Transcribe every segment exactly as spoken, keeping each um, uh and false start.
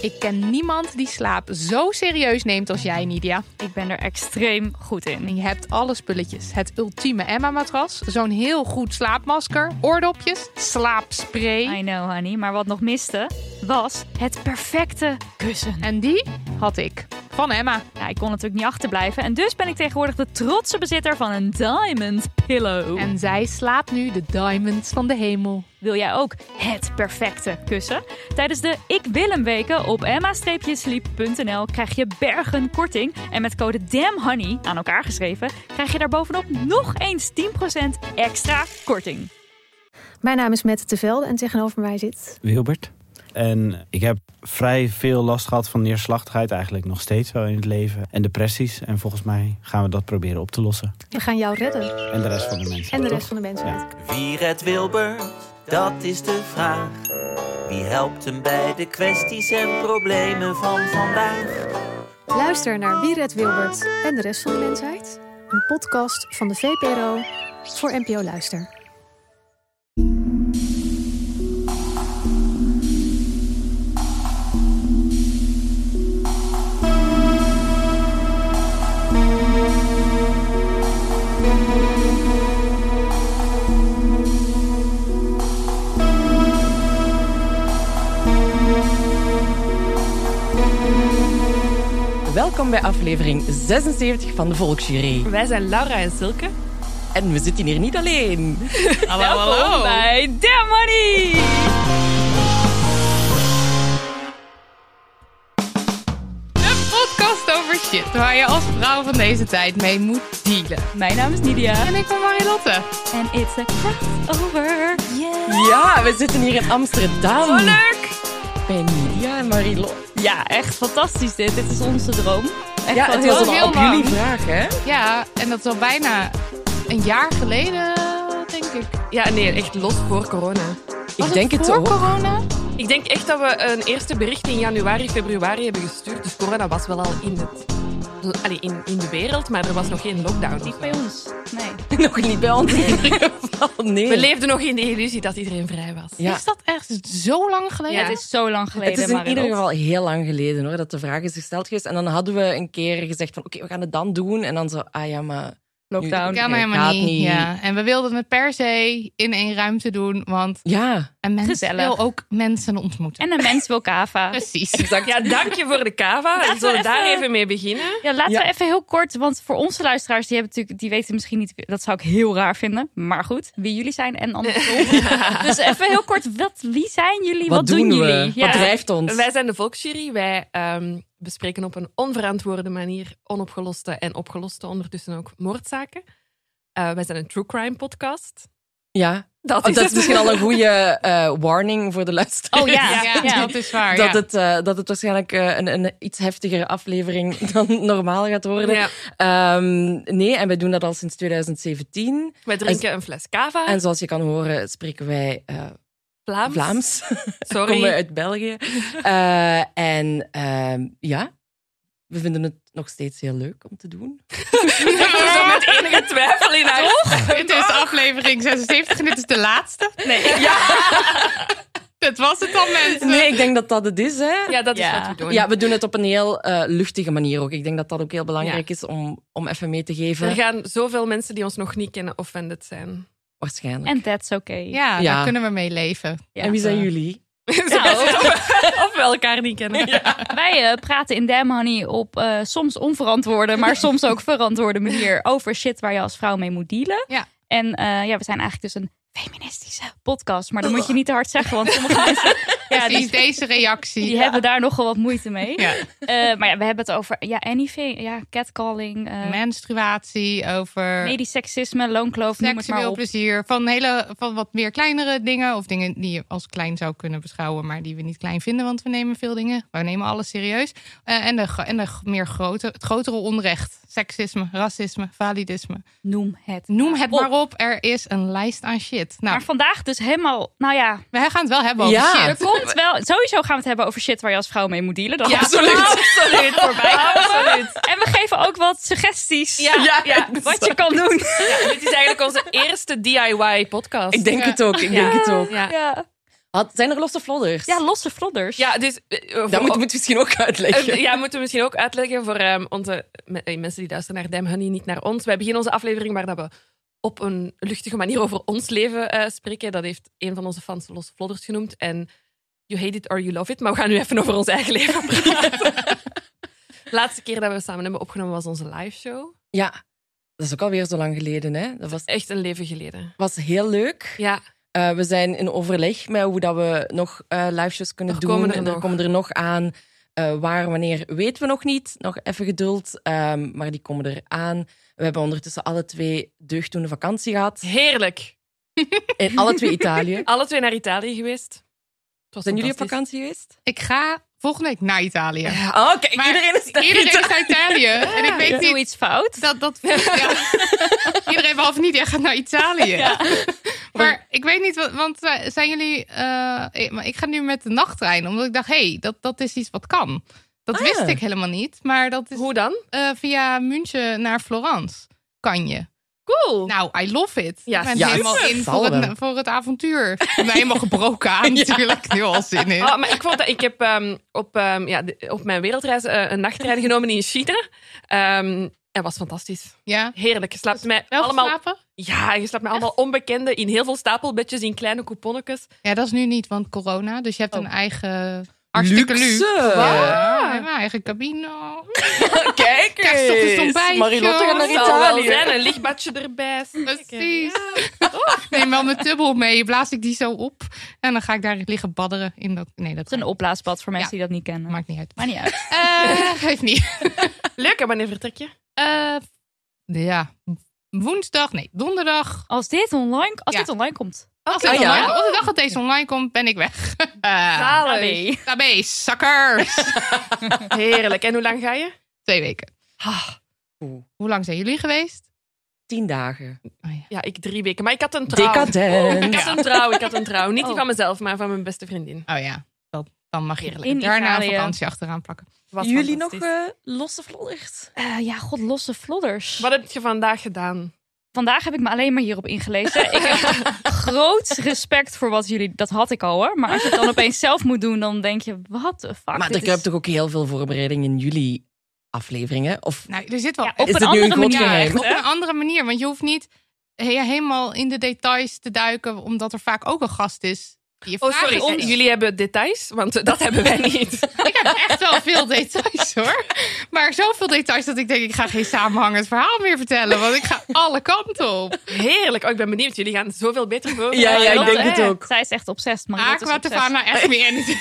Ik ken niemand die slaap zo serieus neemt als jij, Nidia. Ik ben er extreem goed in. En je hebt alle spulletjes. Het ultieme Emma-matras, zo'n heel goed slaapmasker, oordopjes, slaapspray. I know, honey. Maar wat nog miste, was het perfecte kussen. En die had ik. Van Emma. Ja, ik kon natuurlijk niet achterblijven. En dus ben ik tegenwoordig de trotse bezitter van een Diamond Pillow. En zij slaapt nu de diamonds van de hemel. Wil jij ook het perfecte kussen? Tijdens de Ik Wil Hem weken op emma sleep punt n l krijg je bergen korting. En met code DAMNHONEY, aan elkaar geschreven, krijg je daar bovenop nog eens tien procent extra korting. Mijn naam is Mette te Velde en tegenover mij zit... Wilbert. En ik heb vrij veel last gehad van neerslachtigheid, eigenlijk nog steeds wel in het leven. En depressies. En volgens mij gaan we dat proberen op te lossen. We gaan jou redden. En de rest van de mensen. En de rest toch? van de mensheid. Ja. Wie redt Wilbert? Dat is de vraag. Wie helpt hem bij de kwesties en problemen van vandaag? Luister naar Wie redt Wilbert en de rest van de mensheid. Een podcast van de V P R O voor N P O Luister. Welkom bij aflevering zesenzeventig van de Volksjury. Wij zijn Laura en Silke. En we zitten hier niet alleen. Hallo, Welkom hallo. bij Damn Honey! De podcast over shit waar je als vrouw van deze tijd mee moet dealen. Mijn naam is Nidia. En ik ben Marilotte. En it's a crossover. Yeah. Ja, we zitten hier in Amsterdam. Zo leuk! Bij Nidia en Marilo. Ja, echt fantastisch dit. Dit is onze droom. Echt Ja, wel het heel was heel al op lang. jullie vraag, hè? Ja, en dat is al bijna een jaar geleden, denk ik. Ja, nee, echt los voor corona. Was Ik denk het voor ook. corona? Ik denk echt dat we een eerste bericht in januari, februari hebben gestuurd. Dus corona was wel al in, het, allee, in, in de wereld, maar er was nog geen lockdown. Niet bij ons. Nee. Nog niet bij ons in ieder geval. Nee. We leefden nog in de illusie dat iedereen vrij was. Ja. Is dat echt zo lang geleden? Ja, het is zo lang geleden. Het is in Marilot. ieder geval heel lang geleden hoor, dat de vraag is gesteld geweest. En dan hadden we een keer gezegd van oké, we gaan het dan doen. En dan zo, ah ja, maar... Lockdown. kan Nee, helemaal gaat niet. niet. Ja. En we wilden het per se in één ruimte doen, want Ja, een mens Gezellig. wil ook mensen ontmoeten. En een mens wil kava. Precies. exact. Ja, dank je voor de cava. Laten We zullen we daar even- even mee beginnen. Ja, laten Ja. we even heel kort, want voor onze luisteraars, die, hebben natuurlijk, die weten misschien niet, dat zou ik heel raar vinden, maar goed, wie jullie zijn en andersom. Dus even heel kort, wat, wie zijn jullie? Wat, Wat doen we? jullie? Wat drijft ons? Wij zijn de Volksjury. Wij um, bespreken op een onverantwoorde manier onopgeloste en opgeloste ondertussen ook moordzaken. Uh, wij zijn een true crime podcast. Ja, Dat oh, is, dat het. is misschien al een goede eh, warning voor de luisteraars. Oh ja, Ja, ja. dat is waar. Dat, ja. het, uh, dat het waarschijnlijk uh, een, een iets heftigere aflevering dan normaal gaat worden. Ja. Um, nee, en wij doen dat al sinds twintig zeventien. Wij drinken een fles cava. En zoals je kan horen, spreken wij uh, Vlaams. Vlaams. Sorry. Komen wij uit België. Uh, en uh, ja, we vinden het nog steeds heel leuk om te doen. Zo met enige twijfel in haar. Dit is aflevering zesenzeventig en dit is de laatste. Nee, Ja. Dat was het al, mensen. Nee, ik denk dat dat het is. Hè? ja, dat is Ja. wat we doen. Ja, we doen het op een heel uh, luchtige manier ook. Ik denk dat dat ook heel belangrijk Ja. is om, om even mee te geven. Er gaan zoveel mensen die ons nog niet kennen offended zijn. Waarschijnlijk. En that's okay. Ja, Ja. daar kunnen we mee leven. Ja. En wie zijn jullie? Nou, Of we elkaar niet kennen. wij uh, praten in Damn Honey op uh, soms onverantwoorde, maar soms ook verantwoorde manier over shit waar je als vrouw mee moet dealen. Ja. En uh, ja, we zijn eigenlijk dus een feministische podcast, maar dat moet je niet te hard zeggen, want sommige mensen ja, Precies, die, deze reactie. die hebben daar nogal wat moeite mee. Ja. Uh, maar ja, we hebben het over ja, anything, ja, catcalling, uh, Menstruatie, over medisch seksisme, loonkloof, noem het maar seksueel op. plezier. Van, hele, van wat meer kleinere dingen. Of dingen die je als klein zou kunnen beschouwen, maar die we niet klein vinden. Want we nemen veel dingen. We nemen alles serieus. Uh, en de, en de meer grote, het grotere onrecht. Seksisme, racisme, validisme. Noem het. Noem het op. maar op. Er is een lijst aan shit. Nou, Maar vandaag dus helemaal, nou ja, we gaan het wel hebben over Ja. shit. er komt wel, sowieso gaan we het hebben over shit waar je als vrouw mee moet dealen. Dat Ja, is absoluut. absoluut voorbij. Absoluut. En we geven ook wat suggesties. Ja, ja, ja. Wat je kan doen. Ja, dit is eigenlijk onze eerste D I Y podcast. Ik denk Ja. het ook. Ik Ja. denk het ook. Ja. Ja. Had, zijn er losse vlodders? Ja, losse vlodders. Ja, dus... Uh, Dat moeten we het misschien ook uitleggen. Uh, ja, moeten we misschien ook uitleggen voor um, onze me, uh, mensen die luisteren naar Damn Honey, niet naar ons. Wij beginnen onze aflevering waar dat we op een luchtige manier over ons leven uh, spreken. Dat heeft een van onze fans losse vlodders genoemd. En you hate it or you love it. Maar we gaan nu even over ons eigen leven praten. De laatste keer dat we samen hebben opgenomen was onze live show. Ja, dat is ook alweer zo lang geleden. Hè? Dat was Echt een leven geleden. was heel leuk. Ja. Uh, we zijn in overleg met hoe dat we nog uh, liveshows kunnen Er doen. komen er en er nog. komen er nog aan. Uh, waar, wanneer, weten we nog niet. Nog even geduld. Um, maar die komen er aan. We hebben ondertussen alle twee deugddoende vakantie gehad. Heerlijk. In alle twee Italië. Alle twee naar Italië geweest. Het was Zijn jullie op fantastisch. vakantie geweest? Ik ga volgende week naar Italië. Oh, kijk, Maar iedereen is naar Iedereen Italië. is naar Italië. En ik weet niet... Zoiets fout. Dat, dat, ja. Iedereen behalve niet, jij gaat naar Italië. Maar ik weet niet, wat- want uh, zijn jullie... uh, ik, maar ik ga nu met de nachttrein, omdat ik dacht, hé, hey, dat, dat is iets wat kan. Dat Ah, wist ja. ik helemaal niet, maar dat is Hoe dan? uh, via München naar Florence. Kan je. Cool. Nou, I love it. Ja, ik ben ja, helemaal super. in Zal voor wel. het, voor het avontuur. Ik ben helemaal gebroken aan natuurlijk. Nu al zin in. Oh, maar ik, vond dat, ik heb um, op, um, ja, de- op mijn wereldreis uh, een nachttrein genomen in China. Um, en was fantastisch. Ja. Heerlijk. Je slaapt mij Wel allemaal... geslapen? Ja, je slaapt met allemaal onbekenden in heel veel stapelbedjes, in kleine couponnetjes. Ja, dat is nu niet, want corona. Dus je hebt Oh. een eigen... Hartstikke Luxe. luxe. Wow. Ja, mijn eigen cabine. Kijk Kerstochtends eens. ontbijtje. Marilotte gaat naar Zal wel Italië. zijn, een lichtbadje erbij. Precies. Ik neem wel mijn tubbel mee. Blaas ik die zo op. En dan ga ik daar liggen badderen. In dat... Nee, dat Het is een opblaasbad voor mensen Ja. die dat niet kennen. maakt niet uit. Maakt niet uit. Eh geeft niet. Leuk, en wanneer vertrek je? Eh, ja, woensdag, nee, donderdag. Als dit online, als Ja. dit online komt. Als Ah, het ja? online, op de dag dat deze online komt, ben ik weg. Uh, Zalig. Tabé, suckers. Heerlijk. En hoe lang ga je? Twee weken. Ah, Hoe lang zijn jullie geweest? Tien dagen. Oh, ja. ja, ik drie weken. Maar ik had een trouw. Decadent. Ik had een trouw, ik had een trouw. Niet die Oh. van mezelf, maar van mijn beste vriendin. Oh ja, dat, dan mag je Heerlijk. In daarna een Italië. vakantie achteraan plakken. Was Jullie nog fantastisch. uh, losse vlodders? Eh, ja, god, losse vlodders. Wat heb je vandaag gedaan? Vandaag heb ik me alleen maar hierop ingelezen. Ik heb groot respect voor wat jullie... Dat had ik al hoor. Maar als je het dan opeens zelf moet doen, dan denk je... Wat de fuck? Maar dit er is- hebt toch ook heel veel voorbereiding in jullie afleveringen? Of Nou, er zit wel Ja, op Is een dit nu een andere groot manier. geheim? echt, op hè? een andere manier. Want je hoeft niet he- helemaal in de details te duiken, omdat er vaak ook een gast is. Die je Oh, vragen sorry. stelt. eh, Jullie hebben details, want eh, dat hebben wij niet. Ik heb echt wel veel details hoor. Maar zoveel details dat ik denk, ik ga geen samenhangend verhaal meer vertellen. Want ik ga alle kanten op. Heerlijk. Oh, ik ben benieuwd. Jullie gaan zoveel beter voor. Ja, ja, ik Lotte, denk het eh, ook. Zij is echt obsessed. Maar Lotte is Aqua, obsessed. Tefana, echt meer.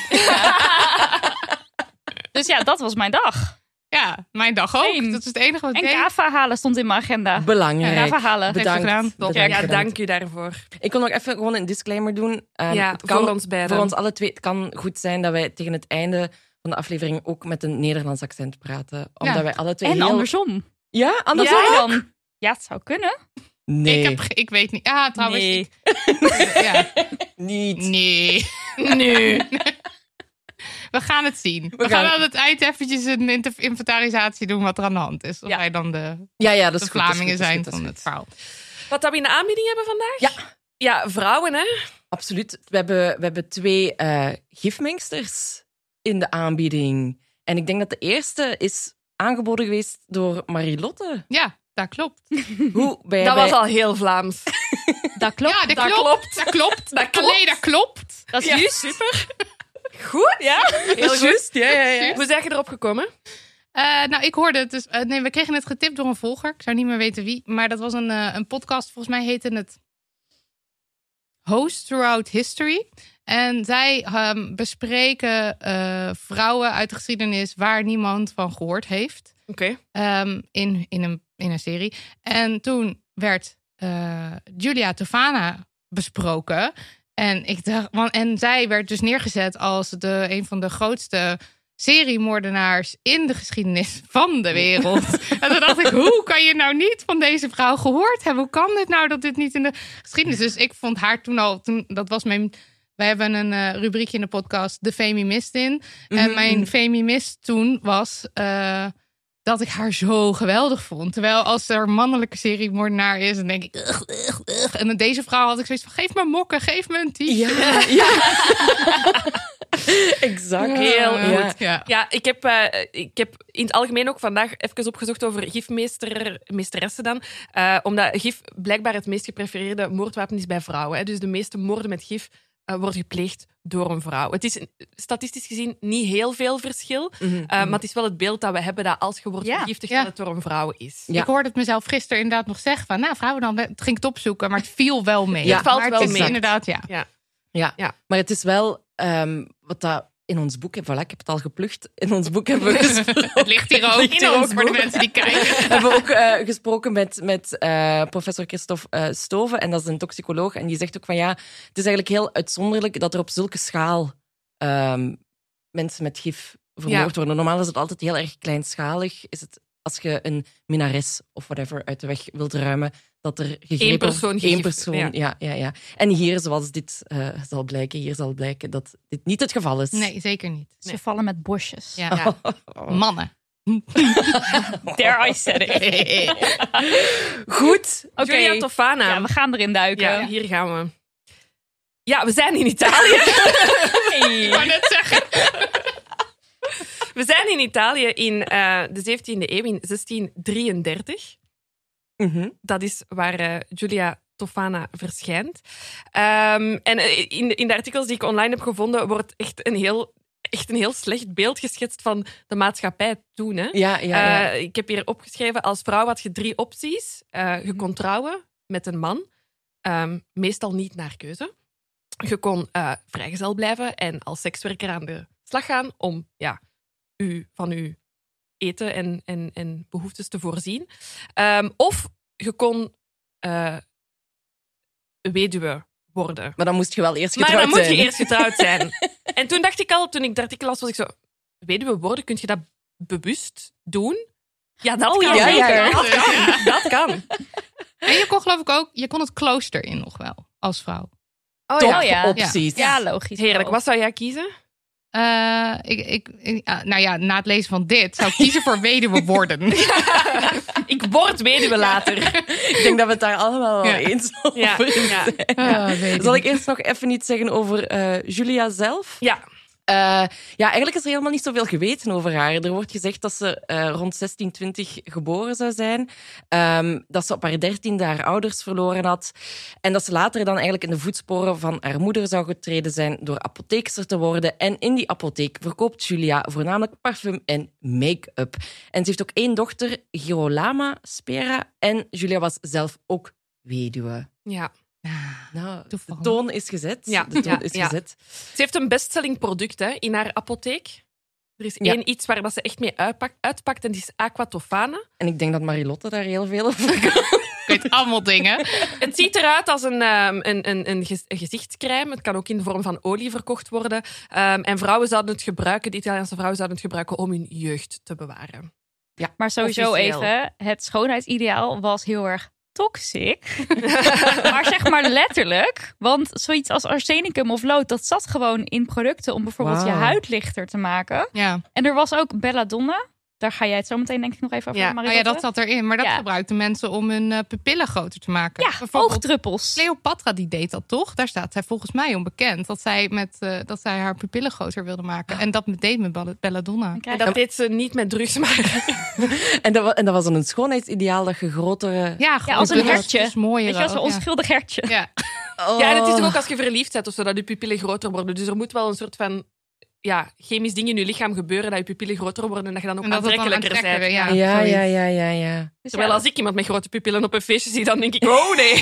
Dus ja, dat was mijn dag. Ja, mijn dag ook. Same. Dat is het enige wat ik En deed. kava halen stond in mijn agenda. belangrijk. Kava halen. Bedankt. gedaan. Top. Bedankt, Ja, bedankt. dank u daarvoor. Ik wil nog even gewoon een disclaimer doen. Um, Ja, het voor kan ons beiden. Voor ons alle twee. Het kan goed zijn dat wij tegen het einde van de aflevering ook met een Nederlands accent praten. Omdat Ja. wij alle twee En heel... andersom. Ja, Dat andersom jij ook? dan... Ja, het zou kunnen. Nee, Ik, heb, ge- ik weet niet. Ah, trouwens. Nee. ik- ja. niet. Nee. Nee. We gaan het zien. We, We gaan gaan- aan het eind eventjes een inter- inventarisatie doen wat er aan de hand is. Of Ja. wij dan de, Ja, ja, dat de is goed. dat is Vlamingen goed, dat is zijn goed, dat is van goed. het verhaal. Wat dat we in de aanbieding hebben vandaag? Ja. Ja, vrouwen, hè? Absoluut. We hebben, we hebben twee eh gifmengsters in de aanbieding. En ik denk dat de eerste is aangeboden geweest door Marilotte. Ja, dat klopt. Hoe ben jij Dat bij- was al heel Vlaams. Dat klopt. Ja, dat, dat klopt. klopt. Dat klopt. Dat klopt. Nee, dat klopt. Dat is Ja, juist. super. Goed, ja. Heel goed. Juist, ja, ja, ja. Hoe zijn je erop gekomen? Eh, nou, ik hoorde het dus. eh, nee, we kregen het getipt door een volger. Ik zou niet meer weten wie. Maar dat was een, eh, een podcast. Volgens mij heette het Host Throughout History. En zij ehm, bespreken eh, vrouwen uit de geschiedenis waar niemand van gehoord heeft. Oké. Ehm, in, in, een, in een serie. En toen werd eh, Julia Tofana besproken. En, ik dacht, want, en zij werd dus neergezet als de, een van de grootste seriemoordenaars in de geschiedenis van de wereld. En toen dacht ik, hoe kan je nou niet van deze vrouw gehoord hebben? Hoe kan dit nou dat dit niet in de geschiedenis is? Dus ik vond haar toen al, toen, dat was mijn... Wij hebben een uh, rubriekje in de podcast, de Femi Mist in. En Mhm. mijn Femi Mist toen was... Uh, dat ik haar zo geweldig vond. Terwijl als er een mannelijke seriemoordenaar is, dan denk ik... Ugh, ugh, ugh. En met deze vrouw had ik zoiets van, geef me mokken, geef me een t-shirt. Ja, ja. Exact. Heel Ja. goed. Ja. Ja, ik heb, uh, ik heb in het algemeen ook vandaag even opgezocht over gifmeester, meesteressen dan. Uh, omdat gif blijkbaar het meest geprefereerde moordwapen is bij vrouwen. Hè. Dus de meeste moorden met gif uh, worden gepleegd door een vrouw. Het is statistisch gezien niet heel veel verschil. Mm-hmm. Uh, maar het is wel het beeld dat we hebben dat als je wordt Ja. vergiftigd, Ja. dat het door een vrouw is. Ja. Ik hoorde het mezelf gisteren inderdaad nog zeggen van, nou vrouwen dan, het ging ik het opzoeken, maar het viel wel mee. Ja, het valt maar wel het is mee. inderdaad, ja. Ja. Ja. Ja. Maar het is wel um, wat dat in ons boek, voilà, ik heb het al geplucht, in ons boek hebben we gesproken. Het ligt hier ook ligt in hier ons ook voor de boek. mensen die kijken. hebben we ook uh, gesproken met, met uh, professor Christophe uh, Stoven, en dat is een toxicoloog, en die zegt ook van ja, het is eigenlijk heel uitzonderlijk dat er op zulke schaal um, mensen met gif vermoord Ja. worden. Normaal is het altijd heel erg kleinschalig. Is het als je een minares of whatever uit de weg wilt ruimen, dat er gegrepen Eén persoon één gegif- persoon, ja. ja. Ja, ja, En hier, zoals dit uh, zal blijken, hier zal blijken dat dit niet het geval is. Nee, zeker niet. Ze vallen met bosjes. Ja. Ja. Mannen. There I said it. Goed. Oké. Julia Tofana. Ja, we gaan erin duiken. Ja, hier gaan we. Ja, we zijn in Italië. Ik wou net zeggen. We zijn in Italië in uh, de zeventiende eeuw, in zestien drieëndertig. Mm-hmm. Dat is waar uh, Julia Tofana verschijnt. Um, en in de, in de artikels die ik online heb gevonden, wordt echt een heel, echt een heel slecht beeld geschetst van de maatschappij toen. Hè? Ja, ja, ja. Uh, ik heb hier opgeschreven, als vrouw had je drie opties. Uh, je kon trouwen met een man, um, meestal niet naar keuze. Je kon uh, vrijgezel blijven en als sekswerker aan de slag gaan om ja, u, van uw eten en, en, en behoeftes te voorzien. Um, of je kon uh, weduwe worden. Maar dan moest je wel eerst Maar getrouwd dan moet zijn. je eerst getrouwd zijn. En toen dacht ik al, toen ik het artikel las, was ik zo... Weduwe worden, kun je dat bewust doen? Ja, dat Oh, kan. ja, ja, ja. Dat kan. Dat kan. En je kon geloof ik ook, je kon het klooster in nog wel, als vrouw. Oh, Top ja. ja. opties. Ja, logisch. Heerlijk. wel. Wat zou jij kiezen? Uh, ik, ik, ik, uh, nou ja, na het lezen van dit zou ik kiezen voor weduwe worden. Ik word weduwe later. Ik denk dat we het daar allemaal wel Ja. eens over Ja, zijn. ja. Ah, weduwe. Zal ik eerst nog even iets zeggen over uh, Julia zelf? Ja. Uh, ja, eigenlijk is er helemaal niet zoveel geweten over haar. Er wordt gezegd dat ze uh, rond zestien twintig geboren zou zijn. Um, dat ze op haar dertiende haar ouders verloren had. En dat ze later dan eigenlijk in de voetsporen van haar moeder zou getreden zijn door apotheekster te worden. En in die apotheek verkoopt Julia voornamelijk parfum en make-up. En ze heeft ook één dochter, Girolama Spera. En Julia was zelf ook weduwe. Ja. Nou, de Toevallig. toon is gezet. Ja, de toon ja, is ja. gezet. Ze heeft een bestselling product hè, in haar apotheek. Er is Ja. één iets waar dat ze echt mee uitpakt, uitpakt en die is Aqua Tofana. En ik denk dat Marilotte daar heel veel over kan. Ik weet allemaal dingen. Het ziet eruit als een, um, een, een, een, gez- een gezichtscrème. Het kan ook in de vorm van olie verkocht worden. Um, en vrouwen zouden het gebruiken, de Italiaanse vrouwen zouden het gebruiken om hun jeugd te bewaren. Maar sowieso Officieel. even, het schoonheidsideaal was heel erg toxic. Maar zeg maar letterlijk. Want zoiets als arsenicum of lood, dat zat gewoon in producten om bijvoorbeeld Wauw. je huid lichter te maken. Ja. En er was ook belladonna. Daar ga jij het zo meteen denk ik nog even over Ja. hebben, Oh ja, Marilotte. dat zat erin. Maar dat Ja. gebruikten mensen om hun uh, pupillen groter te maken. Ja, Bijvoorbeeld oogdruppels. Cleopatra die deed dat toch? Daar staat zij volgens mij onbekend. Dat zij, met, uh, dat zij haar pupillen groter wilde maken. En dat deed met ball- belladonna. Dan krijg En je- dat deed ze niet met drugs, maar... En dat, wa- en dat was dan een schoonheidsideaal dat je grotere... Ja, Ja, als een groter, hertje. dus mooier Weet je, als een ook, ja. onschuldig hertje. Ja. Oh. Ja, en het is toch ook als je verliefd bent of zo, dat je pupillen groter worden. Dus er moet wel een soort van ja, chemisch ding in je lichaam gebeuren dat je pupillen groter worden en dat je dan ook En dat het dan aantrekkelijker bent. aantrekkelijker, ja. Ja, zoiets. ja, ja, ja, ja. Dus Terwijl ja, als ik iemand met grote pupillen op een feestje zie, dan denk ik, oh nee.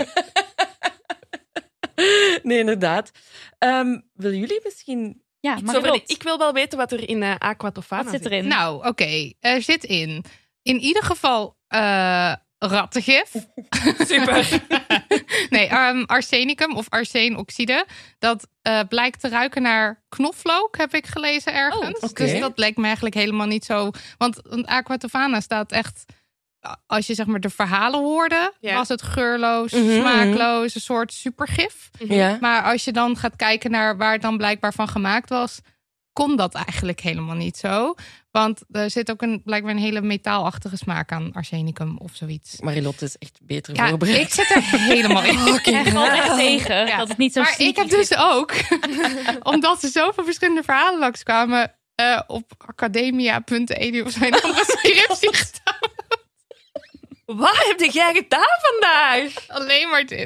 Nee, inderdaad. Um, willen jullie misschien... ja, Zo Marilotte, van, ik wil wel weten wat er in uh, Aqua Tofana wat zit erin? Nou, oké. Okay. Er zit in. In ieder geval uh, rattengif. Super. Nee, um, arsenicum of arseenoxide. Dat uh, blijkt te ruiken naar knoflook, heb ik gelezen ergens. Oh, oké. Dus dat leek me eigenlijk helemaal niet zo... Want, want Aqua Tofana staat echt... Als je zeg maar de verhalen hoorde, Ja. was het geurloos, Mhm, smaakloos, een soort supergif. Ja. Maar als je dan gaat kijken naar waar het dan blijkbaar van gemaakt was... kon dat eigenlijk helemaal niet zo. Want er zit ook een, blijkbaar een hele metaalachtige smaak aan arsenicum of zoiets. Marilotte is echt beter Ja, voorbereid. ik zit er helemaal in. Ik krijg altijd echt tegen Ja. dat het niet zo Maar ik heb dus ook, omdat er zoveel verschillende verhalen langskwamen, uh, op academia punt e d u of zo een andere scriptie gestaan. Wat heb jij gedaan vandaag? Alleen maar dit.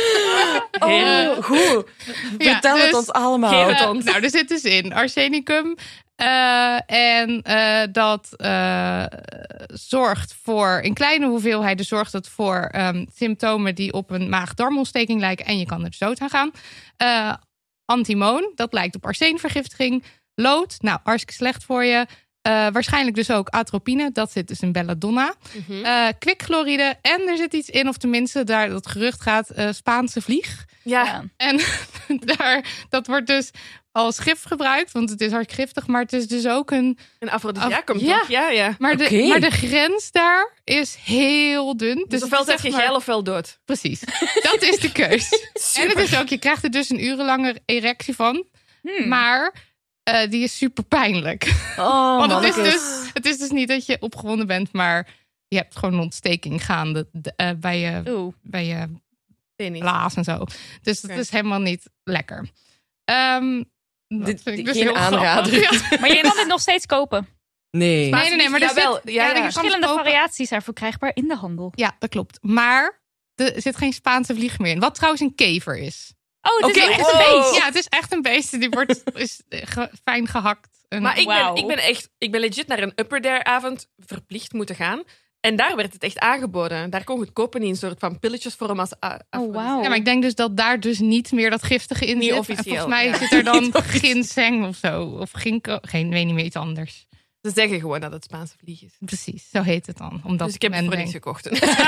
Oh, goed. Ja, Vertel dus- het ons allemaal. Geef het Uh, ons. nou, er zit dus in arsenicum. Uh, en uh, dat uh, zorgt voor, in kleine hoeveelheden, zorgt het voor um, symptomen die op een maag-darmontsteking lijken. En je kan er dus dood aan gaan. Uh, antimoon, dat lijkt op arseenvergiftiging. Lood, nou, hartstikke slecht voor je. Uh, waarschijnlijk dus ook atropine, dat zit dus in belladonna. Mm-hmm. Uh, kwikchloride en er zit iets in, of tenminste, daar dat gerucht gaat, uh, Spaanse vlieg. Ja. Ja. En daar, dat wordt dus als gif gebruikt, want het is hard giftig, maar het is dus ook een... Een afrodisiac Af- komt ja. toch? Ja, ja. Maar, de, Oké. maar de grens daar is heel dun. Dus Dus ofwel het is zeg je zeg maar- geil ofwel dood. Precies, dat is de keus. En het is ook, je krijgt er dus een urenlange erectie van, Hmm. maar uh, die is super pijnlijk. Oh, Want het is, mannetjes. dus, het is dus niet dat je opgewonden bent, maar je hebt gewoon een ontsteking gaande de- uh, bij je, Oeh. bij je Penis. blaas en zo. Dus dat Oké. is helemaal niet lekker. Um, dat Dit- vind ik dit- dus geen heel aanrader. grappig. Ja. Maar je kan dit nog steeds kopen. Nee. Nee, nee, nee, maar er Jawel, zit, ja, ja, ja. je kan Verschillende het kopen. variaties zijn verkrijgbaar in de handel. Ja, dat klopt. Maar er zit geen Spaanse vlieg meer in. Wat trouwens een kever is. Oh, het is Oké, wel echt een wow. beest. Ja, het is echt een beest. Die wordt is ge- fijn gehakt. Een- Maar ik ben, Wauw. ik ben echt, ik ben legit naar een Upper Dare avond verplicht moeten gaan. En daar werd het echt aangeboden. Daar kon je het kopen in een soort van pilletjes voor hem als a- afrodisiac. wauw. Ja, maar ik denk dus dat daar dus niet meer dat giftige in Niet zit. En officieel, volgens mij ja. zit er dan ginseng of zo. Of ginkgo. Geen, weet niet meer iets anders. Ze zeggen gewoon dat het Spaanse vlieg is. Precies, zo heet het dan. Omdat Dus ik heb het men voor niks denkt, gekocht.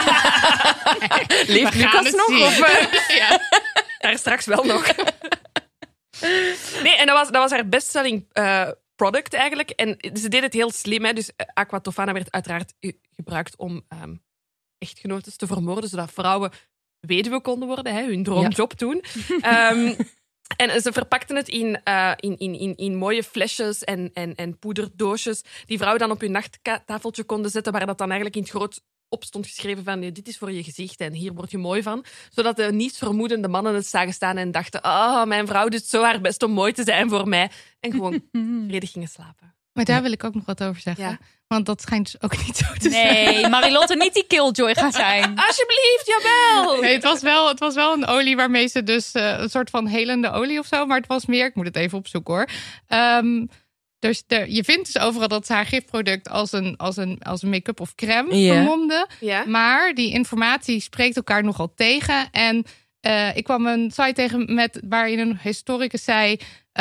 Leeft we gaan Lucas het nog? zien. Of, uh? Ja. Daar straks wel nog. Nee, en dat was, dat was haar bestselling eh, product eigenlijk. En ze deed het heel slim. Hè. Dus eh, Aquatofana werd uiteraard ge- gebruikt om ehm echtgenotes te vermoorden, zodat vrouwen weduwe konden worden, hè, hun droomjob doen. Ehm, en ze verpakten het in, uh, in, in, in, in mooie flesjes en, en, en poederdoosjes die vrouwen dan op hun nachttafeltje konden zetten, waar dat dan eigenlijk in het groot op stond geschreven van dit is voor je gezicht en hier word je mooi van. Zodat de nietsvermoedende mannen het zagen staan en dachten, ah, mijn vrouw doet zo haar best om mooi te zijn voor mij. En gewoon vredig gingen slapen. Maar daar wil ik ook nog wat over zeggen. Ja. Want dat schijnt dus ook niet zo te zijn. Nee, Marilotte niet die killjoy gaat zijn. Alsjeblieft, jawel! Nee, het was, wel, het was wel een olie waarmee ze dus uh, een soort van helende olie of zo. Maar het was meer, ik moet het even opzoeken hoor. Um, dus de, je vindt dus overal dat ze haar gifproduct als een, als een, als een make-up of crème Ja. vermomde. Ja? Maar die informatie spreekt elkaar nogal tegen. En uh, ik kwam een site tegen met, waarin een historicus zei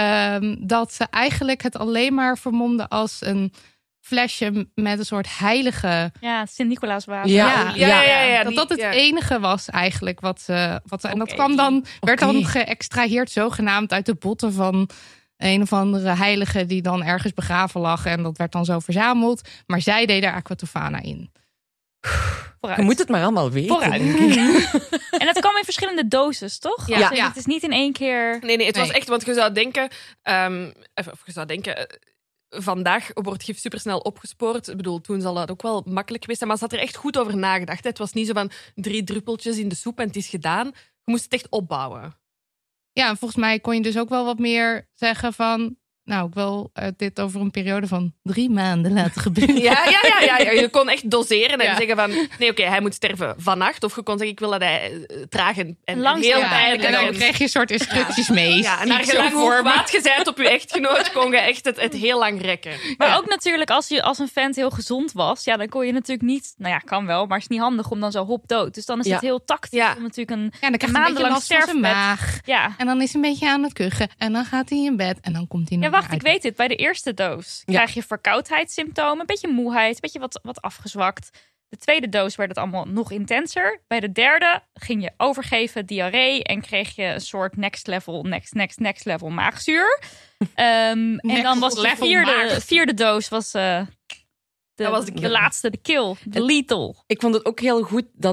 um, dat ze eigenlijk het alleen maar vermomde als een flesje met een soort heilige... Ja, Sint-Nicolaaswater. Ja. Ja, ja, ja, ja, dat die- dat het ja. enige was eigenlijk wat ze... Wat ze en dat Oké. kwam dan, werd Oké. dan geëxtraheerd zogenaamd uit de botten van een of andere heilige die dan ergens begraven lag. En dat werd dan zo verzameld. Maar zij deed er Aquatofana in. Vooruit. Je moet het maar allemaal weten. Vooruit. denk ik. En het kwam in verschillende doses, toch? Ja. Dus Ja. Het is niet in één keer... Nee, nee, het was Nee. echt, want je zou denken, um, of je zou denken, uh, vandaag wordt gif supersnel opgespoord. Ik bedoel, toen zal dat ook wel makkelijk geweest zijn, maar ze had er echt goed over nagedacht. Hè. Het was niet zo van drie druppeltjes in de soep en het is gedaan. Je moest het echt opbouwen. Ja, en volgens mij kon je dus ook wel wat meer zeggen van... Nou, ik wil uh, dit over een periode van drie maanden laten gebeuren. Ja, ja, ja, ja, ja. Je kon echt doseren en Ja. zeggen van, nee, oké, hij moet sterven vannacht. Of je kon zeggen, ik wil dat hij uh, traag en, en Langzaam. heel Ja, pijnlijk. En dan en- kreeg je een soort instructies mee. ja, en die naar ik zo gelang hoe voor me- kwaad je bent op je echtgenoot, kon je echt het, het heel lang rekken. Maar Ja. ook natuurlijk, als je als een vent heel gezond was, ja, dan kon je natuurlijk niet... Nou ja, kan wel, maar het is niet handig om dan zo hop dood. Dus dan is Ja. het heel tactisch Ja. om natuurlijk een... Ja, dan krijg je een beetje maandenlang last van zijn sterfbed. maag. Ja. En dan is hij een beetje aan het kuchen. En dan gaat hij in bed. En dan komt hij nog Ja, wacht, weer ik uit. weet dit. Bij de eerste doos Ja. krijg je verkoudheidssymptomen, een beetje moeheid, een beetje wat, wat afgezwakt. De tweede doos werd het allemaal nog intenser. Bij de derde ging je overgeven, diarree en kreeg je een soort next level, next, next, next level maagzuur. Um, en Next dan was de level vierde, maagzuur. vierde doos was, uh, de, Dat was de de kill. laatste, de kill, de lethal. Ik vond het ook heel goed dat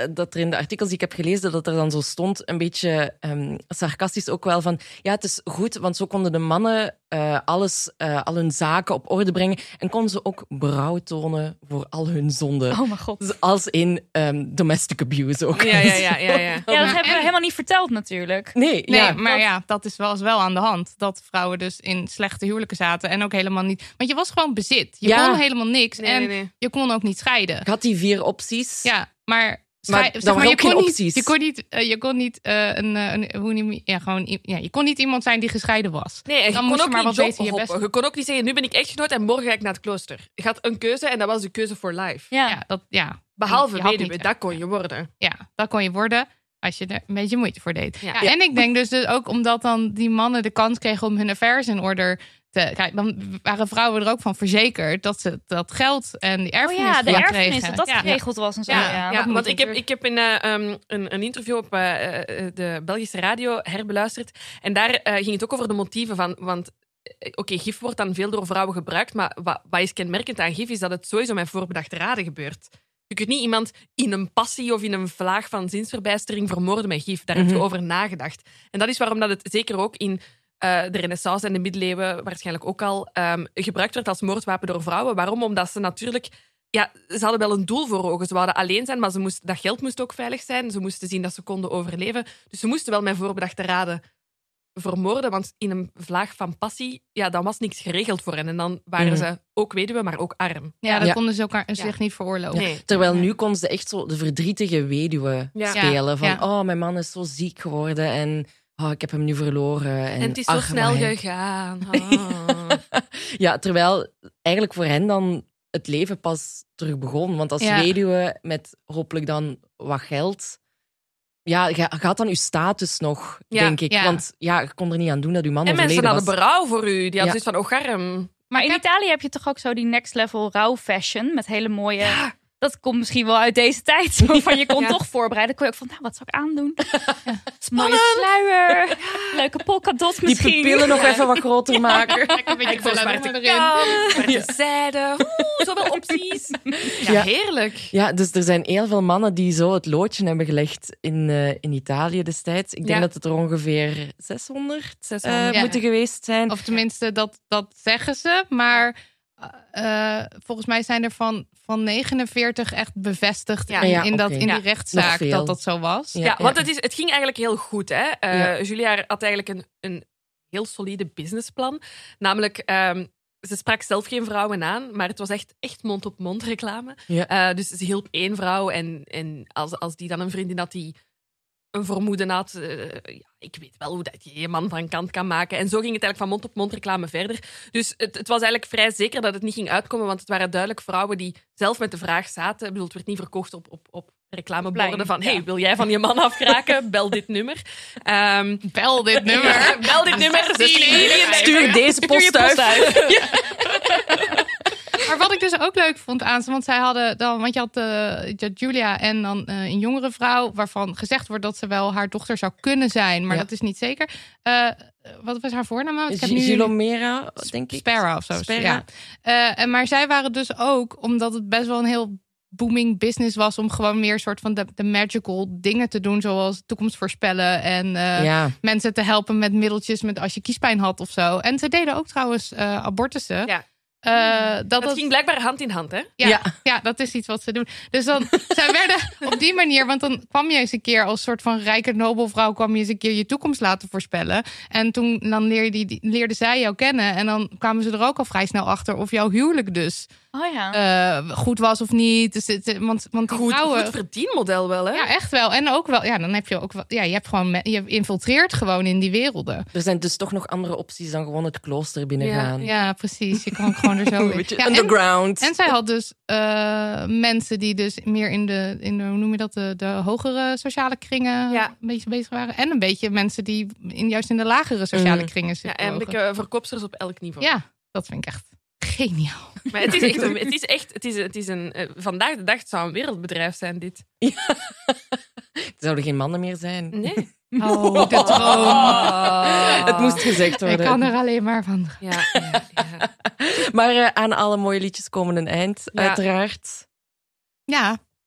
dat er in de artikels die ik heb gelezen, dat er dan zo stond, een beetje um, sarcastisch ook wel van, ja, het is goed, want zo konden de mannen uh, alles, uh, al hun zaken op orde brengen en konden ze ook berouw tonen voor al hun zonden. Oh mijn god. Dus als in um, domestic abuse ook. Ja, ja, ja. ja, ja. Ja, dat hebben we helemaal niet verteld natuurlijk. Nee, Nee, ja. maar ja, dat is wel, is wel aan de hand. Dat vrouwen dus in slechte huwelijken zaten en ook helemaal niet... Want je was gewoon bezit. Je Ja. kon helemaal niks Nee, en nee, nee. je kon ook niet scheiden. Ik had die vier opties. Ja, maar... Maar Schei- dat zeg waren je ook geen kon niet, opties. Je kon niet, uh, je kon niet uh, een, uh, een hoe noem je, ja, gewoon, i- ja, je kon niet iemand zijn die gescheiden was. Nee, en je Dan kon moest je ook maar niet wat job beter je hoppen. best- Je kon ook niet zeggen, nu ben ik echtgenoot en morgen ga ik naar het klooster. Je had een keuze en dat was de keuze for life. Ja. Ja, dat, ja. Behalve Je had weduwe, niet- dat kon je worden. Ja, dat kon je worden als je er een beetje moeite voor deed. Ja. Ja, en ik denk dus, dus ook omdat dan die mannen de kans kregen om hun affairs in orde te kijk, dan waren vrouwen er ook van verzekerd dat ze dat geld en die Oh erfenis ja, de gewoon erfenis, kregen. dat dat Ja. geregeld was en zo. Ja, Ja, ja, dat moet want ik heb, natuurlijk. ik heb in uh, um, een, een interview op uh, de Belgische radio herbeluisterd. En daar uh, ging het ook over de motieven van... Want uh, oké, gif wordt dan veel door vrouwen gebruikt, maar wat, wat is kenmerkend aan gif is dat het sowieso met voorbedachte raden gebeurt. Je kunt niet iemand in een passie of in een vlaag van zinsverbijstering vermoorden met gif. Daar heb je Mhm. over nagedacht. En dat is waarom dat het zeker ook in... Uh, de Renaissance en de middeleeuwen waarschijnlijk ook al um, gebruikt werd als moordwapen door vrouwen. Waarom? Omdat ze natuurlijk... Ja, ze hadden wel een doel voor ogen. Ze wilden alleen zijn, maar ze moest, dat geld moest ook veilig zijn. Ze moesten zien dat ze konden overleven. Dus ze moesten wel met voorbedachte raden vermoorden. Want in een vlaag van passie, ja, dan was niks geregeld voor hen. En dan waren Mhm. ze ook weduwe, maar ook arm. Ja, dat Ja. konden ze elkaar Ja. zich niet veroorloven. Nee. Terwijl nu kon ze echt zo de verdrietige weduwe Ja. spelen. Van, Ja. oh, mijn man is zo ziek geworden en oh, ik heb hem nu verloren. En, En het is zo ach, snel maar hij- gegaan. Ah. Ja, terwijl eigenlijk voor hen dan het leven pas terug begon. Want als Ja. weduwe met hopelijk dan wat geld... Ja, je je had dan je status nog, Ja, denk ik. ja. Want ja, je kon er niet aan doen dat je man En mensen overleden hadden was. berouw voor u. Die hadden Ja. zoiets van, oh garm. Maar in Italië heb je toch ook zo die next level rouw fashion met hele mooie... Dat komt misschien wel uit deze tijd. Zo van, je kon Ja. toch voorbereiden. Dan kon je ook van, nou, wat zou ik aandoen? Mooie sluier. Leuke polkadot Die misschien. pupillen nog even wat groter maken. Lekker een beetje Ik voor zwarte erin. kant, zwarte zijde. Oeh, zoveel opties. Ja, Ja. heerlijk. Ja, dus er zijn heel veel mannen die zo het loodje hebben gelegd in, uh, in Italië destijds. Ik denk Ja. dat het er ongeveer zeshonderd, zeshonderd. uh, Ja. moeten geweest zijn. Of tenminste, dat, dat zeggen ze. Maar uh, volgens mij zijn er van, van negenenveertig echt bevestigd Ja. in, Ja, in, dat, oké. in die Ja. rechtszaak Nog veel. dat dat zo was. Ja. Ja, want het, is, het ging eigenlijk heel goed. Hè? Uh, Ja. Julia had eigenlijk een, een heel solide businessplan. Namelijk, um, ze sprak zelf geen vrouwen aan, maar het was echt, echt mond-op-mond reclame. Ja. Uh, dus ze hielp één vrouw en, en als, als die dan een vriendin had die een vermoeden had, uh, ja, ik weet wel hoe dat je je man van kant kan maken. En zo ging het eigenlijk van mond-op-mond reclame verder. Dus het, het was eigenlijk vrij zeker dat het niet ging uitkomen, want het waren duidelijk vrouwen die zelf met de vraag zaten. Ik bedoel, het werd niet verkocht op, op, op reclameborden Plein, van, ja. hey, wil jij van je man afkraken? Bel dit nummer. Um, Bel dit nummer. ja, bel dit nummer. Stuur deze postduif. Maar wat ik dus ook leuk vond aan ze, want zij hadden dan, want je had uh, Julia en dan uh, een jongere vrouw, waarvan gezegd wordt dat ze wel haar dochter zou kunnen zijn, maar Ja. dat is niet zeker. Uh, wat was haar voornaam? Want ik heb nu- Gilomera, denk ik. Sparrow of zo. Sparrow. Ja. Uh, en maar zij waren dus ook, omdat het best wel een heel booming business was, om gewoon meer soort van de, de magical dingen te doen, zoals toekomst voorspellen en uh, Ja. mensen te helpen met middeltjes met als je kiespijn had of zo. En ze deden ook trouwens uh, abortussen. Ja. Uh, dat, Dat dat ging blijkbaar hand in hand, hè? Ja, Ja. ja. dat is iets wat ze doen. Dus dan, zij werden op die manier, want dan kwam je eens een keer als soort van rijke nobelvrouw, kwam je eens een keer je toekomst laten voorspellen. En toen dan leerde, die, leerde zij jou kennen en dan kwamen ze er ook al vrij snel achter of jouw huwelijk dus Oh ja. uh, goed was of niet. Dus het, want, want die Goed, vrouwen... goed verdienmodel wel, hè? Ja, echt wel. En ook wel, ja, dan heb je ook wel, ja, je hebt gewoon, me- je infiltreert gewoon in die werelden. Er zijn dus toch nog andere opties dan gewoon het klooster binnengaan. Ja, precies. Je kan ook gewoon er zo Een in. beetje Ja, en- underground. En zij had dus uh, mensen die dus meer in de, in de, hoe noem je dat, de, de hogere sociale kringen Ja. een beetje bezig waren. En een beetje mensen die in, juist in de lagere sociale Mm. kringen Ja, zitten. en een beetje verkoopsters op elk niveau. Ja, dat vind ik echt geniaal. Maar het is echt, een, het is echt, het is, het is een, uh, vandaag de dag het zou een wereldbedrijf zijn, dit. Er zouden geen mannen meer zijn. Nee. Oh, de droom. Het moest gezegd Ik worden. kan er alleen maar van. Ja, ja, ja. Maar uh, aan alle mooie liedjes komen een eind, Ja. uiteraard. Ja,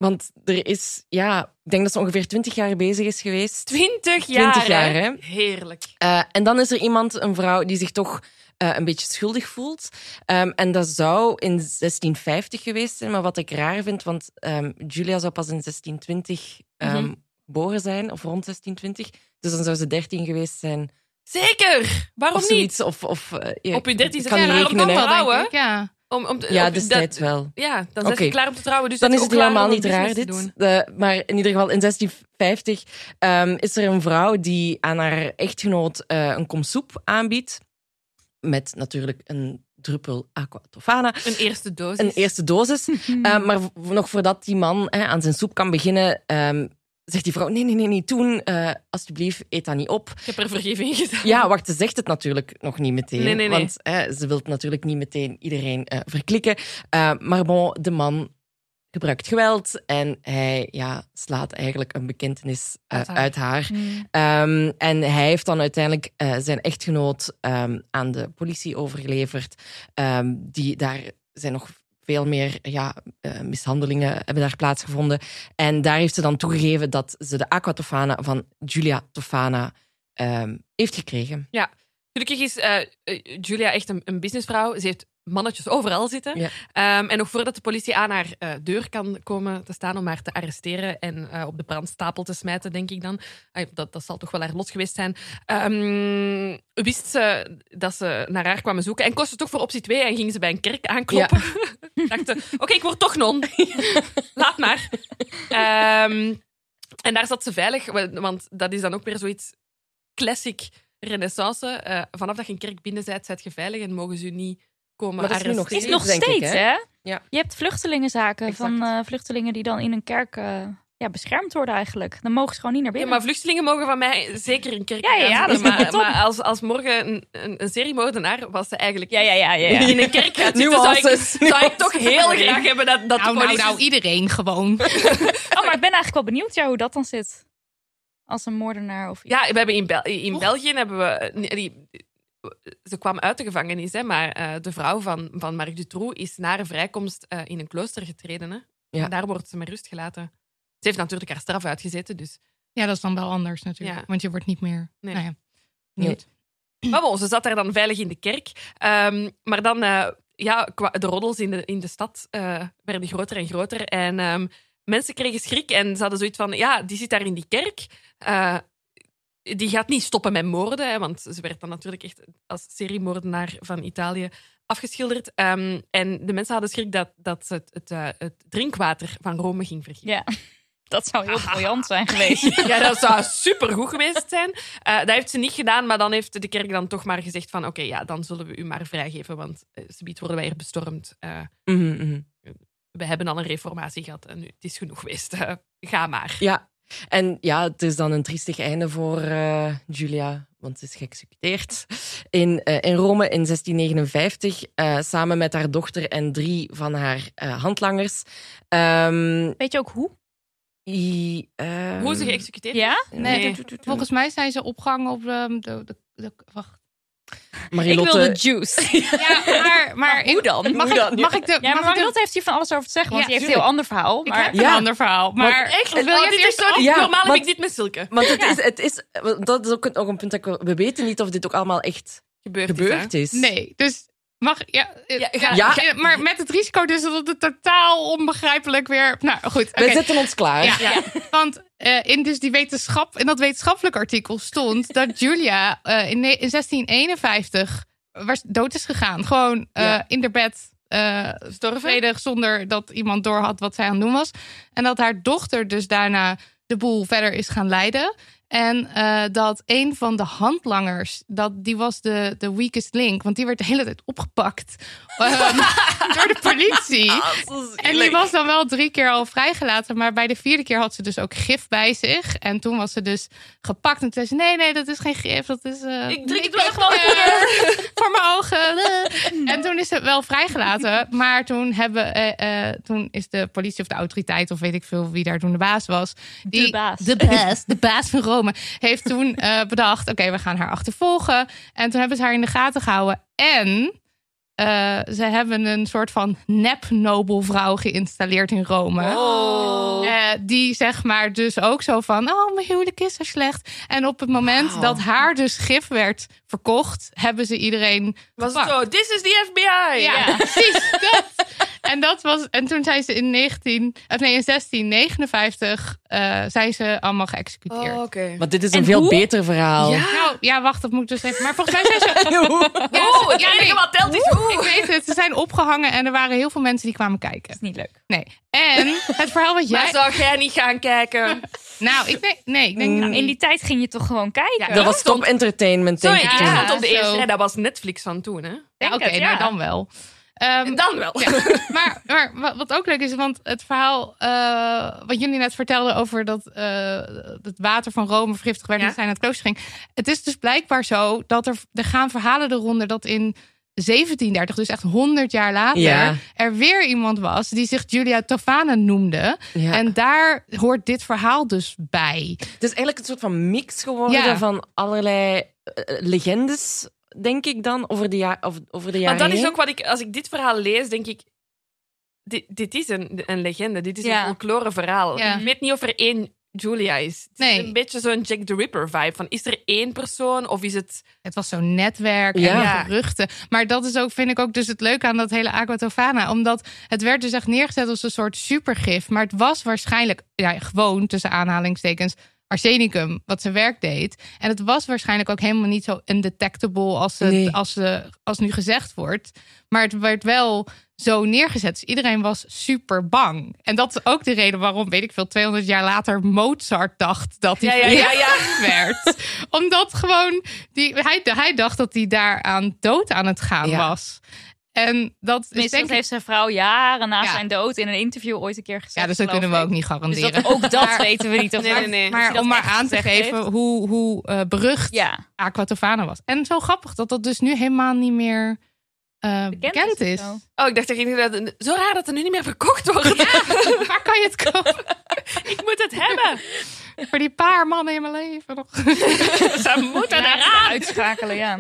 Want er is, ja, ik denk dat ze ongeveer twintig jaar bezig is geweest. Twintig jaar, twintig jaar, hè? hè? Heerlijk. Uh, en dan is er iemand, een vrouw, die zich toch uh, een beetje schuldig voelt. Um, en dat zou in zestien vijftig geweest zijn, maar wat ik raar vind, want um, Julia zou pas in zestien twintig um, mm-hmm. geboren zijn, of rond zestien twintig. Dus dan zou ze dertien geweest zijn. Zeker! Waarom of niet? Of, of, uh, ja, op je dertiende kan ja, je rekenen, dan trouwen. Denk ik, ja. Om, om te, ja, op, destijds dat, wel. Ja, dan zijn okay. ze klaar om te trouwen. Dus dan is het helemaal niet raar, raar, dit. De, maar in ieder geval, in zestien vijftig um, is er een vrouw die aan haar echtgenoot uh, een kom soep aanbiedt. Met natuurlijk een druppel aqua tofana. Een eerste dosis. Een eerste dosis. uh, maar v- nog voordat die man hè, aan zijn soep kan beginnen... Um, zegt die vrouw, nee, nee, nee, niet doen. Uh, alsjeblieft, eet dat niet op. Ik heb er vergeving gedaan. Ja, wacht, ze zegt het natuurlijk nog niet meteen. Nee, nee, nee. Want hè, ze wil natuurlijk niet meteen iedereen uh, verklikken. Uh, maar bon, de man gebruikt geweld en hij ja, slaat eigenlijk een bekentenis uh, uit haar. Uit haar. Mm. Um, en hij heeft dan uiteindelijk uh, zijn echtgenoot um, aan de politie overgeleverd. Um, die daar zijn nog... veel meer ja, uh, mishandelingen hebben daar plaatsgevonden. En daar heeft ze dan toegegeven dat ze de aqua tofana van Julia Tofana um, heeft gekregen. Ja, gelukkig is uh, Julia echt een, een businessvrouw. Ze heeft mannetjes overal zitten. Ja. Um, en nog voordat de politie aan haar uh, deur kan komen te staan om haar te arresteren en uh, op de brandstapel te smijten, denk ik dan. Uh, dat, dat zal toch wel haar lot geweest zijn. Um, wist ze dat ze naar haar kwamen zoeken en koos ze toch voor optie twee en ging ze bij een kerk aankloppen. Ja. Dachten, oké, okay, ik word toch non. Laat maar. Um, en daar zat ze veilig, want dat is dan ook weer zoiets classic renaissance. Uh, vanaf dat je een kerk binnen bent, zijt je veilig en mogen ze u niet komen maar dat is arresteren. Is nog steeds, ik, hè? hè? Ja. Je hebt vluchtelingenzaken exact. van uh, vluchtelingen die dan in een kerk uh, ja, beschermd worden eigenlijk. Dan mogen ze gewoon niet naar binnen. Ja, maar vluchtelingen mogen van mij zeker een kerk. Ja, ja, ja, dat is maar, maar als, als morgen een, een, een seriemoordenaar was ze eigenlijk ja, ja, ja, ja, ja. in een kerk gaat zitten, zou ik, zou ik toch heel graag hebben dat, dat nou, de politie... nou, nou, iedereen gewoon. Oh, maar ik ben eigenlijk wel benieuwd ja, hoe dat dan zit. Als een moordenaar of iets. Ja, we hebben in, Bel- in België hebben we... Die, ze kwam uit de gevangenis, hè, maar uh, de vrouw van, van Marc Dutroux is na haar vrijkomst uh, in een klooster getreden. Hè. Ja. En daar wordt ze met rust gelaten. Ze heeft natuurlijk haar straf uitgezeten, dus... Ja, dat is dan wel anders natuurlijk. Ja. Want je wordt niet meer... Nee. Nou ja, niet. Nee. Maar bon, ze zat daar dan veilig in de kerk. Um, maar dan... Uh, ja, de roddels in de, in de stad uh, werden groter en groter. En um, mensen kregen schrik en ze hadden zoiets van... Ja, die zit daar in die kerk... Uh, Die gaat niet stoppen met moorden, hè, want ze werd dan natuurlijk echt als seriemoordenaar van Italië afgeschilderd. Um, en de mensen hadden schrik dat, dat ze het, het, uh, het drinkwater van Rome ging vergiftigen. Ja, dat zou heel briljant zijn geweest. Ja, dat zou supergoed geweest zijn. Uh, dat heeft ze niet gedaan, maar dan heeft de kerk dan toch maar gezegd van oké, okay, ja, dan zullen we u maar vrijgeven, want uh, subiet worden wij hier bestormd. Uh, mm-hmm, mm-hmm. We hebben al een reformatie gehad en nu, het is genoeg geweest. Uh, ga maar. Ja. En ja, het is dan een triestig einde voor uh, Julia, want ze is geëxecuteerd in, uh, in Rome in zestien negenenvijftig, uh, samen met haar dochter en drie van haar uh, handlangers. Um, Weet je ook hoe? I, um, hoe is ze geëxecuteerd? Ja? Nee, nee. Volgens mij zijn ze opgehangen op de... de, de, de wacht. Marilotte... Ik wil de juice. Ja, maar... maar hoe dan? Mag, hoe dan? Ik, mag ik de... Ja, maar Marilotte de... heeft hier van alles over te zeggen, want ja, die heeft een heel ander verhaal. Maar... Ik heb ja. een ander verhaal. Maar, maar echt, wil oh, je dit is zo, ja, normaal want, heb ik dit met Silke. Want het ja. is, het is, dat is ook nog een punt dat ik wil... We weten niet of dit ook allemaal echt gebeurd, gebeurd is, is. Nee, dus... Mag, ja, ja, ga, ja. Ga, maar met het risico dus dat het totaal onbegrijpelijk weer... Nou, goed. Wij okay. zetten ons klaar. Ja, ja. Want uh, in, dus die wetenschap, in dat wetenschappelijk artikel stond dat Julia uh, in, ne- in zestien eenenvijftig was dood is gegaan. Gewoon uh, ja. in haar bed uh, vredig, zonder dat iemand doorhad wat zij aan het doen was. En dat haar dochter dus daarna de boel verder is gaan leiden. En uh, dat een van de handlangers, dat, die was de, de weakest link. Want die werd de hele tijd opgepakt um, door de politie. Oh, en die was dan wel drie keer al vrijgelaten. Maar bij de vierde keer had ze dus ook gif bij zich. En toen was ze dus gepakt. En toen zei ze, nee, nee, dat is geen gif. Dat is, uh, ik drink het wel gewoon poeder voor mijn ogen. En toen is ze wel vrijgelaten. Maar toen, hebben, uh, uh, toen is de politie of de autoriteit, of weet ik veel wie daar toen de baas was. Die, de baas. De baas, de baas van Rome. Heeft toen uh, bedacht, oké, okay, we gaan haar achtervolgen. En toen hebben ze haar in de gaten gehouden. En Uh, ze hebben een soort van nep-nobelvrouw geïnstalleerd in Rome. Oh. Uh, die zeg maar dus ook zo van... oh, mijn huwelijk is zo slecht. En op het moment wow. dat haar dus gif werd verkocht... hebben ze iedereen Was gepakt. het zo, this is the F B I. Ja, ja. precies. Dat. En, dat was, en toen zijn ze in, negentien, of nee, in zestien negenenvijftig uh, zijn ze allemaal geëxecuteerd. Oh, oké. Maar dit is een En veel hoe? beter verhaal. Ja. Nou, ja, wacht, dat moet ik dus even... Maar volgens mij zijn ze... Ja, Oh, het ja, enige nee. wat telt is hoe. Ik weet het, ze zijn opgehangen en er waren heel veel mensen die kwamen kijken. Dat is niet leuk. Nee. En het verhaal wat jij... Maar zou jij niet gaan kijken? Nou, ik denk... Nee, ik denk... Mm. Nou, in die tijd ging je toch gewoon kijken? Ja, Dat was top entertainment, denk Sorry, ik ik toen. stond op de zo. eerste rij. Dat was Netflix van toen, hè? Ja, denk oké, het, ja. nou dan wel. Um, Dan wel. Ja, maar, maar wat wat ook leuk is, want het verhaal uh, wat jullie net vertelden over dat uh, het water van Rome vergiftigd werd en Ja. zij naar het klooster ging. Het is dus blijkbaar zo dat er, er gaan verhalen de ronde dat in zeventien dertig, dus echt honderd jaar later, Ja. er weer iemand was die zich Giulia Tofana noemde. Ja. En daar hoort dit verhaal dus bij. Het is eigenlijk een soort van mix geworden Ja. van allerlei uh, legendes, denk ik dan, over de, ja- of, over de jaren Want dat is heen. ook wat ik, als ik dit verhaal lees, denk ik, dit, dit is een, een legende. Dit is Ja. een folklore verhaal. Ja. Ik weet niet of er één Julia is. Het Nee. is een beetje zo'n Jack the Ripper vibe. Van, is er één persoon of is het... Het was zo'n netwerk Ja. en geruchten. Maar dat is ook, vind ik ook dus het leuke aan dat hele Aqua Tofana. Omdat het werd dus echt neergezet als een soort supergif. Maar het was waarschijnlijk, ja, gewoon tussen aanhalingstekens, arsenicum, wat zijn werk deed. En het was waarschijnlijk ook helemaal niet zo undetectable als, het, Nee. als, uh, als nu gezegd wordt. Maar het werd wel zo neergezet. Dus iedereen was super bang. En dat is ook de reden waarom, weet ik veel, tweehonderd jaar later Mozart dacht dat hij Ja, ja, ja, ja. werd. Omdat gewoon, die, hij, hij dacht dat hij daaraan dood aan het gaan Ja. was. En dat is Tenminste, denk dat ik... heeft zijn vrouw jaren na Ja. zijn dood in een interview ooit een keer gezegd. Ja, dus dat geloof kunnen we ik. ook niet garanderen. Dus dat, ook dat Maar- weten we niet. Of Nee, dat- nee, nee. dat hij Maar dat om maar echt aan te gezegd geven heeft. hoe, hoe uh, berucht Ja, Aqua Tofana was. En zo grappig dat dat dus nu helemaal niet meer uh, bekend, bekend is. is. of zo. Oh, ik dacht dat ik dat zo raar dat er nu niet meer verkocht wordt. Waar kan je het kopen? Ik moet het hebben. Voor die paar mannen in mijn leven nog. Ze moeten Ja, eraan. uitschakelen, ja.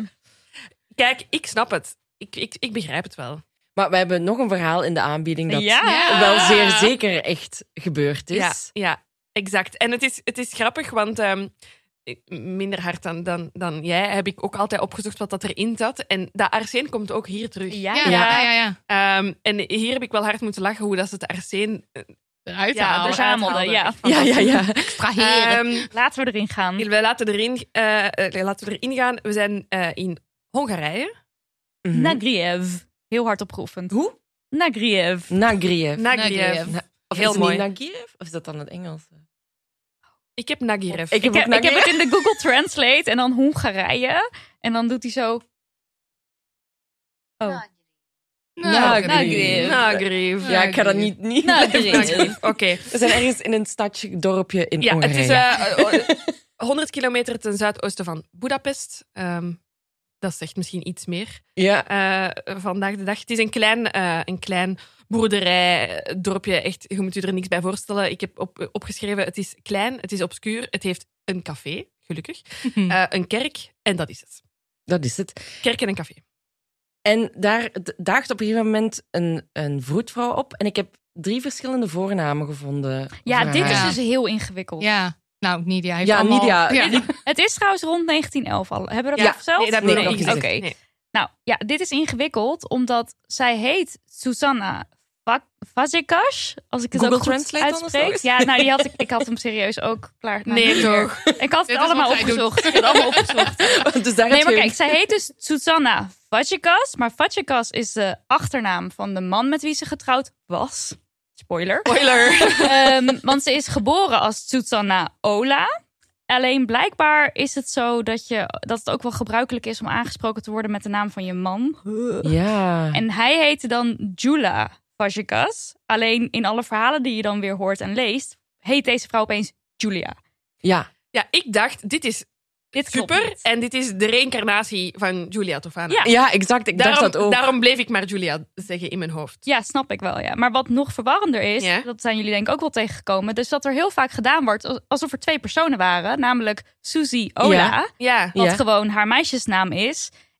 Kijk, ik snap het. Ik, ik, ik begrijp het wel. Maar we hebben nog een verhaal in de aanbieding dat Ja. Ja. wel zeer zeker echt gebeurd is. Ja, ja, exact. En het is, het is grappig, want ehm, ik- minder hard dan, dan, dan jij heb ik ook altijd opgezocht wat dat erin zat. En dat arsen komt ook hier terug. Ja, Ja, ja. ja, ja. ja. Ehm, en hier heb ik wel hard moeten lachen hoe dat ze het arsen eh, Eruit ja, halen. verzamelde, eruit ja. haalden. Ja, ja, ja. Extraheren. Ehm, Laten we erin gaan. we laten erin, eh, eh, laten we erin gaan. We zijn eh, in Hongarije. Mhm. Nagriev. Heel hard opgeoefend. Hoe? Nagriev. Nagriev. Nagriev. Nagriev. Of Heel is het mooi. niet Nagriev? Of is dat dan het Engels? Ik heb Nagirev. Ik Ik heb, heb, ook ik heb Nagriev. het in de Google Translate en dan Hongarije. En dan doet hij zo... Oh. Nagriev. Nagriev. Nagriev. Ja, ik ga dat niet... niet Nagriev. Oké. We zijn ergens in een stadje, dorpje in Ja, het Hongarije. is eh, eh, honderd kilometer ten zuidoosten van Budapest. Ehm, dat zegt misschien iets meer Ja. eh, vandaag de dag. Het is een klein, eh, een klein boerderij, eh, dorpje. Echt, je moet je er niks bij voorstellen. Ik heb op, opgeschreven, het is klein, het is obscuur. Het heeft een café, gelukkig. eh, een kerk en dat is het. Dat is het. Kerk en een café. En daar d- daagt op een gegeven moment een, een vroedvrouw op. En ik heb drie verschillende voornamen gevonden. Ja, voor dit haar. is Ja. dus heel ingewikkeld. Ja, nou, Nidia heeft Ja, allemaal... Nidia. Ja. Het is trouwens rond negentien elf al. Hebben we dat Ja, al verteld? nee, dat heb Nee, ik nog nog niet niet Oké. gezegd. Nee. Nou, ja, dit is ingewikkeld, omdat zij heet Susanna Va- Fazekas, als ik het Google ook goed Translate dan of zo uitspreek. eens? Ja, nou, die had ik, ik had hem serieus ook klaar. Nou, Nee, niet meer. toch? Ik had Dit het is allemaal wat zij doet. opgezocht. Ik had het allemaal opgezocht. Dus daar Nee, heb maar je- kijk, zij heet dus Susanna Fazekas, maar Fazekas is de achternaam van de man met wie ze getrouwd was. Spoiler. Spoiler. Ehm, want ze is geboren als Susanna Ola. Alleen blijkbaar is het zo dat, je, dat het ook wel gebruikelijk is om aangesproken te worden met de naam van je man. Ja. En hij heette dan Jula Fazekas. Alleen in alle verhalen die je dan weer hoort en leest, heet deze vrouw opeens Julia. Ja. Ja, ik dacht, dit is Dit klopt super. niet. En dit is de reïncarnatie van Giulia Tofana. Ja. Ja, exact. Ik Daarom, dacht dat ook. daarom bleef ik maar Julia zeggen in mijn hoofd. Ja, snap ik wel, ja. Maar wat nog verwarrender is, Ja. dat zijn jullie denk ik ook wel tegengekomen, dus dat er heel vaak gedaan wordt alsof er twee personen waren, namelijk Susie Ola, Ja. Ja. wat Ja. gewoon haar meisjesnaam is,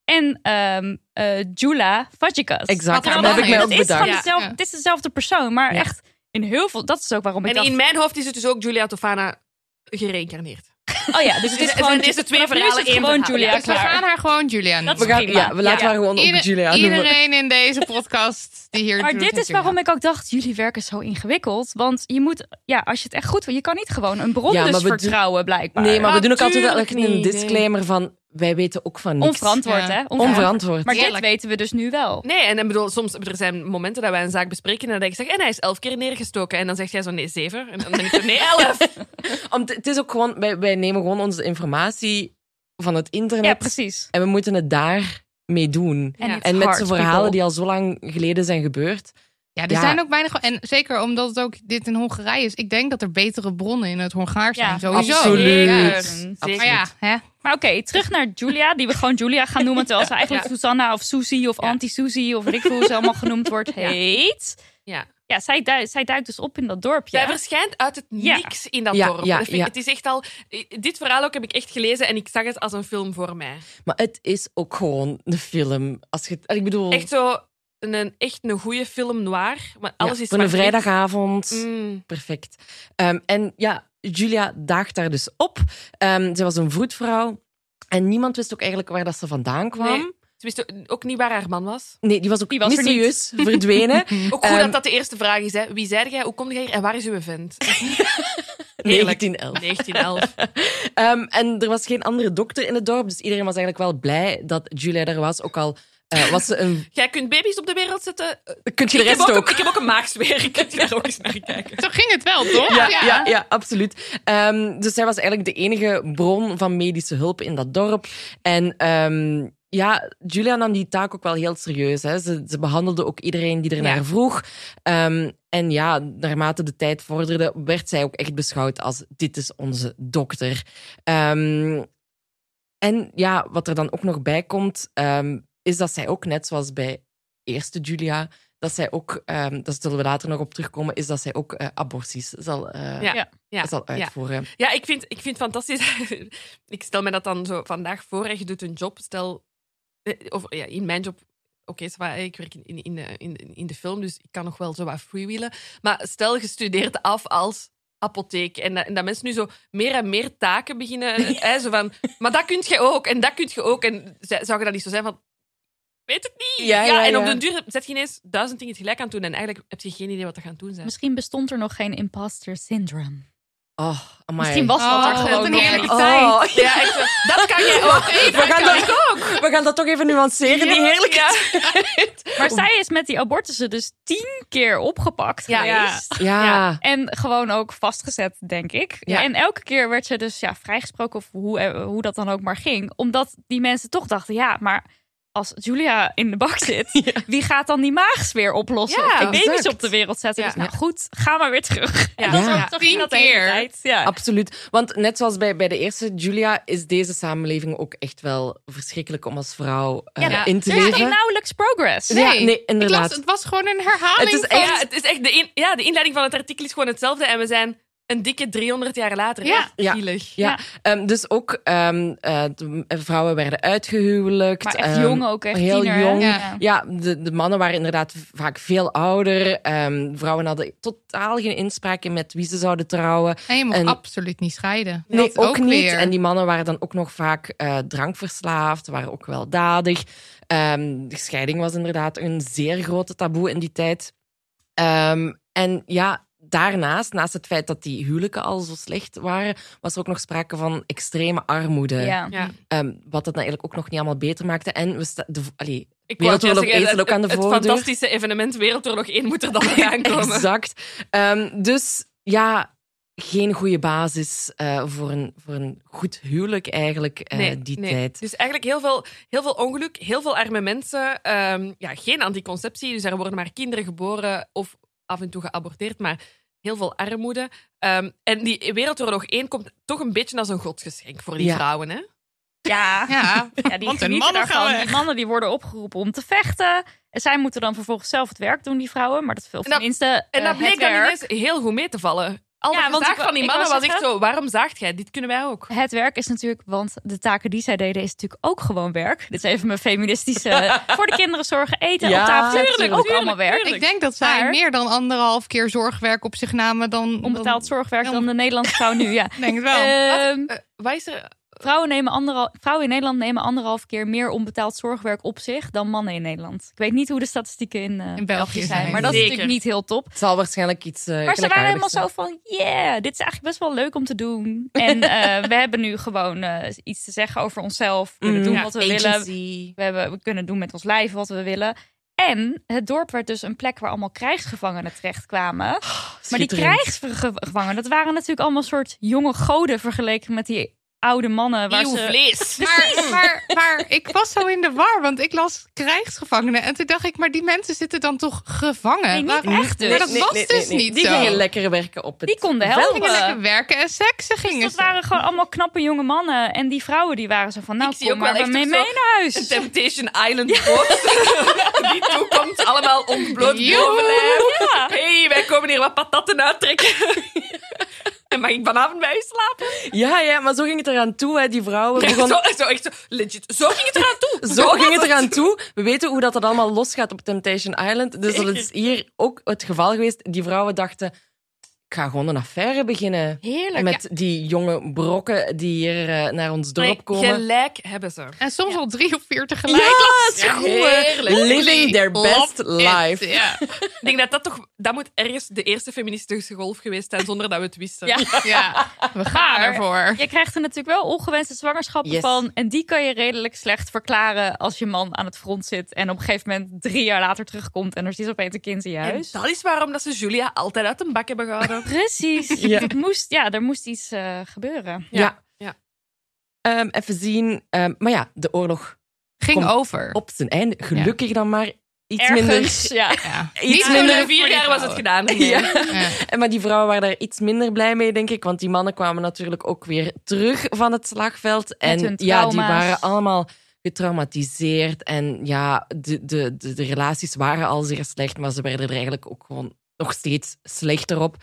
En um, uh, Jula Fadjikas. Exact, Wat dat heb ik mij dat ook is bedacht. gewoon dezelfde, Ja. Het is dezelfde persoon, maar Ja. echt in heel veel... Dat is ook waarom ik En dacht... in mijn hoofd is het dus ook Julia Tofana gereïncarneerd. Oh ja, dus het is zijn gewoon... deze twee vanaf nu is verhalen het één gewoon verhaal. Julia, Ja, Dus we klaar. gaan haar gewoon Julia Dat We noemen. gaan, prima. ja, we laten Ja. haar gewoon Ieder- op Julia noemen. Iedereen in deze podcast die hier Maar doet dit het is Julia. waarom ik ook dacht, jullie werken zo ingewikkeld. Want je moet, ja, als je het echt goed wil, je kan niet gewoon een bron Ja, dus maar we doen- vertrouwen, blijkbaar. Nee, maar we doen ook altijd wel Natuurlijk een niet, disclaimer van... Wij weten ook van niks. Onverantwoord, Ja. hè? Onverantwoord. Maar dit Eerlijk. weten we dus nu wel. Nee, en ik bedoel, soms er zijn momenten dat wij een zaak bespreken en dat ik zeg, en hij is elf keer neergestoken. En dan zegt jij zo, nee, zeven. En dan denk ik zo, nee, elf. Om, het is ook gewoon... Wij, wij nemen gewoon onze informatie van het internet. Ja, precies. En we moeten het daar mee doen. En, Ja. it's En met hard, zo'n verhalen people. die al zo lang geleden zijn gebeurd. Ja, er Ja. zijn ook weinig... En zeker omdat het ook dit in Hongarije is. Ik denk dat er betere bronnen in het Hongaars zijn. Ja, sowieso. absoluut. Ja. Zeker. Maar ja, hè? Maar oké, terug naar Julia, die we gewoon Julia gaan noemen. Terwijl ze eigenlijk Ja. Susanna of Susie of Ja. Anti-Susie of weet ik veel hoe ze allemaal genoemd wordt, heet. Ja. Ja, zij, du- zij duikt dus op in dat dorpje. Zij verschijnt uit het Ja. niks in dat Ja, dorp. ja, Dat vind- ja. Het is echt al... Dit verhaal ook heb ik echt gelezen en ik zag het als een film voor mij. Maar het is ook gewoon een film. Als je, het- ik bedoel... Echt zo... Een, echt een goede film noir. Maar alles ja, is voor een zwart-wit. vrijdagavond. Mm. Perfect. Ehm, en ja, Julia daagt daar dus op. Um, ze was een vroedvrouw. En niemand wist ook eigenlijk waar dat ze vandaan kwam. Nee. Nee, Ze wist ook niet waar haar man was. die was ook Die was er mysterieus verdwenen. Ook goed Ehm, dat dat de eerste vraag is. Hè. Wie zei jij? Hoe kom jij hier? En waar is uw vent? Heerlijk. negentien elf. negentien elf. Ehm, en er was geen andere dokter in het dorp. Dus iedereen was eigenlijk wel blij dat Julia er was. Ook al uh, was ze een... Jij kunt baby's op de wereld zetten. Kunt je de Ik heb, rest ook, ook? Een, ik heb ook een maagsfeer. Ik kan daar ook eens naar kijken. Zo ging het wel, toch? Ja, ja, ja, absoluut. Um, dus zij was eigenlijk de enige bron van medische hulp in dat dorp. En um, ja, Julia nam die taak ook wel heel serieus. Hè. Ze, ze behandelde ook iedereen die er naar Ja. vroeg. Um, en ja, naarmate de tijd vorderde, werd zij ook echt beschouwd als dit is onze dokter. Um, en ja, wat er dan ook nog bij komt, um, is dat zij ook, net zoals bij eerste Julia, dat zij ook, um, daar zullen we later nog op terugkomen, is dat zij ook uh, aborties zal, uh, Ja. Ja. zal Ja. uitvoeren. Ja, ik vind, ik vind het fantastisch. Ik stel me dat dan zo vandaag voor en je doet een job. Stel, eh, of ja, in mijn job... Oké, okay, ik werk in, in, in, in, in de film, dus ik kan nog wel zo wat freewheelen. Maar stel, je studeert af als apotheek. En dat, en dat mensen nu zo meer en meer taken beginnen. Hè, zo van, maar dat kun je ook, en dat kun je ook. En zou je dat niet zo zijn van... Weet het niet. Ja, ja, en op ja. den duur zet je ineens duizend dingen tegelijk aan het doen. En eigenlijk heb je geen idee wat er gaan doen zijn. Misschien bestond er nog geen imposter syndrome. Oh, amai. Misschien was dat Oh, er wat gewoon een nog heerlijke niet. tijd. Oh, Ja, echt, zo. Dat kan jij ook. we, gaan dat, we gaan dat toch even nuanceren, die heerlijke tijd. Maar zij is met die abortussen dus tien keer opgepakt Ja. geweest. Ja. Ja. En gewoon ook vastgezet, denk ik. Ja. En elke keer werd ze dus ja, vrijgesproken, of hoe, eh, hoe dat dan ook maar ging. Omdat die mensen toch dachten, ja, maar als Julia in de bak zit, wie gaat dan die maagsfeer oplossen? Ja, of die baby's exact. op de wereld zetten? Ja. Dus nou goed, ga maar weer terug. Ja. En dat Ja. was toch ging dat de Tien hele keer. tijd. Ja. Absoluut. Want net zoals bij, bij de eerste Julia is deze samenleving ook echt wel verschrikkelijk om als vrouw uh, Ja, in te Er is leven. geen nauwelijks progress. Ja, Nee, nee, Ik inderdaad. las, het was gewoon een herhaling Het is van... echt- Ja, het is echt de, in, ja, de inleiding van het artikel is gewoon hetzelfde. En we zijn een dikke driehonderd jaar later. Ja. Echt Ja. zielig. Ja, um, dus ook um, uh, de vrouwen werden uitgehuwelijkt. Maar echt um, jong ook, echt heel tiener, hè? jong. Ja. Ja, de, de mannen waren inderdaad vaak veel ouder. Um, vrouwen hadden totaal geen inspraak in met wie ze zouden trouwen. En je mocht En- absoluut niet scheiden. Nee, Dat ook, niet. weer. En die mannen waren dan ook nog vaak uh, drankverslaafd, waren ook weldadig. Um, de scheiding was inderdaad een zeer grote taboe in die tijd. Um, en ja, daarnaast, naast het feit dat die huwelijken al zo slecht waren, was er ook nog sprake van extreme armoede. Ja. Ja. Um, wat dat eigenlijk ook nog niet allemaal beter maakte. En we sta- de, allee, Ik wou Wereldoorlog zeggen, één staat ook aan de het, het voordeur. fantastische evenement Wereldoorlog één moet er dan nog aankomen. Exact. Um, dus ja, geen goede basis uh, voor, een, voor een goed huwelijk eigenlijk uh, Nee, die nee. tijd. Dus eigenlijk heel veel, heel veel ongeluk, heel veel arme mensen. Um, ja, geen anticonceptie, dus er worden maar kinderen geboren of af en toe geaborteerd, maar heel veel armoede. Um, en die Wereldoorlog één komt toch een beetje als een godsgeschenk voor die Ja. vrouwen. Hè? Ja, Ja, ja, die want de genieten mannen gaan daarvan. weg. Die mannen die worden opgeroepen om te vechten. En zij moeten dan vervolgens zelf het werk doen, die vrouwen. Maar dat is veel En dat- tenminste En uh, dat bleek het dan werk. ineens heel goed mee te vallen. al Ja, dat want gezaag ik- van die ik mannen wou was echt zeggen- zo, waarom zaagt jij? Dit kunnen wij ook. Het werk is natuurlijk, want de taken die zij deden is natuurlijk ook gewoon werk. Dit is even mijn feministische... voor de kinderen zorgen, eten, Ja, op tafel zetten, is tuurlijk, ook tuurlijk, allemaal werk. tuurlijk. Ik denk dat zij Maar- meer dan anderhalf keer zorgwerk op zich namen dan... Onbetaald dan, zorgwerk dan- dan de Nederlandse vrouw nu, ja. Ik denk het wel. Ehm, Uh, waar is er... vrouwen, nemen anderhal, vrouwen in Nederland nemen anderhalf keer meer onbetaald zorgwerk op zich dan mannen in Nederland. Ik weet niet hoe de statistieken in, uh, In België zijn, zijn. maar dat is Zeker. natuurlijk niet heel top. Het zal waarschijnlijk iets uh, Maar ze waren helemaal gelijkaardigs zo zijn. van, yeah, dit is eigenlijk best wel leuk om te doen. En uh, we hebben nu gewoon uh, iets te zeggen over onszelf. We kunnen Mm, doen ja, wat we willen. agency. We, hebben, we kunnen doen met ons lijf wat we willen. En het dorp werd dus een plek waar allemaal krijgsgevangenen terechtkwamen. maar die schitterend. krijgsgevangenen, dat waren natuurlijk allemaal soort jonge goden vergeleken met die oude mannen. Waar Nieuw ze... vlees. Maar, maar, maar ik was zo in de war, want ik las krijgsgevangenen. En toen dacht ik, maar die mensen zitten dan toch gevangen? Nee, niet Waarom- echt dus. Maar dat Nee, was nee, dus nee, nee. niet Die zo. gingen lekker werken op het Die konden veld. helpen. Gingen lekker werken en seksen Dus gingen dat ze. waren gewoon allemaal knappe jonge mannen. En die vrouwen die waren zo van, nou Ik zie kom ook wel maar echt mee, ook mee zo naar Een huis. Temptation Island boot die toekomt, allemaal ontbloot Joe. bovenlijf. Ja. Hey, wij komen hier wat patatten uittrekken. En mag ik vanavond bij u slapen? Ja, ja, maar zo ging het eraan toe. Hè. Die vrouwen Zo, begonnen... zo, echt zo, legit. Zo ging het eraan toe. Zo was ging het het. eraan toe. We weten hoe dat, dat allemaal losgaat op Temptation Island. Dus dat is hier ook het geval geweest. Die vrouwen dachten, ik ga gewoon een affaire beginnen. Heerlijk. Met die jonge brokken die hier uh, naar ons dorp Nee, komen. gelijk hebben ze. En soms al drie of vier tegelijk. Ja, het is Ja, goed. hè. heerlijk. Living their best Love it. life. Ja. Ik denk dat dat toch... Dat moet ergens de eerste feministische golf geweest zijn, zonder dat we het wisten. Ja. ja, we gaan Maar- ervoor. Je krijgt er natuurlijk wel ongewenste zwangerschappen Yes. van. En die kan je redelijk slecht verklaren als je man aan het front zit. En op een gegeven moment drie jaar later terugkomt. En er is opeens een kind in je En huis. dat is waarom dat ze Julia altijd uit een bak hebben gehouden. Precies. Ja. Het moest, ja, er moest iets uh, gebeuren. Ja. Ja. Um, even zien. Um, maar ja, de oorlog Ging Kom over. op zijn einde. Gelukkig dan maar iets Ergens, minder... ja. Ja. Iets Niet minder voor Na de- vier voor die jaar was het vrouwen. gedaan. Ja. Ja. En maar die vrouwen waren daar iets minder blij mee, denk ik. Want die mannen kwamen natuurlijk ook weer terug van het slagveld. En hun ja, die trauma's. waren allemaal getraumatiseerd. En ja, de, de, de, de relaties waren al zeer slecht, maar ze werden er eigenlijk ook gewoon nog steeds slechter op.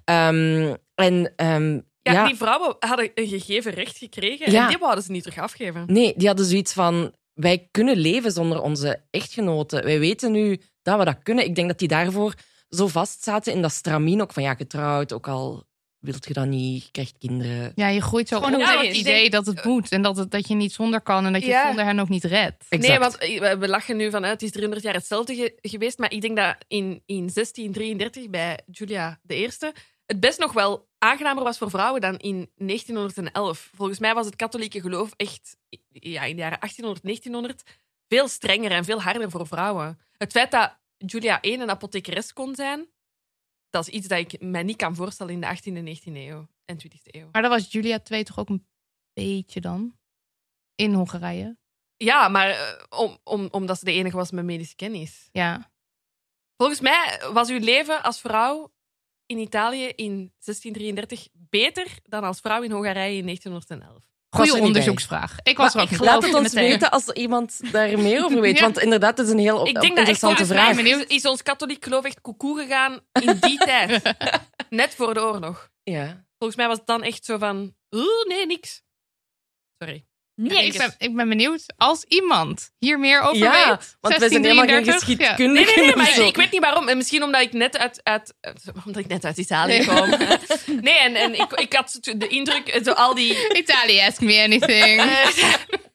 Um, en um, Ja, ja, die vrouwen hadden een gegeven recht gekregen Ja. en die wouden ze niet terug afgeven. nee, die hadden zoiets van... Wij kunnen leven zonder onze echtgenoten. Wij weten nu dat we dat kunnen. Ik denk dat die daarvoor zo vast zaten in dat stramien. Ook van, ja, getrouwd, ook al wilt je dat niet, je krijgt kinderen. Ja, je groeit zo Gewoon op hoe met het het is. idee dat het moet. En dat, het, dat je niet zonder kan. En dat je Ja. het zonder hen ook niet redt. Exact. Nee, want we we lachen nu van het is driehonderd jaar hetzelfde ge- geweest. Maar ik denk dat in, in zestien drieëndertig bij Julia de Eerste het best nog wel aangenamer was voor vrouwen dan in negentienhonderdelf. Volgens mij was het katholieke geloof echt ja, in de jaren achttienhonderd, negentienhonderd veel strenger en veel harder voor vrouwen. Het feit dat Julia één een apothekeres kon zijn, dat is iets dat ik mij niet kan voorstellen in de achttiende, negentiende eeuw en twintigste eeuw. Maar dat was Julia twee toch ook een beetje dan? In Hongarije. Ja, maar uh, om, om, omdat ze de enige was met medische kennis. Ja. Volgens mij was uw leven als vrouw in Italië in zestien drieëndertig beter dan als vrouw in Hongarije in negentienhonderdelf. Was er Goeie niet onderzoeksvraag. Ik was er ook ik niet geloof Laat bij. het je ons meteen. weten als er iemand daar meer over weet. Ja. Want inderdaad, het is een heel op- Ik denk dat echt interessante volgens mij vraag. is, is ons katholiek geloof echt koekoe gegaan in die tijd. Net voor de oorlog. Ja. Volgens mij was het dan echt zo van... "Oeh, nee, niks. Sorry. Nee, ik, ben, ik ben benieuwd als iemand hier meer over Ja, weet. want wij zijn helemaal geen zestien drieëndertig, ja. geschiedkundigen. Nee, nee, nee, maar of zo. ik, ik weet niet waarom. En misschien omdat ik net uit, uit, uit- omdat ik net uit Italië kwam. Nee, en, en ik, ik had de indruk... Zo al die... Italië, ask me anything. Eh,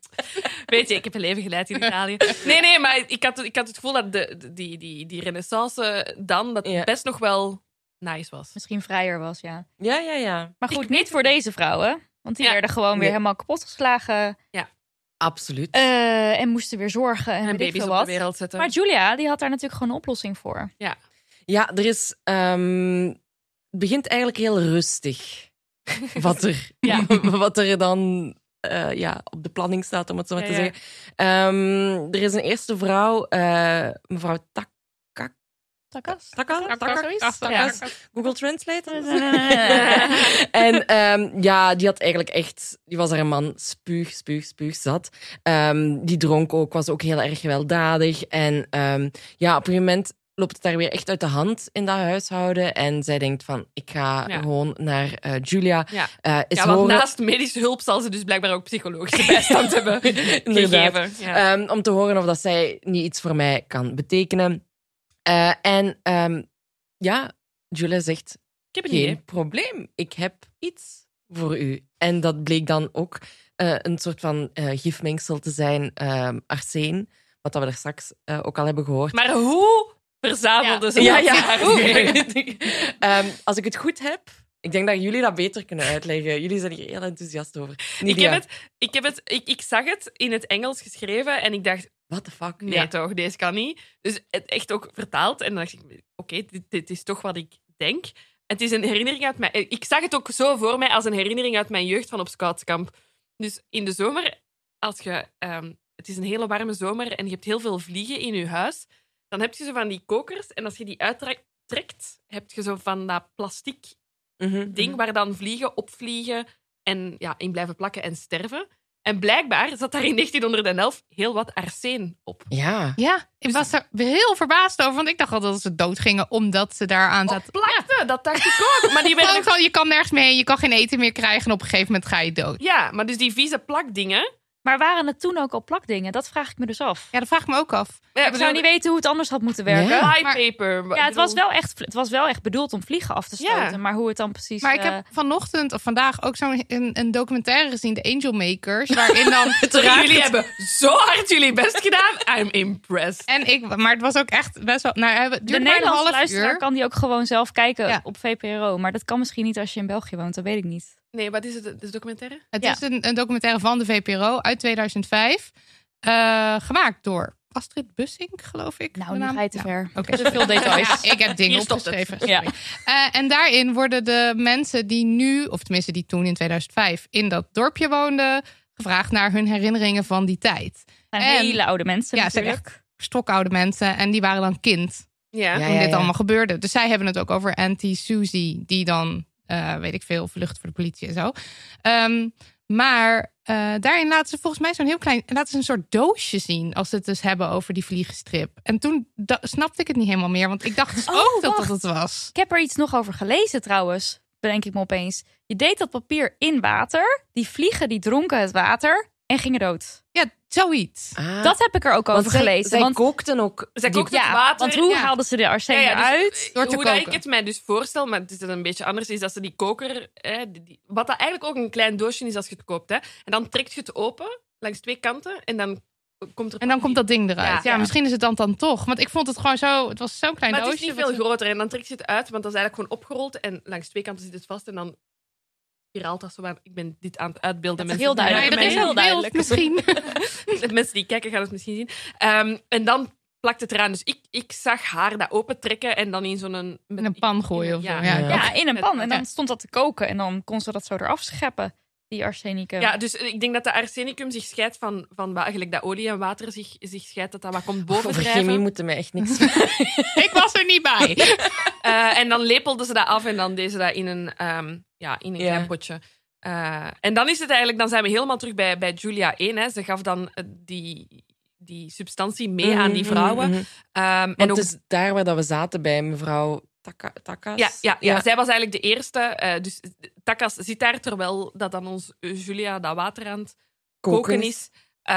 Weet je, ik heb een leven geleid in Italië. Nee, nee, maar ik had, ik had het gevoel dat de, de- die, die, die renaissance dan dat Ja. best nog wel nice was. Misschien vrijer was, ja. Ja, ja, ja. Maar goed, Ik niet weet voor deze vrouwen. Want die Ja. werden gewoon weer Nee. helemaal kapotgeslagen. Absoluut. eh, en moesten weer zorgen en, En weet ik baby's veel op wat. de wereld zetten. Maar Julia, die had daar natuurlijk gewoon een oplossing voor. Ja, er is... ehm, het begint eigenlijk heel rustig. Wat er, Ja. wat er dan eh, ja, op de planning staat, om het zo maar Ja, te ja. zeggen. Ehm, er is een eerste vrouw, eh, mevrouw Tak. Takas? Taka? Taka, Taka? zoiets? Takas? Ja. Google Translate? En ehm, ja, die had eigenlijk echt... Die was haar een man spuug, spuug, spuug zat. Ehm, die dronk ook, was ook heel erg gewelddadig. En ehm, ja, op een gegeven moment loopt het daar weer echt uit de hand in dat huishouden. En zij denkt van, ik ga Ja. gewoon naar uh, Julia. Ja. Uh, is Ja, want horen... naast medische hulp zal ze dus blijkbaar ook psychologische bijstand hebben Inderdaad. gegeven. Ja. Um, om te horen of dat zij niet iets voor mij kan betekenen. Uh, en um, ja, Julia zegt, Ik heb een geen idee. probleem, ik heb iets voor u. En dat bleek dan ook uh, een soort van uh, gifmengsel te zijn, uh, arsen, wat dat we er straks uh, ook al hebben gehoord. Maar hoe verzamelde Ja. ze ja, dat? ja. Oké. um, als ik het goed heb, ik denk dat jullie dat beter kunnen uitleggen. Jullie zijn hier heel enthousiast over. Ik, Nidia, heb het, ik, heb het, ik, ik zag het in het Engels geschreven en ik dacht, what the fuck? nee Ja. toch, deze kan niet. Dus het echt ook vertaald. En dan dacht ik, oké, okay, dit, dit is toch wat ik denk. Het is een herinnering uit mijn... Ik zag het ook zo voor mij als een herinnering uit mijn jeugd van op scoutskamp. Dus in de zomer, als je... Um, het is een hele warme zomer en je hebt heel veel vliegen in je huis, dan heb je zo van die kokers en als je die uittrekt, heb je zo van dat plastic Mm-hmm. ding waar dan vliegen opvliegen en ja, in blijven plakken en sterven. En blijkbaar zat daar in negentienhonderdelf heel wat arsen op. Ja. Ja, ik was er heel verbaasd over. Want ik dacht altijd dat ze dood gingen omdat ze daar aan zaten. Op plakte, dat dacht ik ook. Maar die werden... Gewoon van, je kan nergens meer heen, je kan geen eten meer krijgen. En op een gegeven moment ga je dood. Ja, maar dus die vieze plakdingen... Maar waren het toen ook al plakdingen? Dat vraag ik me dus af. Ja, dat vraag ik me ook af. Ja, Ik zou niet weten hoe het anders had moeten werken. Ja. Ja, Flypaper. het, was wel echt, het was wel echt bedoeld om vliegen af te stoten. Ja. Maar hoe het dan precies... Maar ik eh, heb vanochtend of vandaag ook zo'n een, een documentaire gezien, de Angel Makers. Waarin dan... Jullie hebben zo hard jullie best gedaan. I'm impressed. En ik, maar het was ook echt best wel... Nou, het de duurde maar een Nederlandse half luisteraar uur. kan die ook gewoon zelf kijken Ja. op V P R O. Maar dat kan misschien niet als je in België woont. Dat weet ik niet. Nee, wat is het? Het is documentaire? Het Ja. is een, een documentaire van de V P R O uit tweeduizend vijf. Uh, gemaakt door Astrid Bussink, geloof ik. Nou, de nu naam. ga je te Nou, ver. Oké. Te veel details. Ja, ik heb dingen Hier stopt het. opgeschreven. Ja. sorry. Uh, en daarin worden de mensen die nu, of tenminste die toen in tweeduizend vijf in dat dorpje woonden, gevraagd naar hun herinneringen van die tijd. En En- hele oude mensen Ja, het zijn natuurlijk. echt stokoude mensen en die waren dan kind Ja. Ja, toen dit allemaal gebeurde. Dus zij hebben het ook over Auntie Susie, die dan, uh, weet ik veel, vlucht voor de politie en zo. Um, maar uh, daarin laten ze volgens mij zo'n heel klein, laten ze een soort doosje zien als ze het dus hebben over die vliegenstrip. En toen da- snapte ik het niet helemaal meer, want ik dacht dus Oh, ook dat wacht. dat het was. Ik heb er iets nog over gelezen trouwens. Bedenk ik me opeens. Je deed dat papier in water. Die vliegen die dronken het water en gingen dood. Ja, zoiets. Ah, Dat heb ik er ook want over zij, gelezen. Zij want, kookten ook... Zij die- kookten het ja, water. want hoe ja. haalden ze de arsen Ja, ja, dus, eruit? eh, Door te hoe dat koken. ik het mij dus voorstel, maar het is dan een beetje anders, is dat ze die koker... Eh, die, die- wat dat eigenlijk ook een klein doosje is als je het koopt. Hè, en dan trek je het open, langs twee kanten, en dan komt er... En dan komt dat ding eruit. Ja, Ja. misschien is het dan dan toch. Want ik vond het gewoon zo, het was zo'n klein Maar het doosje. is niet wat veel ze- groter. En dan trek je het uit, want dat is eigenlijk gewoon opgerold. En langs twee kanten zit het vast. En dan spiraalt dat zo aan. Ik ben dit aan het uitbeelden. Dat is Mensen heel die- duidelijk. Ja, er is heel een beeld duidelijk. misschien. De mensen die kijken gaan het misschien zien. Um, en dan plakt het eraan. Dus ik, ik zag haar dat opentrekken en dan in zo'n... In een pan gooien of zo. Ja, Ja. ik ook. Ja, in een Met- pan. En dan ja. stond dat te koken. En dan kon ze dat zo eraf scheppen. Die arsenicum. Ja, dus ik denk dat de arsenicum zich scheidt van, van wat eigenlijk dat olie en water zich, zich scheidt, dat dat wat komt Over chemie bovendrijven. moeten mij echt niks... Ik was er niet bij. Uh, en dan lepelden ze dat af en dan deden ze dat in een, um, ja, in een Ja. klein potje. Uh, en dan is het eigenlijk, dan zijn we helemaal terug bij, bij Julia één. Hè. Ze gaf dan uh, die, die substantie mee aan die vrouwen. Mhm, mhm. Um, Want en ook, het is daar waar dat we zaten bij mevrouw Taka, Takas. ja, ja, ja, zij was eigenlijk de eerste. Uh, dus Takas zit daar terwijl dat dan ons uh, Julia dat water aan het koken is.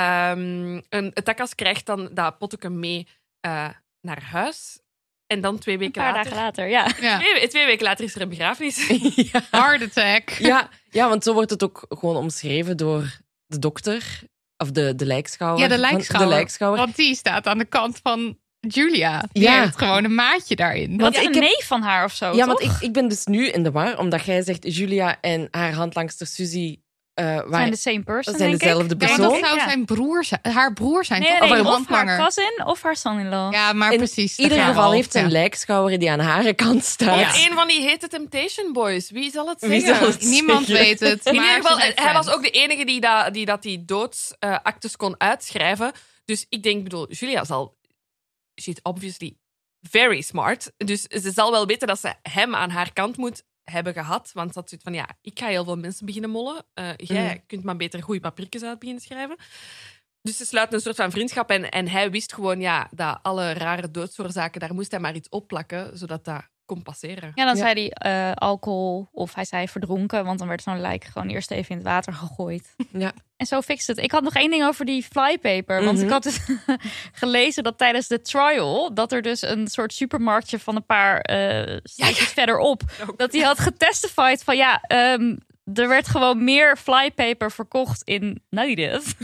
Um, en Takas krijgt dan dat potje mee uh, naar huis. En dan twee Een weken paar later... dagen later, ja. Ja. Twee, twee weken later is er een begrafenis. ja. Heart attack. Ja, ja, want zo wordt het ook gewoon omschreven door de dokter. Of de, de lijkschouwer. Ja, de Van- lijkschouwer. De lijkschouwer. Want die staat aan de kant van Julia. Die Ja. heeft gewoon een maatje daarin. Want ik een heb- neef van haar of zo, Ja, want toch? ik, ik ben dus nu in de war, omdat jij zegt Julia en haar handlangster Suzy uh, Zijn waren, de same person, zijn denk dezelfde ik. Ja, want persoon. dat zou Ja. zijn broer zijn. Haar broer zijn Nee, toch? nee, Of nee, een of haar handlanger. cousin of haar son-in-law. Ja, maar In precies. ieder dat geval gaat heeft ze wel. een lijkschouwer die aan haar kant staat. Ja. Een van die hete Temptation Boys. Wie zal het Wie zeggen? zal het Niemand zeggen? weet het. In maar ieder geval, ze zijn hij was friends. ook de enige die dat, die, dat die doodsactes kon uitschrijven. Dus ik denk, bedoel, Julia zal... She's obviously very smart. Dus ze zal wel weten dat ze hem aan haar kant moet hebben gehad. Want dat zoiets van, ja, ik ga heel veel mensen beginnen mollen. Uh, jij Mhm. kunt maar beter goede papiertjes uit beginnen schrijven. Dus ze sluiten een soort van vriendschap. En, en hij wist gewoon ja, dat alle rare doodsoorzaken, daar moest hij maar iets opplakken, zodat dat kon passeren. Ja, dan Ja. zei hij uh, alcohol of hij zei verdronken. Want dan werd zo'n lijk gewoon eerst even in het water gegooid. Ja. En zo fixt het. Ik had nog één ding over die flypaper. Want Mhm. ik had dus gelezen dat tijdens de trial... dat er dus een soort supermarktje van een paar uh, steekjes verderop... dat hij had getestified van ja... Um, er werd gewoon meer flypaper verkocht in Nederland...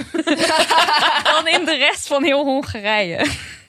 dan in de rest van heel Hongarije.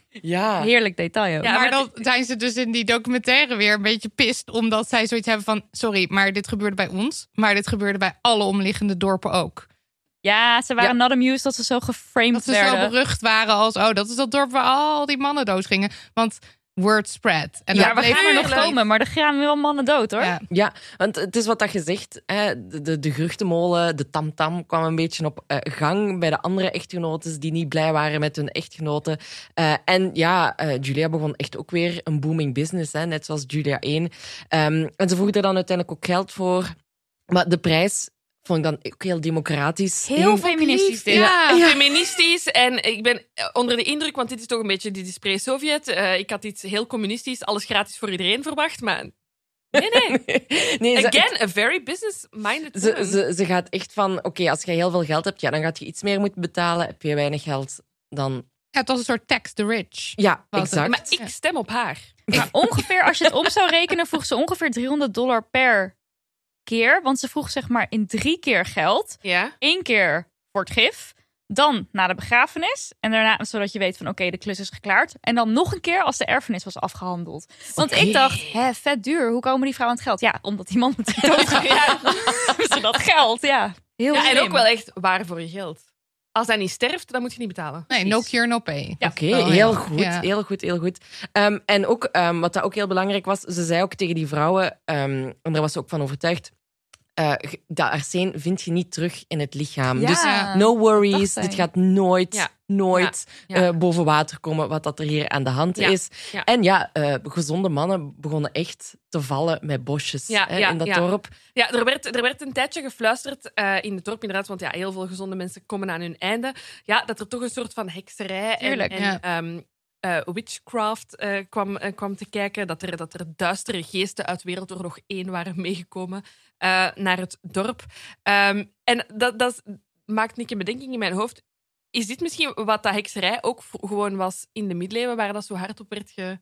Ja. Heerlijk detail ook. Ja, maar maar dan zijn ze dus in die documentaire weer een beetje pist. Omdat zij zoiets hebben van... Sorry, maar dit gebeurde bij ons. Maar dit gebeurde bij alle omliggende dorpen ook. Ja, ze waren Ja. not amused dat ze zo geframed Dat ze werden. zo berucht waren als... Oh, dat is dat dorp waar al die mannen dood gingen. Want word spread. En Ja, dat we bleef gaan er nog tuurlijk. komen, maar er gaan wel mannen dood, hoor. Ja. Ja, want het is wat dat je zegt. Hè, de, de, de geruchtenmolen, de tamtam kwam een beetje op uh, gang bij de andere echtgenoten die niet blij waren met hun echtgenoten. Uh, en ja, uh, Julia begon echt ook weer een booming business, hè, net zoals Julia één. Um, en ze vroeg er dan uiteindelijk ook geld voor. Maar de prijs vond ik dan ook heel democratisch. Heel Ging- feministisch dit. Ja. Feministisch. En ik ben onder de indruk, want dit is toch een beetje, dit is pre-Sovjet. Uh, ik had iets heel communistisch, alles gratis voor iedereen verwacht. Maar nee, nee. nee, ze- Again, a very business-minded Ze, woman. ze, ze gaat echt van, oké, okay, als je heel veel geld hebt, ja, dan gaat je iets meer moeten betalen. Heb je weinig geld, dan... Ja, het was een soort tax the rich. Ja, Was het. exact. Maar ik stem op haar. Maar ongeveer, als je het om zou rekenen, vroeg ze ongeveer driehonderd dollar per keer. Want ze vroeg zeg maar in drie keer geld. Ja. Eén keer voor het gif. Dan na de begrafenis. En daarna, zodat je weet van oké, okay, de klus is geklaard. En dan nog een keer als de erfenis was afgehandeld. Want Oké. ik dacht, hè, vet duur. Hoe komen die vrouwen aan het geld? Ja, omdat die man natuurlijk doodgaat. Ja. Dan hebben ze dat geld, ja. Heel Ja, en slim. ook wel echt waar voor je geld. Als hij niet sterft, dan moet je niet betalen. Nee, no cure, no pay. Ja. Oké, Wel heel goed, ja. heel goed, heel goed. Um, en ook, um, wat dat ook heel belangrijk was, ze zei ook tegen die vrouwen, um, en daar was ze ook van overtuigd, uh, dat arsen vind je niet terug in het lichaam. Ja. Dus Ja. no worries, dacht hij. dit gaat nooit, Ja. nooit Ja. Ja. Uh, boven water komen, wat dat er hier aan de hand Ja. is. Ja. En ja, uh, gezonde mannen begonnen echt te vallen met bosjes Ja, hè, ja, in dat ja. dorp. Ja, er werd, er werd een tijdje gefluisterd uh, in het dorp, inderdaad, want ja, heel veel gezonde mensen komen aan hun einde. Ja, dat er toch een soort van hekserij Tuurlijk, en, en um, uh, witchcraft uh, kwam, uh, kwam te kijken. Dat er, dat er duistere geesten uit Wereldoorlog één waren meegekomen uh, naar het dorp. Um, en dat, dat maakt niet een bedenking in mijn hoofd. Is dit misschien wat dat hekserij ook v- gewoon was in de middeleeuwen, waar dat zo hard op werd ge...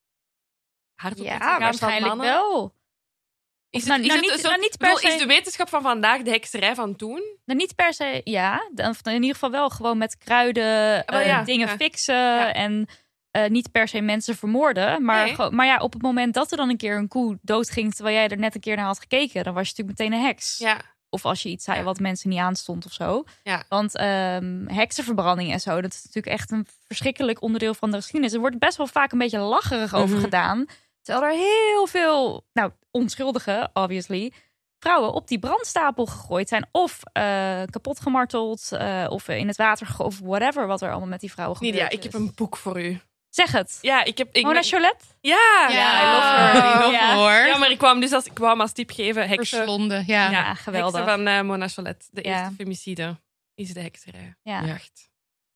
hard op werd Ja, gegaan van waarschijnlijk mannen? wel. Is het, Nou, is nou, het niet- een soort- nou, niet ik per bedoel, se- Is de wetenschap van vandaag de hekserij van toen? Nou, niet per se, ja. Of in ieder geval wel gewoon met kruiden, Wel, eh, ja, dingen ja. fixen Ja. en uh, niet per se mensen vermoorden. Maar, Nee. gewoon- maar ja, op het moment dat er dan een keer een koe doodging terwijl jij er net een keer naar had gekeken, dan was je natuurlijk meteen een heks. Ja. Of als je iets zei Ja. wat mensen niet aanstond of zo. Ja. Want um, heksenverbranding en zo, dat is natuurlijk echt een verschrikkelijk onderdeel van de geschiedenis. Er wordt best wel vaak een beetje lacherig over Mhm. gedaan. Terwijl er heel veel, nou, onschuldige, obviously, vrouwen op die brandstapel gegooid zijn. Of uh, kapot gemarteld, uh, of in het water gegooid, of whatever wat er allemaal met die vrouwen gebeurt. Nidia, ik is. heb een boek voor u. Zeg het. Ja, ik heb... Ik Mona ben- Cholette? Ja! Ja, I love her. Die love Ja. hoor. Ja, maar ik kwam dus als, ik kwam als tip geven. Heksen, Verslonden, ja. Ja, geweldig. heksen van uh, Mona Cholette. De Ja. eerste femicide is de hekserij. Ja. Ja. Echt.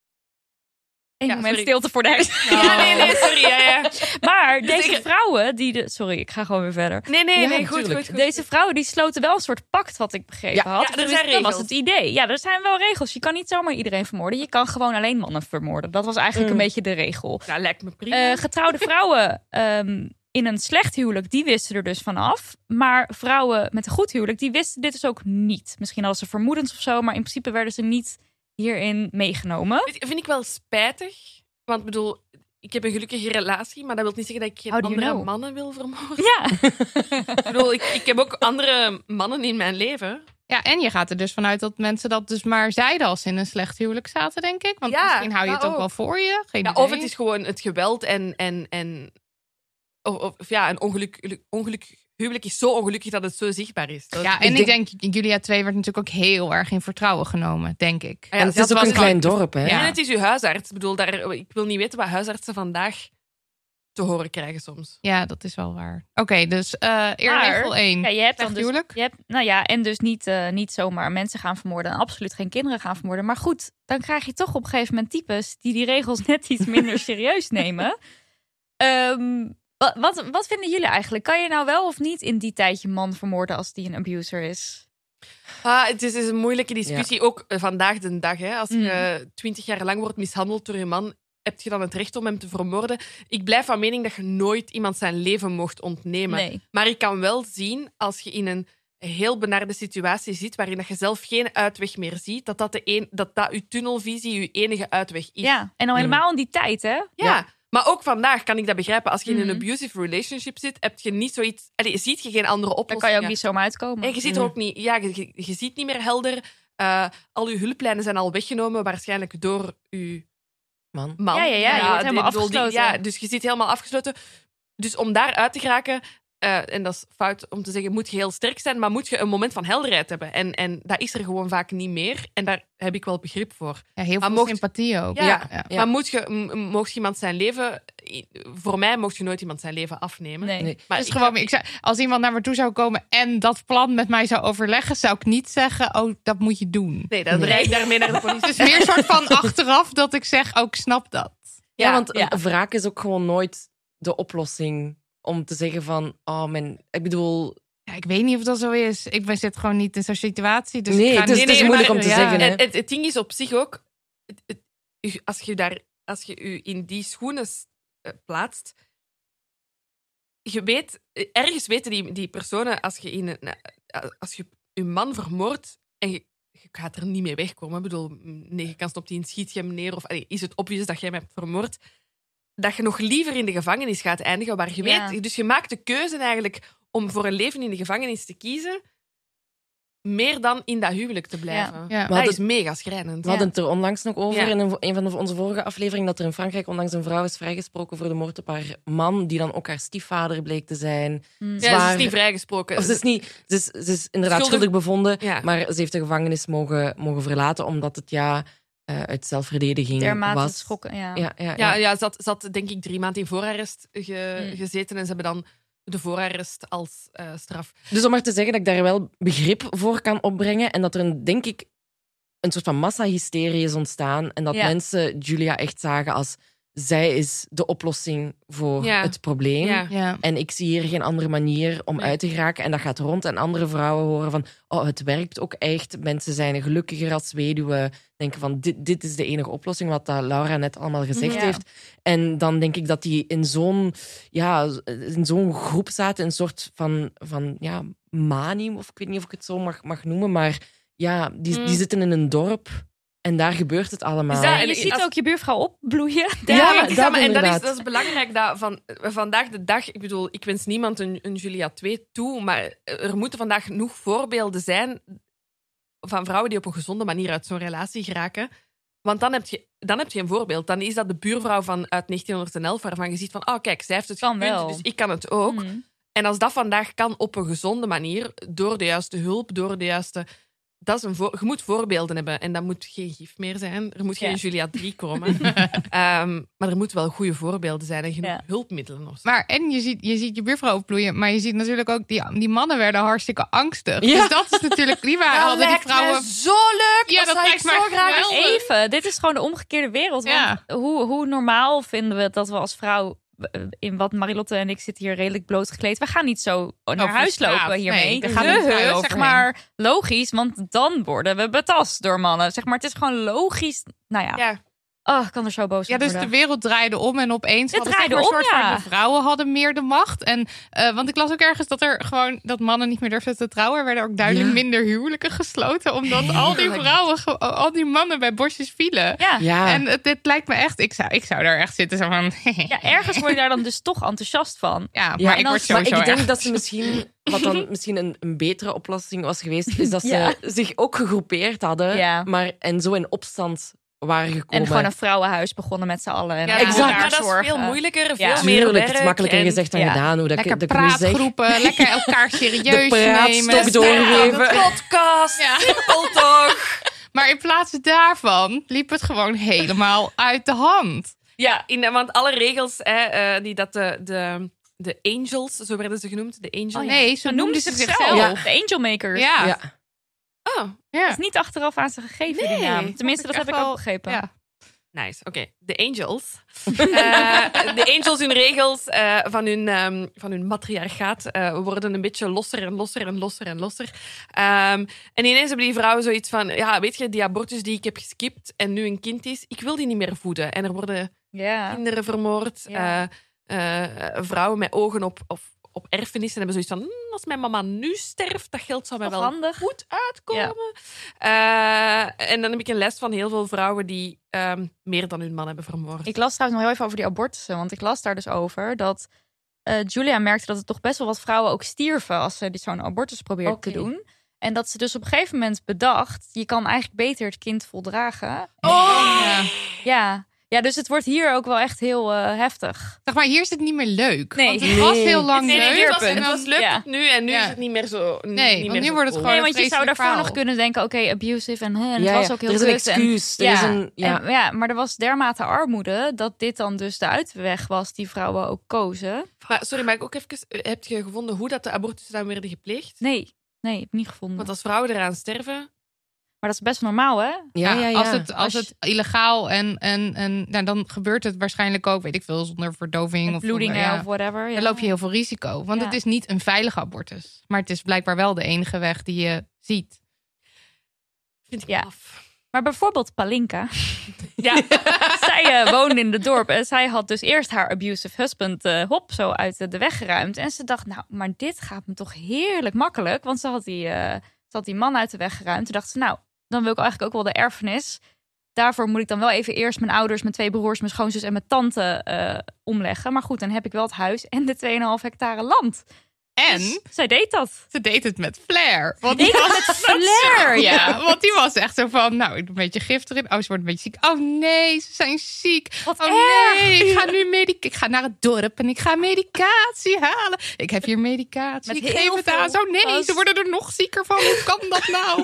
Eén Ja, moment sorry. stilte voor de heks. Ja, nee, nee, sorry. Ja, ja. Maar Dus deze ik- vrouwen, die de... Sorry, ik ga gewoon weer verder. Nee, nee, Ja, nee, goed, natuurlijk. goed, goed. Deze vrouwen die sloten wel een soort pact, wat ik begrepen Ja. had. Ja, er Tenminste, zijn dat was regels. het idee. Ja, er zijn wel regels. Je kan niet zomaar iedereen vermoorden. Je kan gewoon alleen mannen vermoorden. Dat was eigenlijk Mm. een beetje de regel. Ja, lijkt me prima. Eh, getrouwde vrouwen ehm, in een slecht huwelijk, die wisten er dus vanaf. Maar vrouwen met een goed huwelijk, die wisten dit dus ook niet. Misschien hadden ze vermoedens of zo, maar in principe werden ze niet hierin meegenomen. Weet je, vind ik wel spijtig. Want ik bedoel, ik heb een gelukkige relatie, maar dat wil niet zeggen dat ik geen How do you andere know? mannen wil vermoorden. Ja, Ik bedoel, ik, ik heb ook andere mannen in mijn leven. Ja, en je gaat er dus vanuit dat mensen dat dus maar zeiden als ze in een slecht huwelijk zaten, denk ik. Want Ja, misschien hou je het ja, ook ook. wel voor je. Geen Ja, idee. of het is gewoon het geweld en... en, en of, of, of ja, een ongeluk, ongeluk, huwelijk is zo ongelukkig dat het zo zichtbaar is. Dat- Ja, en ik denk, Julia twee werd natuurlijk ook heel erg in vertrouwen genomen, denk ik. Ja, En het dat is ook was een gewoon- klein dorp, hè? Ja. En het is uw huisarts. Ik bedoel, daar, ik wil niet weten wat huisartsen vandaag te horen krijgen soms. Ja, dat is wel waar. Oké, okay, dus uh, eerregel één. Ja, je hebt dan dus, huwelijk. je hebt, nou ja, en dus niet, uh, niet zomaar mensen gaan vermoorden en absoluut geen kinderen gaan vermoorden. Maar goed, dan krijg je toch op een gegeven moment types die die regels net iets minder serieus nemen. Um, wat, wat, wat vinden jullie eigenlijk? Kan je nou wel of niet in die tijd je man vermoorden als die een abuser is? Ah, het is, is een moeilijke discussie, ja. Ook uh, vandaag de dag. Hè. Als je twintig mm. jaar lang wordt mishandeld door je man, heb je dan het recht om hem te vermoorden? Ik blijf van mening dat je nooit iemand zijn leven mocht ontnemen. Nee. Maar ik kan wel zien, als je in een heel benarde situatie zit, waarin dat je zelf geen uitweg meer ziet, dat dat, de een, dat, dat je tunnelvisie je enige uitweg is. Ja, en al helemaal mm. in die tijd, hè? Ja. ja. Maar ook vandaag kan ik dat begrijpen. Als je in een abusive relationship zit, heb je niet zoiets... Allee, ziet je geen andere oplossingen. Dan kan je ook niet zomaar uitkomen. En je ziet er ook niet... Ja, je, je ziet niet meer helder. Uh, al je hulplijnen zijn al weggenomen, waarschijnlijk door je man. man. Ja, ja, ja, je wordt helemaal bedoel, afgesloten. Die, ja, dus je zit helemaal afgesloten. Dus om daar uit te geraken... Uh, en dat is fout om te zeggen, moet je heel sterk zijn, maar moet je een moment van helderheid hebben. En, en dat is er gewoon vaak niet meer. En daar heb ik wel begrip voor. Ja, heel veel mocht, sympathie ook. Ja, ja, ja. Maar moet je, m- mocht iemand zijn leven... Voor mij mocht je nooit iemand zijn leven afnemen. Nee. nee. Maar dus ik, gewoon, ik zou, als iemand naar me toe zou komen en dat plan met mij zou overleggen, zou ik niet zeggen, oh, dat moet je doen. Nee, dan nee. rijd ik daarmee naar de politie. Het is meer een soort van achteraf dat ik zeg, oh, ik snap dat. Ja, ja want ja. wraak is ook gewoon nooit de oplossing. Om te zeggen van, oh mijn, ik bedoel... Ja, ik weet niet of dat zo is. Ik ben zit gewoon niet in zo'n situatie. Dus nee, ik ga het is, niet, het is nee, moeilijk maar, om te ja. zeggen. Hè? Het, het, het ding is op zich ook, het, het, als je daar, als je je in die schoenen uh, plaatst, je weet, ergens weten die, die personen, als je, in een, als je je man vermoordt en je, je gaat er niet mee wegkomen. Ik bedoel, negen kans op tien schiet je hem neer of allee, is het obvious dat jij hem hebt vermoord, dat je nog liever in de gevangenis gaat eindigen, waar je ja. weet... Dus je maakt de keuze eigenlijk om voor een leven in de gevangenis te kiezen, meer dan in dat huwelijk te blijven. Ja. Ja. Dat is mega schrijnend. We hadden het er onlangs nog over, ja. in een, een van de, onze vorige afleveringen, dat er in Frankrijk onlangs een vrouw is vrijgesproken voor de moord op haar man, die dan ook haar stiefvader bleek te zijn. Mm. Zwaar... Ja, ze is niet vrijgesproken. Of ze is, niet, ze is, ze is inderdaad schuldig, schuldig bevonden, ja. maar ze heeft de gevangenis mogen, mogen verlaten, omdat het ja... Uh, uit zelfverdediging Dermate was. schokken, ja. Ja, ja, ja. ja ze, had, ze had denk ik drie maanden in voorarrest ge, mm. gezeten en ze hebben dan de voorarrest als uh, straf. Dus om maar te zeggen dat ik daar wel begrip voor kan opbrengen en dat er een, denk ik, een soort van massahysterie is ontstaan en dat ja. mensen Julia echt zagen als zij is de oplossing voor ja. het probleem. Ja. Ja. En ik zie hier geen andere manier om nee. uit te geraken. En dat gaat rond. En andere vrouwen horen van, oh, het werkt ook echt. Mensen zijn gelukkiger als weduwe. Denken van, dit, dit is de enige oplossing, wat dat Laura net allemaal gezegd ja. heeft. En dan denk ik dat die in zo'n, ja, in zo'n groep zaten, een soort van, van ja, manie, of ik weet niet of ik het zo mag, mag noemen, maar ja, die, mm. die zitten in een dorp. En daar gebeurt het allemaal. Ja, en je ziet als... ook je buurvrouw opbloeien. Ja, ja, dat, dat, en dat, is, dat is belangrijk. Dat van, vandaag de dag, ik bedoel, ik wens niemand een, een Julia twee toe, maar er moeten vandaag genoeg voorbeelden zijn van vrouwen die op een gezonde manier uit zo'n relatie geraken. Want dan heb je, dan heb je een voorbeeld. Dan is dat de buurvrouw van uit negentienhonderd elf, waarvan je ziet van, oh kijk, zij heeft het kan gekund, wel. dus ik kan het ook. Mm. En als dat vandaag kan op een gezonde manier, door de juiste hulp, door de juiste... Dat is een voor... Je moet voorbeelden hebben. En dat moet geen gif meer zijn. Er moet geen ja. Julia drie komen. um, maar er moeten wel goede voorbeelden zijn en genoeg ja. hulpmiddelen. Of zo. Maar en je ziet, je ziet je buurvrouw opbloeien. Maar je ziet natuurlijk ook, die, die mannen werden hartstikke angstig. Ja. Dus dat is natuurlijk... Die waren dat altijd die vrouwen... mij zo leuk! Ja, dat, dat zou ik lijkt zo me graag geweldig. Even, dit is gewoon de omgekeerde wereld. Ja. Want hoe, hoe normaal vinden we het dat we als vrouw... In wat Marilotte en ik zitten hier redelijk bloot gekleed. We gaan niet zo naar Over huis straat. lopen hiermee. Nee, daar we gaan we gaan niet vrij zeg overheen. maar logisch, want dan worden we betast door mannen. Zeg maar, het is gewoon logisch. Nou ja, Ja. oh, ik kan er zo boos Ja, op dus worden. de wereld draaide om en opeens Het hadden draaide zeg maar, om, een soort ja. van de vrouwen hadden meer de macht. En, uh, want ik las ook ergens dat er gewoon dat mannen niet meer durfden te trouwen. Er werden ook duidelijk Ja. minder huwelijken gesloten, omdat al die vrouwen, ge- al die mannen bij bosjes vielen. Ja. Ja. En het, dit lijkt me echt, ik zou, ik zou daar echt zitten zo van... ja, ergens word je daar dan dus toch enthousiast van. Ja, maar Ja, ik en word dan- Maar sowieso ik denk echt... dat ze misschien, wat dan misschien een, een betere oplossing was geweest, is dat ze Ja. zich ook gegroepeerd hadden Ja. maar, en zo in opstand waren gekomen. En gewoon een vrouwenhuis begonnen met z'n allen. En Ja, Exact. Maar elkaar dat is zorgen. veel moeilijker, veel Ja. meer Tuurlijk, werk. het is makkelijker en- gezegd dan ja. gedaan. Hoe dat, Lekker ik- dat ik nu zeg. praatgroepen, lekker elkaar serieus De praatstok nemen. doorgeven. De podcast, Ja. simpel toch? Maar in plaats daarvan liep het gewoon helemaal uit de hand. Ja, in, want alle regels hè, uh, die dat de, de, de angels, zo werden ze genoemd. De angels. Oh, ja. Nee, zo noemden ze zichzelf. Ja. De Angel Makers. Ja. Ja. Oh, ja. Dat is niet achteraf aan ze gegeven, Nee, die naam. Tenminste, dat echt heb ik wel- ook begrepen. Ja. nice. Oké, okay. de angels. uh, de angels, hun regels uh, van, hun, um, van hun matriarchaat uh, worden een beetje losser en losser en losser en losser. Um, en ineens hebben die vrouwen zoiets van, ja, weet je, die abortus die ik heb geskipt en nu een kind is, ik wil die niet meer voeden. En er worden Ja. kinderen vermoord. Ja. Uh, uh, vrouwen met ogen op, op, op erfenissen hebben zoiets van, hm, als mijn mama nu sterft, dat geld zou mij Toch wel handig. goed uitkomen. Ja. Uh, en dan heb ik een lijst van heel veel vrouwen die um, meer dan hun man hebben vermoord. Ik las trouwens nog heel even over die abortussen. Want ik las daar dus over dat uh, Julia merkte dat er toch best wel wat vrouwen ook stierven als ze zo'n abortus probeerden Okay. te doen. En dat ze dus op een gegeven moment bedacht, je kan eigenlijk beter het kind voldragen. Oh! Ja. Ja. Ja, dus het wordt hier ook wel echt heel uh, heftig. Zeg maar, hier is het niet meer leuk. Nee. Want het was Nee. heel lang Nee, nee, leuk. het was, en het dan- was leuk ja. tot nu en nu Ja. is het niet meer zo. n- Nee, niet want meer nu zo wordt het cool. gewoon- Nee, want je zou vreselijk daarvoor verhaal. nog kunnen denken, oké, okay, abusive en, en het Ja, was ja. ook heel Er is een kut en- excuus. Er ja. is een, ja. En, ja, maar er was dermate armoede dat dit dan dus de uitweg was die vrouwen ook kozen. Maar, sorry, maar ik ook even, heb je gevonden hoe dat de abortussen dan werden gepleegd? Nee, nee, heb ik niet gevonden. Want als vrouwen eraan sterven, Maar dat is best normaal, hè? Ja, ja, ja. Als het, als Als je- het illegaal en, en, en nou, dan gebeurt het waarschijnlijk ook, weet ik veel, zonder verdoving. Met of bloedingen zonder- ja. of whatever. Ja. Dan loop je heel veel risico. Want Ja. het is niet een veilige abortus. Maar het is blijkbaar wel de enige weg die je ziet. vind ik Ja. af. Maar bijvoorbeeld Palinka. Ja, zij uh, woonde in het dorp en zij had dus eerst haar abusive husband uh, hop zo uit de, de weg geruimd. En ze dacht, nou, maar dit gaat me toch heerlijk makkelijk. Want ze had die, uh, ze had die man uit de weg geruimd. Toen dacht ze, nou, dan wil ik eigenlijk ook wel de erfenis. Daarvoor moet ik dan wel even eerst mijn ouders, mijn twee broers, mijn schoonzus en mijn tante uh, omleggen. Maar goed, dan heb ik wel het huis en de twee komma vijf hectare land. En Dus zij deed dat. ze deed het met flair. Want Ik die was met flair, ja. Ja, want die was echt zo van, nou, ik doe een beetje gif erin. Oh, ze wordt een beetje ziek. Oh nee, ze zijn ziek. Wat oh erg. nee, ik ga nu medic- ik ga naar het dorp en ik ga medicatie halen. Ik heb hier medicatie. Met ik heel geef het veel aan. Zo nee, pas. ze worden er nog zieker van. Hoe kan dat nou?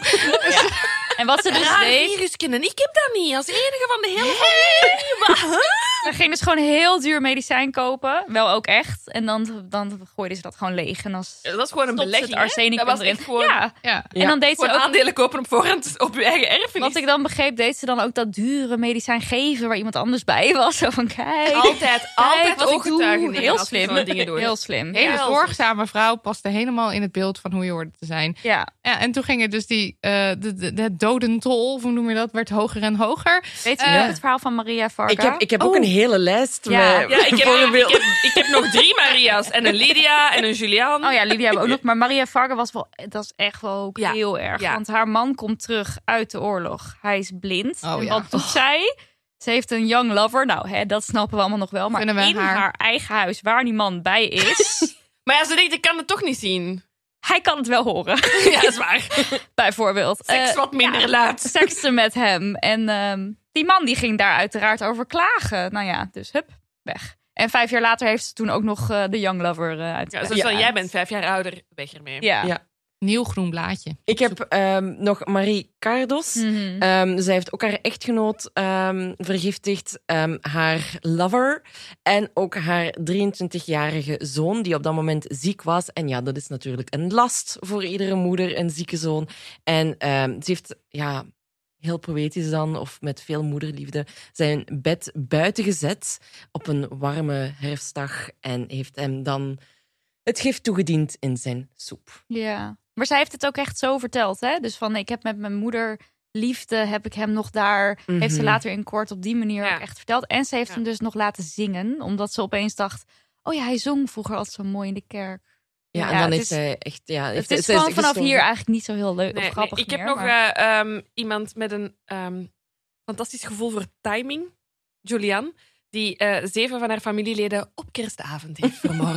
En wat ze dus raar deed, virusken. En ik heb dat niet. Als enige van de hele familie. ze ging dus gewoon heel duur medicijn kopen. Wel ook echt. En dan, dan gooide ze dat gewoon leeg. En als Dat is gewoon een stopte ze belegging. het arsenicum hè? Dat was erin. echt gewoon, Ja. Ja. En dan deed ze gewoon ook, aandelen kopen op voorhand op je eigen erfenis. wat ik dan begreep, deed ze dan ook dat dure medicijn geven waar iemand anders bij was. Zo van, kijk, altijd, kijk altijd wat ik ooggetuigen doe. nemen Heel als je slim. zo'n dingen doet. Heel slim. Hele Ja. zorgzame vrouw paste helemaal in het beeld van hoe je hoorde te zijn. Ja, Ja, en toen ging het dus die, uh, de, de, de dodentol, of hoe noem je dat, werd hoger en hoger. weet je Eh, nog het verhaal van Maria Varga? Ik heb, ik heb ook Oh. een hele lijst Ja. met Ja, ik heb, ik, voorbeelden. heb, ik heb nog drie Maria's. En een Lydia en een Julian. Oh ja, Lydia hebben we ook nog. Maar Maria Varga was wel, dat is echt wel ook Ja. heel erg. Ja. Want haar man komt terug uit de oorlog. Hij is blind. Oh en ja. wat doet zij? Ze heeft een young lover. Nou, hè, dat snappen we allemaal nog wel. Maar Vinden we in haar- haar... eigen huis, waar die man bij is, Maar ja, ze denkt, ik kan het toch niet zien. hij kan het wel horen. Ja, dat is waar. Bijvoorbeeld. Seks Eh, wat minder ja, laat. seksen met hem. En ehm, die man die ging daar uiteraard over klagen. Nou ja, dus hup, weg. En vijf jaar later heeft ze toen ook nog uh, de young lover uh, uit. Ja, zoals van, jij bent vijf jaar ouder, weg ermee. Ja. Ja. Nieuw groen blaadje. Ik heb um, nog Marie Cardos. Mhm. Um, zij heeft ook haar echtgenoot um, vergiftigd, um, haar lover en ook haar drieëntwintigjarige zoon, die op dat moment ziek was. En ja, dat is natuurlijk een last voor iedere moeder, een zieke zoon. En um, ze heeft, ja, heel poëtisch dan, of met veel moederliefde, zijn bed buiten gezet op een warme herfstdag en heeft hem dan het gif toegediend in zijn soep. Ja, maar zij heeft het ook echt zo verteld, hè? Dus van, ik heb met mijn moeder liefde, heb ik hem nog daar... Mhm. Heeft ze later in kort op die manier Ja. ook echt verteld. En ze heeft Ja. hem dus nog laten zingen, omdat ze opeens dacht... Oh ja, hij zong vroeger altijd zo mooi in de kerk. Ja, Ja, en dan het is is- zij echt... Ja, Het heeft- is zij gewoon vanaf gestorven. hier eigenlijk niet zo heel leuk Nee, of grappig nee, ik heb meer, nog maar- eh, um, iemand met een um, fantastisch gevoel voor timing. Julian. Die uh, zeven van haar familieleden op kerstavond heeft vermoord.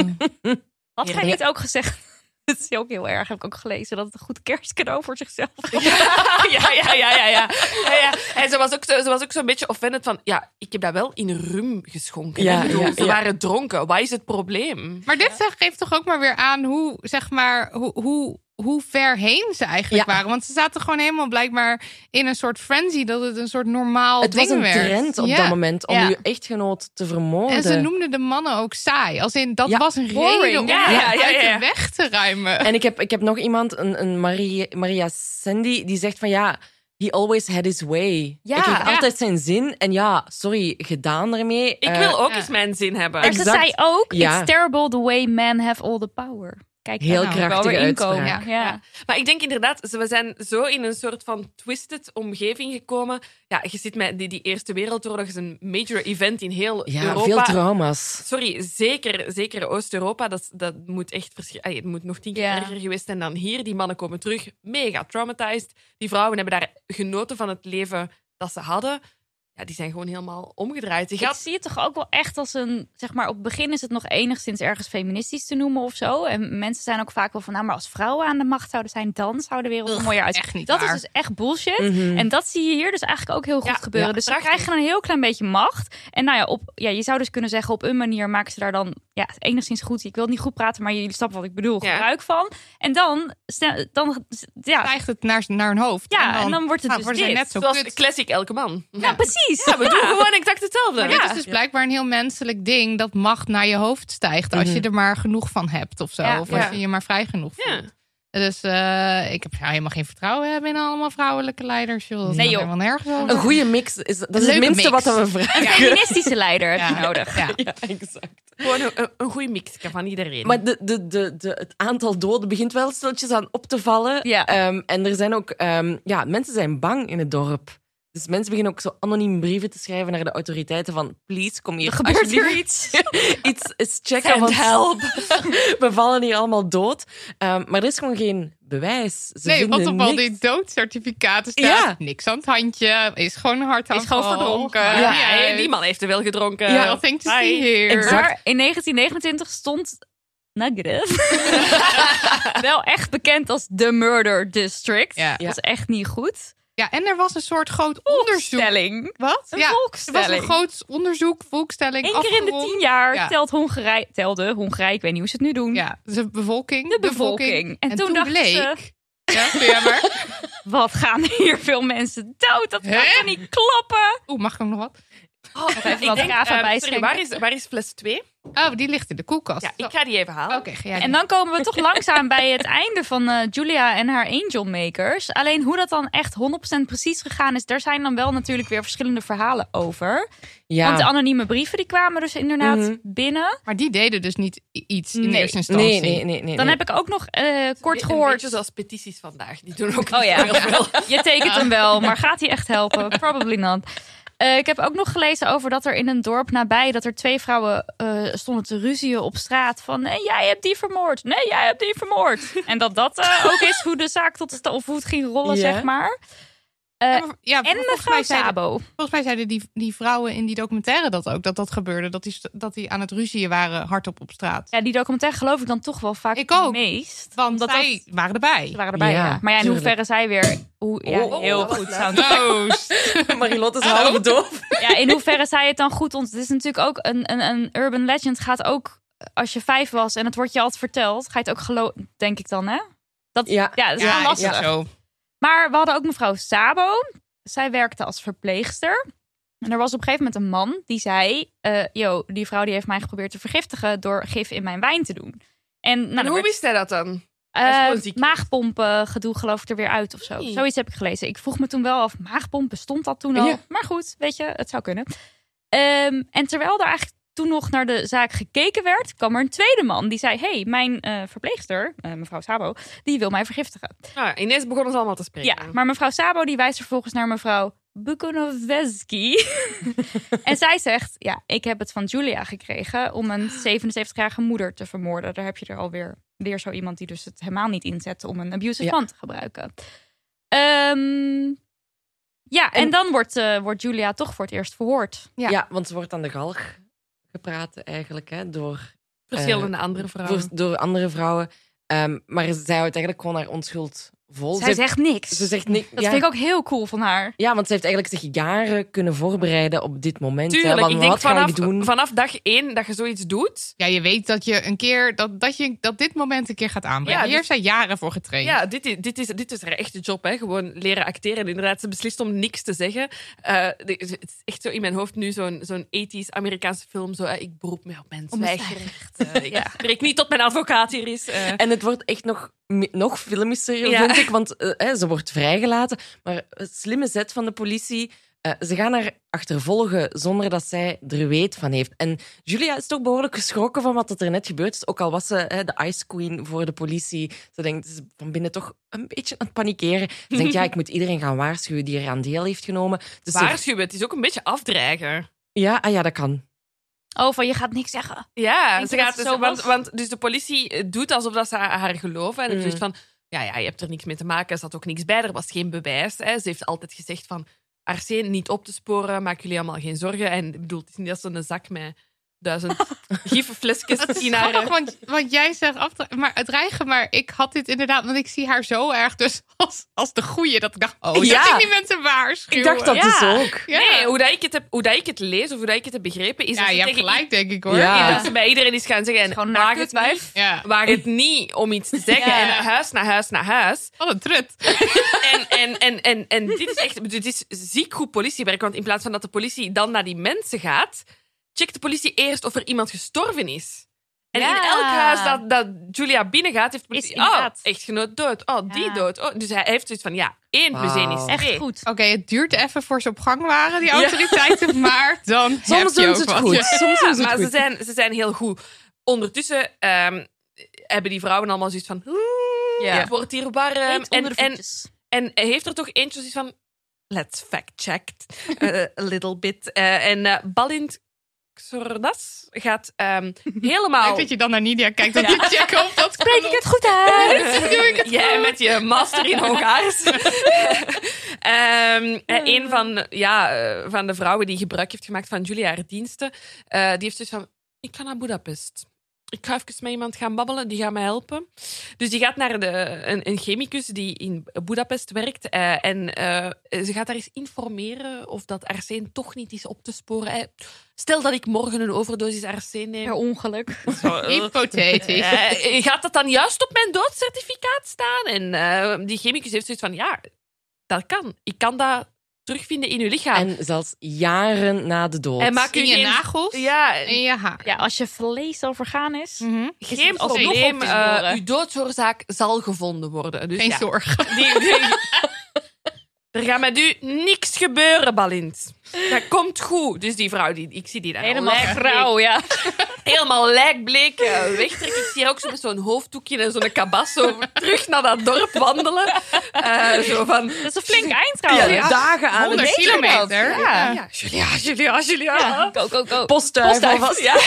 Had zij Ja. niet ook gezegd... Het is ook heel erg, heb ik ook gelezen, dat het een goed kerstcadeau voor zichzelf was. Ja, ja, ja, ja, ja, ja. ja, ja. En ze was ook zo, ze was ook zo'n beetje offended van, ja, ik heb dat wel in rum geschonken. Ja, Ik bedoel, ja, ze ja. waren dronken. Wat is het probleem? Maar dit zegt- geeft toch ook maar weer aan hoe, zeg maar, hoe, hoe hoe ver heen ze eigenlijk Ja. waren. Want ze zaten gewoon helemaal blijkbaar in een soort frenzy... dat het een soort normaal Het ding was een werd. trend op Ja. dat moment om Ja. je echtgenoot te vermoorden. En ze noemden de mannen ook saai. Als in, dat Ja, was een boring. reden om Ja, ja, ja, ja, uit ja. de weg te ruimen. En ik heb, ik heb nog iemand, een, een Marie, Maria Sandy, die zegt van ja, he always had his way. Ja. Hij kreeg Ja. altijd zijn zin. En ja, sorry, gedaan ermee. Ik Eh, wil ook ja. eens mijn zin hebben. Maar ze Exact. zei ook, Ja. it's terrible the way men have all the power. Kijk, Heel daar nou, krachtige wel weer inkomen. uitspraak. Ja. Ja. Maar ik denk inderdaad, ze- we zijn zo in een soort van twisted omgeving gekomen. Ja, je ziet met die, die Eerste Wereldoorlog is een major event in heel ja, Europa. veel trauma's. Sorry, zeker, zeker Oost-Europa. Dat, dat moet echt verschi- Allee, het moet nog tien keer Ja. erger geweest zijn dan hier. Die mannen komen terug, mega traumatized. Die vrouwen hebben daar genoten van het leven dat ze hadden. Ja, die zijn gewoon helemaal omgedraaid. Die Ik gaat... zie het toch ook wel echt als een, zeg maar, op het begin is het nog enigszins ergens feministisch te noemen of zo. En mensen zijn ook vaak wel van, nou, maar als vrouwen aan de macht zouden zijn, dan zou de wereld er Ugh, mooier uit. echt niet Dat waar. is dus echt bullshit. Mhm. En dat zie je hier dus eigenlijk ook heel goed Ja, gebeuren. ja, dus ze prachtig. krijgen een heel klein beetje macht. En nou ja, op, ja, je zou dus kunnen zeggen, op een manier maken ze daar dan ja, enigszins goed. Ik wil het niet goed praten, maar jullie snappen wat ik bedoel. Ja. Gebruik van. En dan, stel- dan ja, Stijgt het naar, naar hun hoofd. ja, en dan wordt het nou, dus worden ze dit. net zo Zoals kut. classic elke man. Ja, precies. Ja, we doen gewoon exact hetzelfde. Maar Ja. dit is dus blijkbaar een heel menselijk ding... dat macht naar je hoofd stijgt als je er maar genoeg van hebt of zo. Ja. Of als Ja. je je maar vrij genoeg Ja. voelt. Dus eh, ik heb ja, helemaal geen vertrouwen hebben in allemaal vrouwelijke leiders. Joh. Dat Nee, gaat joh. helemaal nergens over. Een goede mix, is, dat is het Leuke minste mix. wat we vragen. Een feministische leider heb je Ja. nodig. Ja. Ja, exact. Gewoon een, een, een goede mix van iedereen. Maar de, de, de, de, het aantal doden begint wel stiltjes aan op te vallen. Ja. Ehm, en er zijn ook... ehm, ja, mensen zijn bang in het dorp. Dus mensen beginnen ook zo anoniem brieven te schrijven naar de autoriteiten van please, kom hier. Er gebeurt hier alsjeblieft iets. iets eens checken. Send Want help. we vallen hier allemaal dood. Ehm, maar er is gewoon geen bewijs. Ze Nee, vinden wat op al niks. die doodcertificaten staat. Ja. Niks aan het handje. Is gewoon een hart aan Is gewoon verdronken. Ja, Ja, ja, hey, die man heeft er wel gedronken. Ja. Nothing to Hi. see here. Exact. Maar in negentien negenentwintig stond Nagreb wel echt bekend als The Murder District. Ja. Dat is echt niet goed. Ja, en er was een soort groot onderzoek. Volkstelling. Wat? Een ja, volkstelling. Er was een groot onderzoek, volkstelling. Eén keer in de afgerond. tien jaar Ja. telt Hongarije, telde Hongarije, ik weet niet hoe ze het nu doen, Ja, de bevolking. de bevolking. En, En toen, toen dachten bleek- ze, Ja, doe jij maar. wat gaan hier veel mensen dood? Dat Hè? kan toch niet kloppen? Oeh, mag ik ook nog wat? Oh, even Ik wat denk, kava eh, sorry, bijschenken. waar is, waar is fles twee? Oh, die ligt in de koelkast. Ja, Zo. ik ga die even halen. Oké, ga jij En dan komen we toch langzaam bij het einde van eh, Julia en haar Angel Makers. Alleen hoe dat dan echt honderd procent precies gegaan is, daar zijn dan wel natuurlijk weer verschillende verhalen over. Ja. Want de anonieme brieven die kwamen dus inderdaad Mhm. binnen. Maar die deden dus niet i- iets in Nee. eerste instantie. nee, nee, nee, nee. Dan nee. heb ik ook nog eh, kort Een gehoord. beetje zoals petities vandaag. Die doen ook Oh ja, heel veel. je tekent hem wel, maar gaat hij echt helpen? Probably not. Eh, ik heb ook nog gelezen over dat er in een dorp nabij dat er twee vrouwen eh, stonden te ruzien op straat van nee, jij hebt die vermoord. Nee, jij hebt die vermoord. En dat dat eh, ook is hoe de zaak tot de sta- of hoe het ging rollen, Ja. zeg maar. Eh, Ja, maar- ja, en volgens mevrouw mij zeiden- Sabo. Volgens mij zeiden die, die vrouwen in die documentaire dat ook, dat dat gebeurde. Dat die, st- dat die aan het ruzieën waren hardop op straat. Ja, die documentaire geloof ik dan toch wel vaak Ik ook. het meest. Want Omdat zij dat- waren erbij. Ze waren erbij, Ja, ja. Maar ja, in tuurlijk. hoeverre zij weer... Hoe, ja, Oh, heel oh, goed. wat sound. Toast. Marilotte is half doof. Ja, in hoeverre zij het dan goed ont... Het is natuurlijk ook een, een, een urban legend gaat ook... Als je vijf was en het wordt je altijd verteld, ga je het ook geloven, denk ik dan, hè? Dat, Ja. ja, dat is Ja, wel is lastig. dat zo. Maar we hadden ook mevrouw Sabo. Zij werkte als verpleegster. En er was op een gegeven moment een man die zei... eh yo, die vrouw die heeft mij geprobeerd te vergiftigen door gif in mijn wijn te doen. En, nou, En dan hoe werd- wist hij dat dan? Eh, Hij is gewoon ziek. maagpompen gedoe geloof ik er weer uit of zo. Nee. Zoiets heb ik gelezen. Ik vroeg me toen wel af, maagpomp bestond dat toen al? Ja. Maar goed, weet je, het zou kunnen. Ehm, en terwijl er eigenlijk toen nog naar de zaak gekeken werd, kwam er een tweede man die zei... hey, mijn eh, verpleegster, eh, mevrouw Sabo, die wil mij vergiftigen. Nou, ineens begonnen ze allemaal te spreken. Ja, maar mevrouw Sabo die wijst vervolgens naar mevrouw Bukonoveski. En zij zegt, ja, ik heb het van Julia gekregen om een zevenenzeventigjarige moeder te vermoorden. Daar heb je er alweer weer zo iemand die dus het helemaal niet inzet om een abusive Ja. man te gebruiken. Ehm, ja, en, En- dan wordt, eh, wordt Julia toch voor het eerst verhoord. Ja. Ja. want ze wordt aan de galg gepraat eigenlijk, hè, door, Verschillende Eh, andere vrouwen. voor, door andere vrouwen. Ehm, maar zij houdt eigenlijk gewoon haar onschuld vol. Zij Ze heeft- zegt niks. Ze zegt niks. Dat ja. vind ik ook heel cool van haar. Ja, want ze heeft eigenlijk zich jaren kunnen voorbereiden op dit moment. hè. Tuurlijk, Van, ik denk wat ga vanaf, ik doen? vanaf dag één dat je zoiets doet. Ja, je weet dat je een keer dat, dat, je, dat dit moment een keer gaat aanbrengen. Ja, Hier dus- heeft zij jaren voor getraind. Ja, dit is, dit is, dit is haar echte job. Hè. Gewoon leren acteren. En inderdaad, ze beslist om niks te zeggen. Uh, de- het is echt zo in mijn hoofd nu zo'n zo'n tachtig Amerikaanse film. Zo, uh, ik beroep me op mijn Op mijn zwijgrecht. Uh, ik spreek niet tot mijn advocaat hier is. Uh. En het wordt echt nog, nog filmischer, Ja. vind ik. Want uh, hè, ze wordt vrijgelaten. Maar het slimme zet van de politie... Uh, ze gaan haar achtervolgen zonder dat zij er weet van heeft. En Julia is toch behoorlijk geschrokken van wat er net gebeurd is. Ook al was ze hè, de Ice Queen voor de politie. Ze denkt, ze is van binnen toch een beetje aan het panikeren. Ze denkt, ja, ik moet iedereen gaan waarschuwen die er aan deel heeft genomen. Dus ze- Waarschuwen, het is ook een beetje afdreigen. Ja, ah, ja, dat kan. Oh, van je gaat niks zeggen. Ja, Denk ze je gaat dat dus, het zo want, was? want dus de politie doet alsof dat ze haar geloven. En Mm. mm. zoiets van, ja, ja, je hebt er niks mee te maken. Er zat ook niks bij, er was geen bewijs. Hè. Ze heeft altijd gezegd van, Arsène niet op te sporen, maak jullie allemaal geen zorgen. En ik bedoel, het is niet dat ze een zak met duizend giflenflesjes Het is in haar... grappig, want, want jij zegt afdre- maar het dreigen, maar ik had dit inderdaad, want ik zie haar zo erg dus als, als de goeie, dat ik dacht, oh, Ja. dat ik die mensen waarschuwen. Ik dacht dat Ja. dus ook. Ja. Nee, hoe, dat ik het heb, hoe dat ik het lees of hoe dat ik het heb begrepen, is Ja, dat ze je hebt tegen gelijk, denk ik hoor. Ja. i- dat ze bij iedereen is gaan zeggen, en Gewoon waag naar het, kutwijf. niet, Ja. waag het niet om iets te zeggen. Ja. En naar huis, naar huis, naar huis. Wat een trut. En, en, en, en, en dit is echt dit is ziek goed politiewerk. Want in plaats van dat de politie dan naar die mensen gaat, checkt de politie eerst of er iemand gestorven is. En Ja. in elk huis dat, dat Julia binnengaat, heeft de politie... Is inderdaad. Oh, echtgenoot dood. Oh, die Ja. dood. Oh, dus hij heeft zoiets van, ja, één plus één is Wauw. twee. Echt goed. Oké, het duurt even voor ze op gang waren, die autoriteiten, maar dan heb Soms je doen ook ze het wat. goed. Ja. Soms doen ze het Maar ze goed. zijn, ze zijn heel goed. Ondertussen ehm, hebben die vrouwen allemaal zoiets van... Ja. Het wordt hier warm. Eet onder En, de en, voetjes. en heeft er toch eentje zoiets van... Let's fact-checked. uh, a little bit. Uh, en uh, Balint Xordas gaat um, helemaal... Leuk dat je dan naar Nidia kijkt, dat je checken of dat Spreek ik het goed uit? Jij met je master in Hongaars. um, een van, ja, uh, van de vrouwen die gebruik heeft gemaakt van Julia haar diensten, uh, die heeft zoiets van, ik ga naar Budapest. Ik ga even met iemand gaan babbelen, die gaat mij helpen. Dus die gaat naar de, een, een chemicus die in Budapest werkt. Uh, en uh, ze gaat daar eens informeren of dat Arsène toch niet is op te sporen. Hè. Stel dat ik morgen een overdosis Arsène neem. Per ongeluk. Zo, uh, hypothetisch. eh, gaat dat dan juist op mijn doodcertificaat staan? En uh, die chemicus heeft zoiets van, ja, dat kan. Ik kan dat terugvinden in uw lichaam. En zelfs jaren na de dood. En maak u In je geen, nagels Ja, en je haar. Ja, als je vlees al vergaan is. Mhm. geen het alsnog probleem. op te Uh, sporen. uw doodsoorzaak zal gevonden worden. Dus Geen ja, zorgen. die, die- er gaat met u niks gebeuren, Balint. Dat komt goed. Dus die vrouw, die, ik zie die daar al Helemaal lijkbleek- grauw, ja. helemaal lijkbleek uh, wegtrekken. Ik zie haar ook zo met zo'n hoofddoekje en zo'n kabas zo terug naar dat dorp wandelen. Uh, zo van... Dat is een flink eind ja, trouwens. dagen aan honderd het kilometer. Ja. Ja. Ja, Julia, Julia, Julia. Ja, go, go, go. postduif Postduif. alvast. Ja.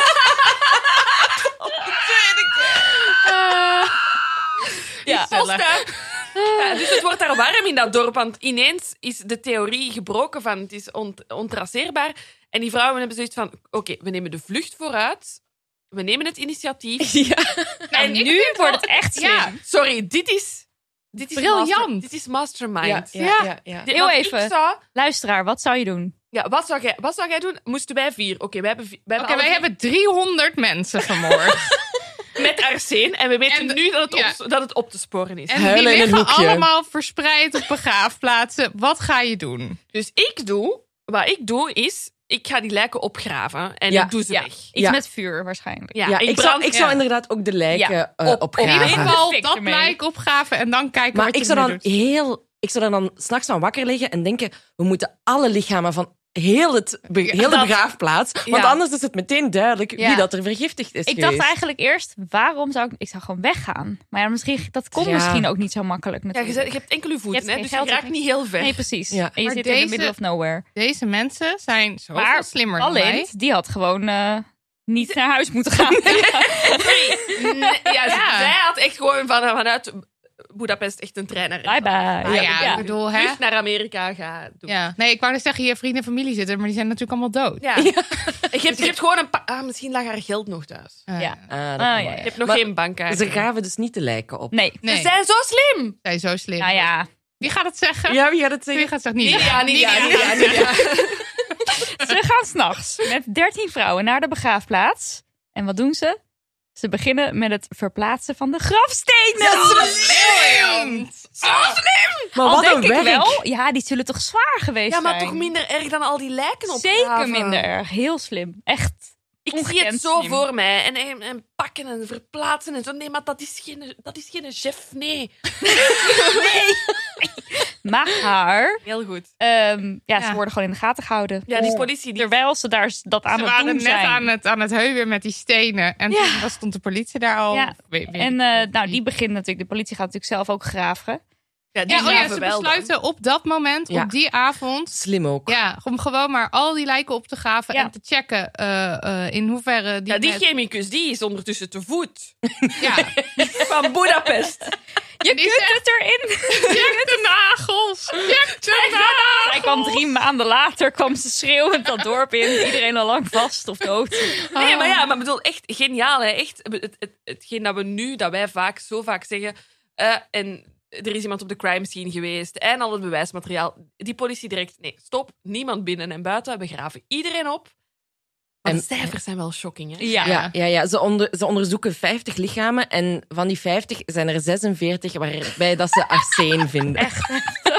Ja. Postduif. Ja, dus het wordt daar warm in dat dorp, want ineens is de theorie gebroken van het is ont ontraceerbaar. En die vrouwen hebben zoiets van, oké, okay, we nemen de vlucht vooruit, we nemen het initiatief. Ja. En ik nu vind wordt het het echt slim. Ja, sorry, dit is... Dit is Briljant. master- dit is mastermind. Ja, ja, Ja. ja, ja. Dit- Heel want even. Ik zou, Luisteraar, wat zou je doen? ja, wat, zou jij, wat zou jij doen? Moesten wij vier? Oké, okay, wij hebben, vi- wij Oké, hebben wij alle hebben driehonderd mensen vermoord. vier met Arsène en we weten En de- nu dat het, ja. op, dat het op te sporen is. En die Huilen in een liggen hoekje. allemaal verspreid op begraafplaatsen. Wat ga je doen? Dus ik doe, wat ik doe is, ik ga die lijken opgraven en Ja, ik doe ze ja. weg. Iets Ja. met vuur waarschijnlijk. Ja, Ja, ik ik, zou, brand- ik zou ja. inderdaad ook de lijken Ja. eh, Op- opgraven. In ieder geval Fik dat ermee. lijk opgraven en dan kijken Maar wat je ik zou ermee dan doet. heel... Ik zou daar dan s'nachts van wakker liggen en denken, we moeten alle lichamen van heel, het be- Ja, heel de dat- begraafplaats, want Ja. anders is het meteen duidelijk Ja. wie dat er vergiftigd is Ik geweest. dacht eigenlijk eerst, waarom zou ik... Ik zou gewoon weggaan. Maar ja, misschien, dat kon Ja. misschien ook niet zo makkelijk Ja, je, natuurlijk. zet- je hebt enkel je voeten, Je hebt hè, geen dus je geld, raakt je niet hebt heel ver. Nee, precies. Ja. En je Maar zit in the deze- middle of nowhere. Deze mensen zijn zoveel Maar slimmer dan wij. Balint, die had gewoon eh, niet naar huis moeten gaan. Nee, ja, Ja. Zij had echt gewoon van, vanuit Budapest echt een trein naar Bye bye. Ah, ja, Ja. ik bedoel, hè? Vlucht naar Amerika gaan doen. Ja. Nee, ik wou net zeggen, je vrienden en familie zitten, maar die zijn natuurlijk allemaal dood. Ja. Je hebt, je hebt gewoon een... Pa- ah, misschien lag haar geld nog thuis. Uh, Ja. Ah, dat Ah, kan ja, wel. ja. Je hebt nog Maar geen bankkaart. Ze gaven dus niet de lijken op. Nee. Nee, Ze zijn zo slim! zij is zo slim. Nou ja, Wie gaat het zeggen? Ja, wie gaat het Wie zeggen? gaat het zeggen? Niet Ja, niet ja, niet ja, niet ja. ze gaan s'nachts met dertien vrouwen naar de begraafplaats. En wat doen ze? Ze beginnen met het verplaatsen van de grafstenen. Maar Al wat denk een ik werk. wel, ja, die zullen toch zwaar geweest Ja, maar zijn? toch minder erg dan al die lijken op. Zeker minder erg. Heel slim. Echt. Ik zie ongekend het zo slim. voor mij. En, en, en pakken en verplaatsen en zo. Nee, maar dat is geen, dat is geen chef. Nee. Maar Heel goed. ehm, ja, ze Ja. worden gewoon in de gaten gehouden. Ja, die politie die... Terwijl ze daar s- dat aan Ze het waren doen net zijn. aan het, aan het heuwen met die stenen. En Ja. toen was- stond de politie daar al. Ja. Weet- weet En ik eh, veel. nou, die begint natuurlijk, de politie gaat natuurlijk zelf ook graven. Ja, die Ja, oh ja, graven ze wel dan. besluiten op dat moment, Ja. op die avond... Slim ook. Ja, om gewoon maar al die lijken op te graven Ja. en te checken uh, uh, in hoeverre die... Ja, die met- chemicus die is ondertussen te voet. ja. Van Budapest. Je die kunt zegt- het erin. Check de nagels! Check de nagels! Hij kwam drie maanden later, kwam ze schreeuwend dat dorp in. Iedereen al lang vast of dood. Nee, maar ja, maar ik bedoel, echt geniaal. Hè? Echt, het, het, hetgeen dat we nu, dat wij vaak, zo vaak zeggen... eh, en er is iemand op de crime scene geweest en al het bewijsmateriaal. Die politie direct, nee, stop, niemand binnen en buiten. We graven iedereen op. Maar En- de cijfers zijn wel shocking, hè? Ja. Ja, ja, ja. Ze, onder, ze onderzoeken vijftig lichamen en van die vijftig zijn er zesenveertig waarbij dat ze arsen vinden. Echt?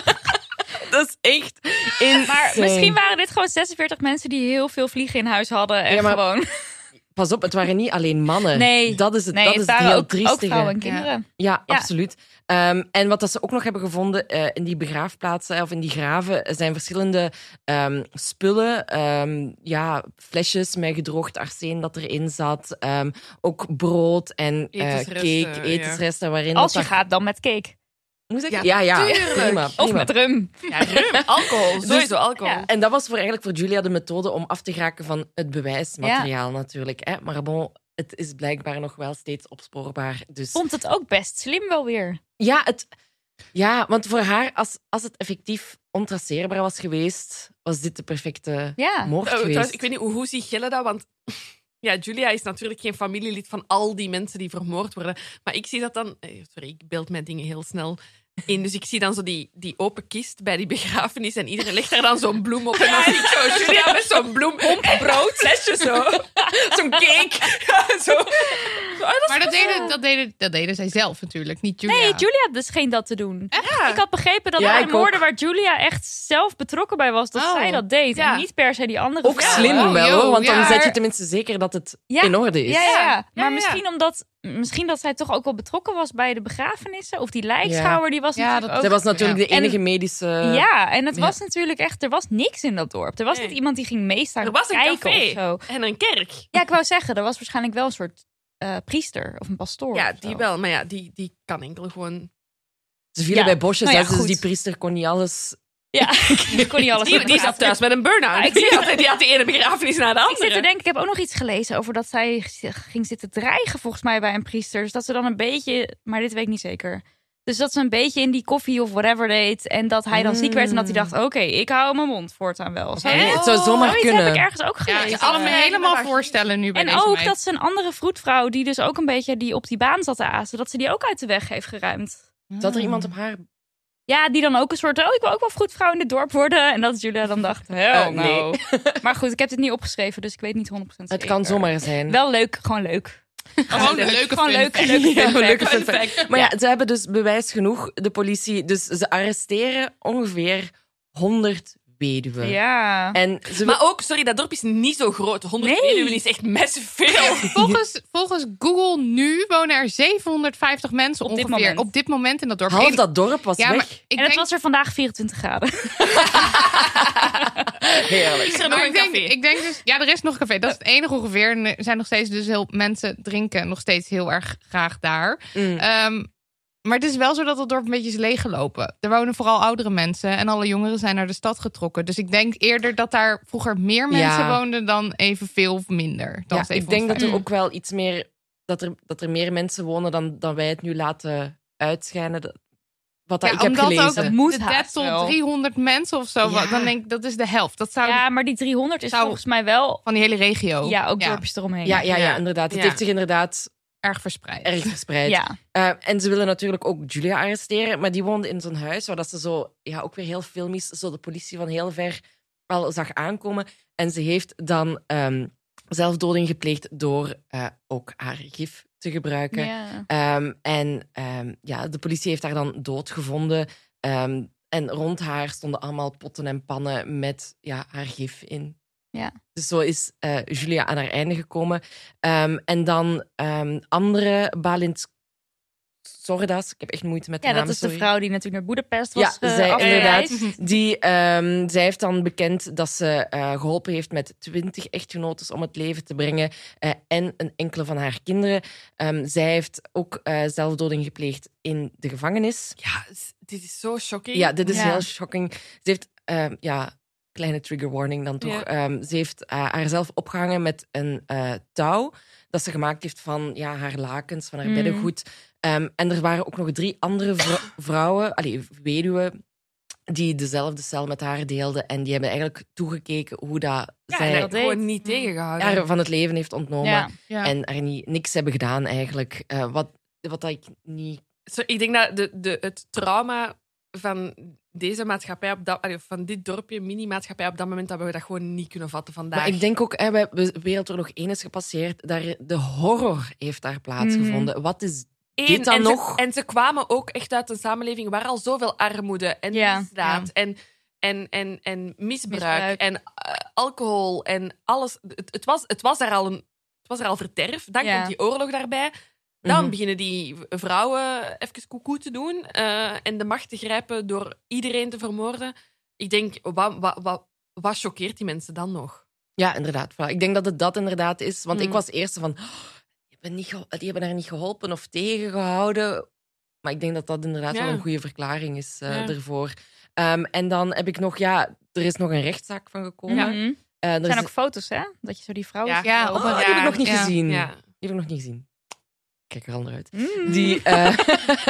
Dat is echt insane. Maar misschien waren dit gewoon zesenveertig mensen die heel veel vliegen in huis hadden. En Ja, maar- gewoon... Pas op, het waren niet alleen mannen. Nee, dat is het, nee, dat het is het waren heel ook, ook triestige. vrouwen en kinderen. Ja, Ja. absoluut. Um, en wat dat ze ook nog hebben gevonden uh, in die begraafplaatsen of in die graven zijn verschillende um, spullen. Um, ja, flesjes met gedroogd arsen dat erin zat. Um, ook brood en uh, Etensresten, cake, ja. etensresten. Waarin Als je dat gaat, dan met cake. Hoe zeg je? Ja, Ja, ja, tuurlijk. prima, Of prima. met rum. Ja, rum, alcohol, sowieso Dus- alcohol. ja. En dat was voor, eigenlijk voor Julia de methode om af te geraken van het bewijsmateriaal natuurlijk. Hè? Maar bon, het is blijkbaar nog wel steeds opspoorbaar. Dus Vond het ook best slim wel weer. ja, het, ja, want voor haar, als, als het effectief ontraceerbaar was geweest, was dit de perfecte Ja. moord Oh, geweest. trouwens, ik weet niet, hoe, hoe zie Gelle dat? Want ja, Julia is natuurlijk geen familielid van al die mensen die vermoord worden. Maar ik zie dat dan... eh, Sorry, ik beeld mijn dingen heel snel in. Dus ik zie dan zo die, die open kist bij die begrafenis en iedereen legt daar dan zo'n bloem op. En dan zie ik zo Julia met zo'n bloem, brood, flesje zo. Zo'n cake. zo. Zo, ah, dat Maar dat deden, dat, deden, dat deden zij zelf natuurlijk, niet Julia. Nee, Julia dus geen dat te doen. Ja. Ik had begrepen dat Ja, bij ik de moorden ook. waar Julia echt zelf betrokken bij was, dat Oh. zij dat deed. Ja. En niet per se die andere Ook vrouwen. slim Oh, wel, yo, hoor, want dan ja. zet je tenminste zeker dat het Ja. in orde is. Ja, ja, ja. Ja, Maar ja. misschien omdat misschien dat zij toch ook wel betrokken was bij de begrafenissen. Of die lijkschouwer, die was Ja, natuurlijk dat- ook... Zij was natuurlijk Ja. de enige En- medische... Ja, en het ja. was natuurlijk echt... Er was niks in dat dorp. Er was Nee. niet iemand die ging meestaan Er was een kijken café of zo. en een kerk. Ja, ik wou zeggen, er was waarschijnlijk wel een soort eh, priester of een pastoor. Ja, of zo. die wel. Maar ja, die, die kan enkel gewoon... Ze vielen Ja. bij bosjes, Nou ja, hè, dus goed. die priester kon niet alles... Ja, ik kon niet alles Die, die zat thuis met een burn-out. Ja, ik die, zit- had, die had de ene begrafenis na de Ik zit te andere. denken, ik heb ook nog iets gelezen over dat zij ging zitten dreigen volgens mij bij een priester. Dus dat ze dan een beetje, maar dit weet ik niet zeker. Dus dat ze een beetje in die koffie of whatever deed. En dat hij dan ziek werd en dat hij dacht, oké, ik hou mijn mond voortaan wel. Zo, Nee, het zou zomaar zoiets kunnen. heb ik ergens ook Ja, gelezen. ik kan het me Ja. helemaal Ja. voorstellen nu bij En deze ook meid. dat ze een andere vroedvrouw, die dus ook een beetje die op die baan zat te azen, dat ze die ook uit de weg heeft geruimd. Zat er iemand op haar... Ja, die dan ook een soort, oh, ik wil ook wel vroedvrouw in dit dorp worden. En dat Julia dan dacht, hell Eh, no. nee. Maar goed, ik heb dit niet opgeschreven, dus ik weet niet honderd procent Het zeker. kan zomaar zijn. Wel leuk, gewoon leuk. Gewoon een leuke Gewoon fun leuk, fact. leuk, Ja, fun een leuke fact. fun fact. Maar ja, ze hebben dus bewijs genoeg, de politie. Dus ze arresteren ongeveer honderd weduwen. Ja. En ze Maar ook, sorry, dat dorp is niet zo groot. honderd Nee. weduwen is echt massive veel. Volgens, volgens Google nu wonen er zevenhonderdvijftig mensen Op dit ongeveer moment. op dit moment in dat dorp. half En- dat dorp was ja, maar weg. ik En denk, het was er vandaag vierentwintig graden. Heerlijk. Is er nog maar een ik denk, café? ik denk dus, ja, er is nog een café. Dat is het enige ongeveer. En er zijn nog steeds dus heel mensen drinken nog steeds heel erg graag daar. Mm. Ehm, maar het is wel zo dat het dorp een beetje is leeggelopen. Er wonen vooral oudere mensen en alle jongeren zijn naar de stad getrokken. Dus ik denk eerder dat daar vroeger meer mensen Ja. woonden dan evenveel of minder. Dan Ja, ik denk dat er Mm. ook wel iets meer... Dat er, dat er meer mensen wonen dan, dan wij het nu laten uitschijnen. Dat- wat dat Ja, ik heb omdat gelezen. ook Dat moet de haast dead tot wel. driehonderd mensen of zo. Ja. Dan denk ik, dat is de helft. Dat zou Ja, maar die driehonderd is Zou- volgens mij wel... van die hele regio. Ja, ook dorpjes eromheen. Ja, ja, ja, Ja. inderdaad. Het Ja. heeft zich inderdaad Erg verspreid. erg verspreid. Ja. Uh, en ze willen natuurlijk ook Julia arresteren, maar die woonde in zo'n huis waar dat ze zo, ja, ook weer heel filmisch, zo de politie van heel ver al zag aankomen. En ze heeft dan um, zelfdoding gepleegd door uh, ook haar gif te gebruiken. Ja. Um, en um, ja, de politie heeft haar dan dood gevonden. Um, en rond haar stonden allemaal potten en pannen met ja, haar gif in. Ja. Dus zo is uh, Julia aan haar einde gekomen. Um, en dan um, andere Balint Sordas. Ik heb echt moeite met de Ja, naam, dat is de sorry. vrouw die natuurlijk naar Boedapest was Ja, uh, zij, afgereisd. inderdaad. Die, um, zij heeft dan bekend dat ze uh, geholpen heeft met twintig echtgenotes om het leven te brengen uh, en een enkele van haar kinderen. Um, zij heeft ook uh, zelfdoding gepleegd in de gevangenis. Ja, s- dit is zo shocking. Ja, dit is Ja. heel shocking. Ze heeft, um, ja, kleine trigger warning dan toch. Ja. Um, ze heeft uh, haarzelf opgehangen met een uh, touw dat ze gemaakt heeft van ja, haar lakens, van haar Mm. beddengoed. Um, en er waren ook nog drie andere vrou- vrouwen, allee, weduwen, die dezelfde cel met haar deelden. En die hebben eigenlijk toegekeken hoe dat Ja, zij dat deed. Gewoon niet tegengehouden. haar van het leven heeft ontnomen. Ja. Ja. En er niet, niks hebben gedaan eigenlijk. Uh, wat, wat dat ik niet... Zo, ik denk dat de, de, het trauma van deze maatschappij, op dat, allee, van dit dorpje, mini-maatschappij, op dat moment dat we dat gewoon niet kunnen vatten vandaag. Maar ik denk ook, hè, wij- we- Wereldoorlog één is gepasseerd. Daar, de horror heeft daar plaatsgevonden. Mhm. Wat is Eén, dit dan en nog? Ze, en ze kwamen ook echt uit een samenleving waar al zoveel armoede en Ja, misdaad ja. En, en, en, en misbruik, Misbruik. en uh, alcohol en alles. Het, het, was, het, was er al een, het was er al verderf. Dan Ja. komt die oorlog daarbij. Dan Mhm. beginnen die vrouwen even koekoe te doen uh, en de macht te grijpen door iedereen te vermoorden. Ik denk, wat, wat, wat, wat choqueert die mensen dan nog? Ja, inderdaad. Voilà. Ik denk dat het dat inderdaad is. Want ik Mm. was eerst van... Oh, die, hebben niet geho- die hebben daar niet geholpen of tegengehouden. Maar ik denk dat dat inderdaad Ja. wel een goede verklaring is uh, Ja. ervoor. Um, en dan heb ik nog... Ja, er is nog een rechtszaak van gekomen. Ja. Mhm. Uh, er Er zijn is- ook foto's, hè? Dat je zo die vrouw Ja. ziet. Ja, Oh, op een- Oh, die heb ik nog niet Ja. gezien. Ja. Die heb ik nog niet gezien. Kijk er al naar uit. Mm. Die, uh,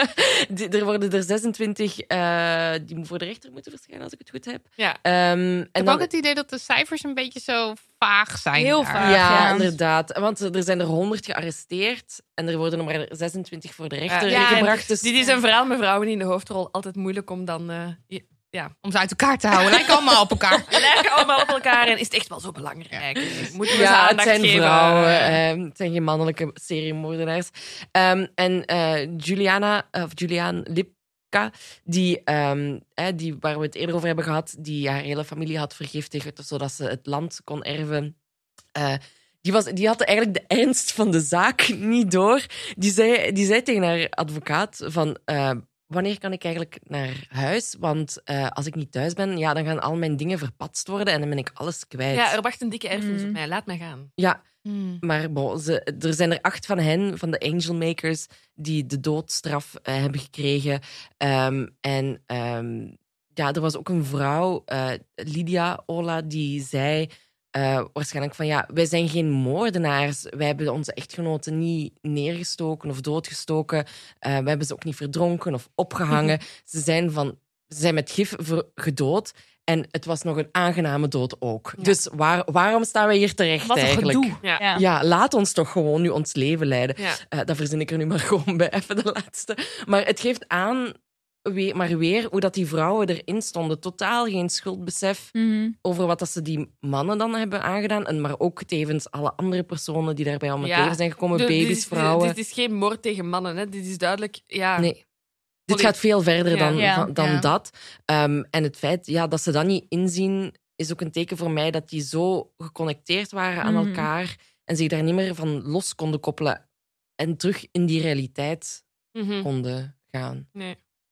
die, er worden er zesentwintig uh, die voor de rechter moeten verschijnen, als ik het goed heb. Ja. Um, en Ik heb dan, ook het idee dat de cijfers een beetje zo vaag zijn. Heel daar. vaag. ja, ja. inderdaad. Want er zijn er honderd gearresteerd en er worden er maar zesentwintig voor de rechter Ja, en gebracht. Dus Dit is een verhaal met vrouwen in de hoofdrol altijd moeilijk om dan... uh, je- Om ze uit elkaar te houden. Lijken allemaal op elkaar. We lijken allemaal op elkaar en is het echt wel zo belangrijk. Moeten we ze ja, het aandacht zijn geven? vrouwen. ehm, het zijn geen mannelijke seriemoordenaars. Um, en uh, Juliana, of Julian Lipka, die, um, eh, die, waar we het eerder over hebben gehad, die haar hele familie had vergiftigd, zodat ze het land kon erven. Uh, die, was, die had eigenlijk de ernst van de zaak niet door. Die zei, die zei tegen haar advocaat van... Uh, wanneer kan ik eigenlijk naar huis? Want uh, als ik niet thuis ben, ja, dan gaan al mijn dingen verpatst worden en dan ben ik alles kwijt. Ja, er wacht een dikke erfenis Mm. op mij. Laat mij gaan. Ja, Hmm. maar bon, ze, er zijn er acht van hen, van de Angel Makers, die de doodstraf uh, hebben gekregen. Um, en um, ja, er was ook een vrouw, uh, Lydia Ola, die zei... Uh, waarschijnlijk van ja, wij zijn geen moordenaars. Wij hebben onze echtgenoten niet neergestoken of doodgestoken. Uh, wij hebben ze ook niet verdronken of opgehangen. ze, zijn van, ze zijn met gif ver- gedood. En het was nog een aangename dood ook. Ja. Dus waar, waarom staan wij hier terecht Wat een eigenlijk? gedoe. Ja. Ja. Ja, laat ons toch gewoon nu ons leven leiden. Ja. Uh, dat verzin ik er nu maar gewoon bij, even de laatste. Maar het geeft aan, weer, maar weer, hoe dat die vrouwen erin stonden. Totaal geen schuldbesef Mhm. over wat dat ze die mannen dan hebben aangedaan. En maar ook tevens alle andere personen die daarbij om het Ja. leven zijn gekomen. De- baby's, dit is, vrouwen. Dit is geen moord tegen mannen. Hè. Dit is duidelijk... Ja. Nee. Dit Ollie. gaat veel verder Ja. dan, Ja. van- dan Ja. dat. Um, en het feit ja, dat ze dat niet inzien, is ook een teken voor mij dat die zo geconnecteerd waren aan Mhm. elkaar en zich daar niet meer van los konden koppelen en terug in die realiteit Mhm. konden gaan. Nee.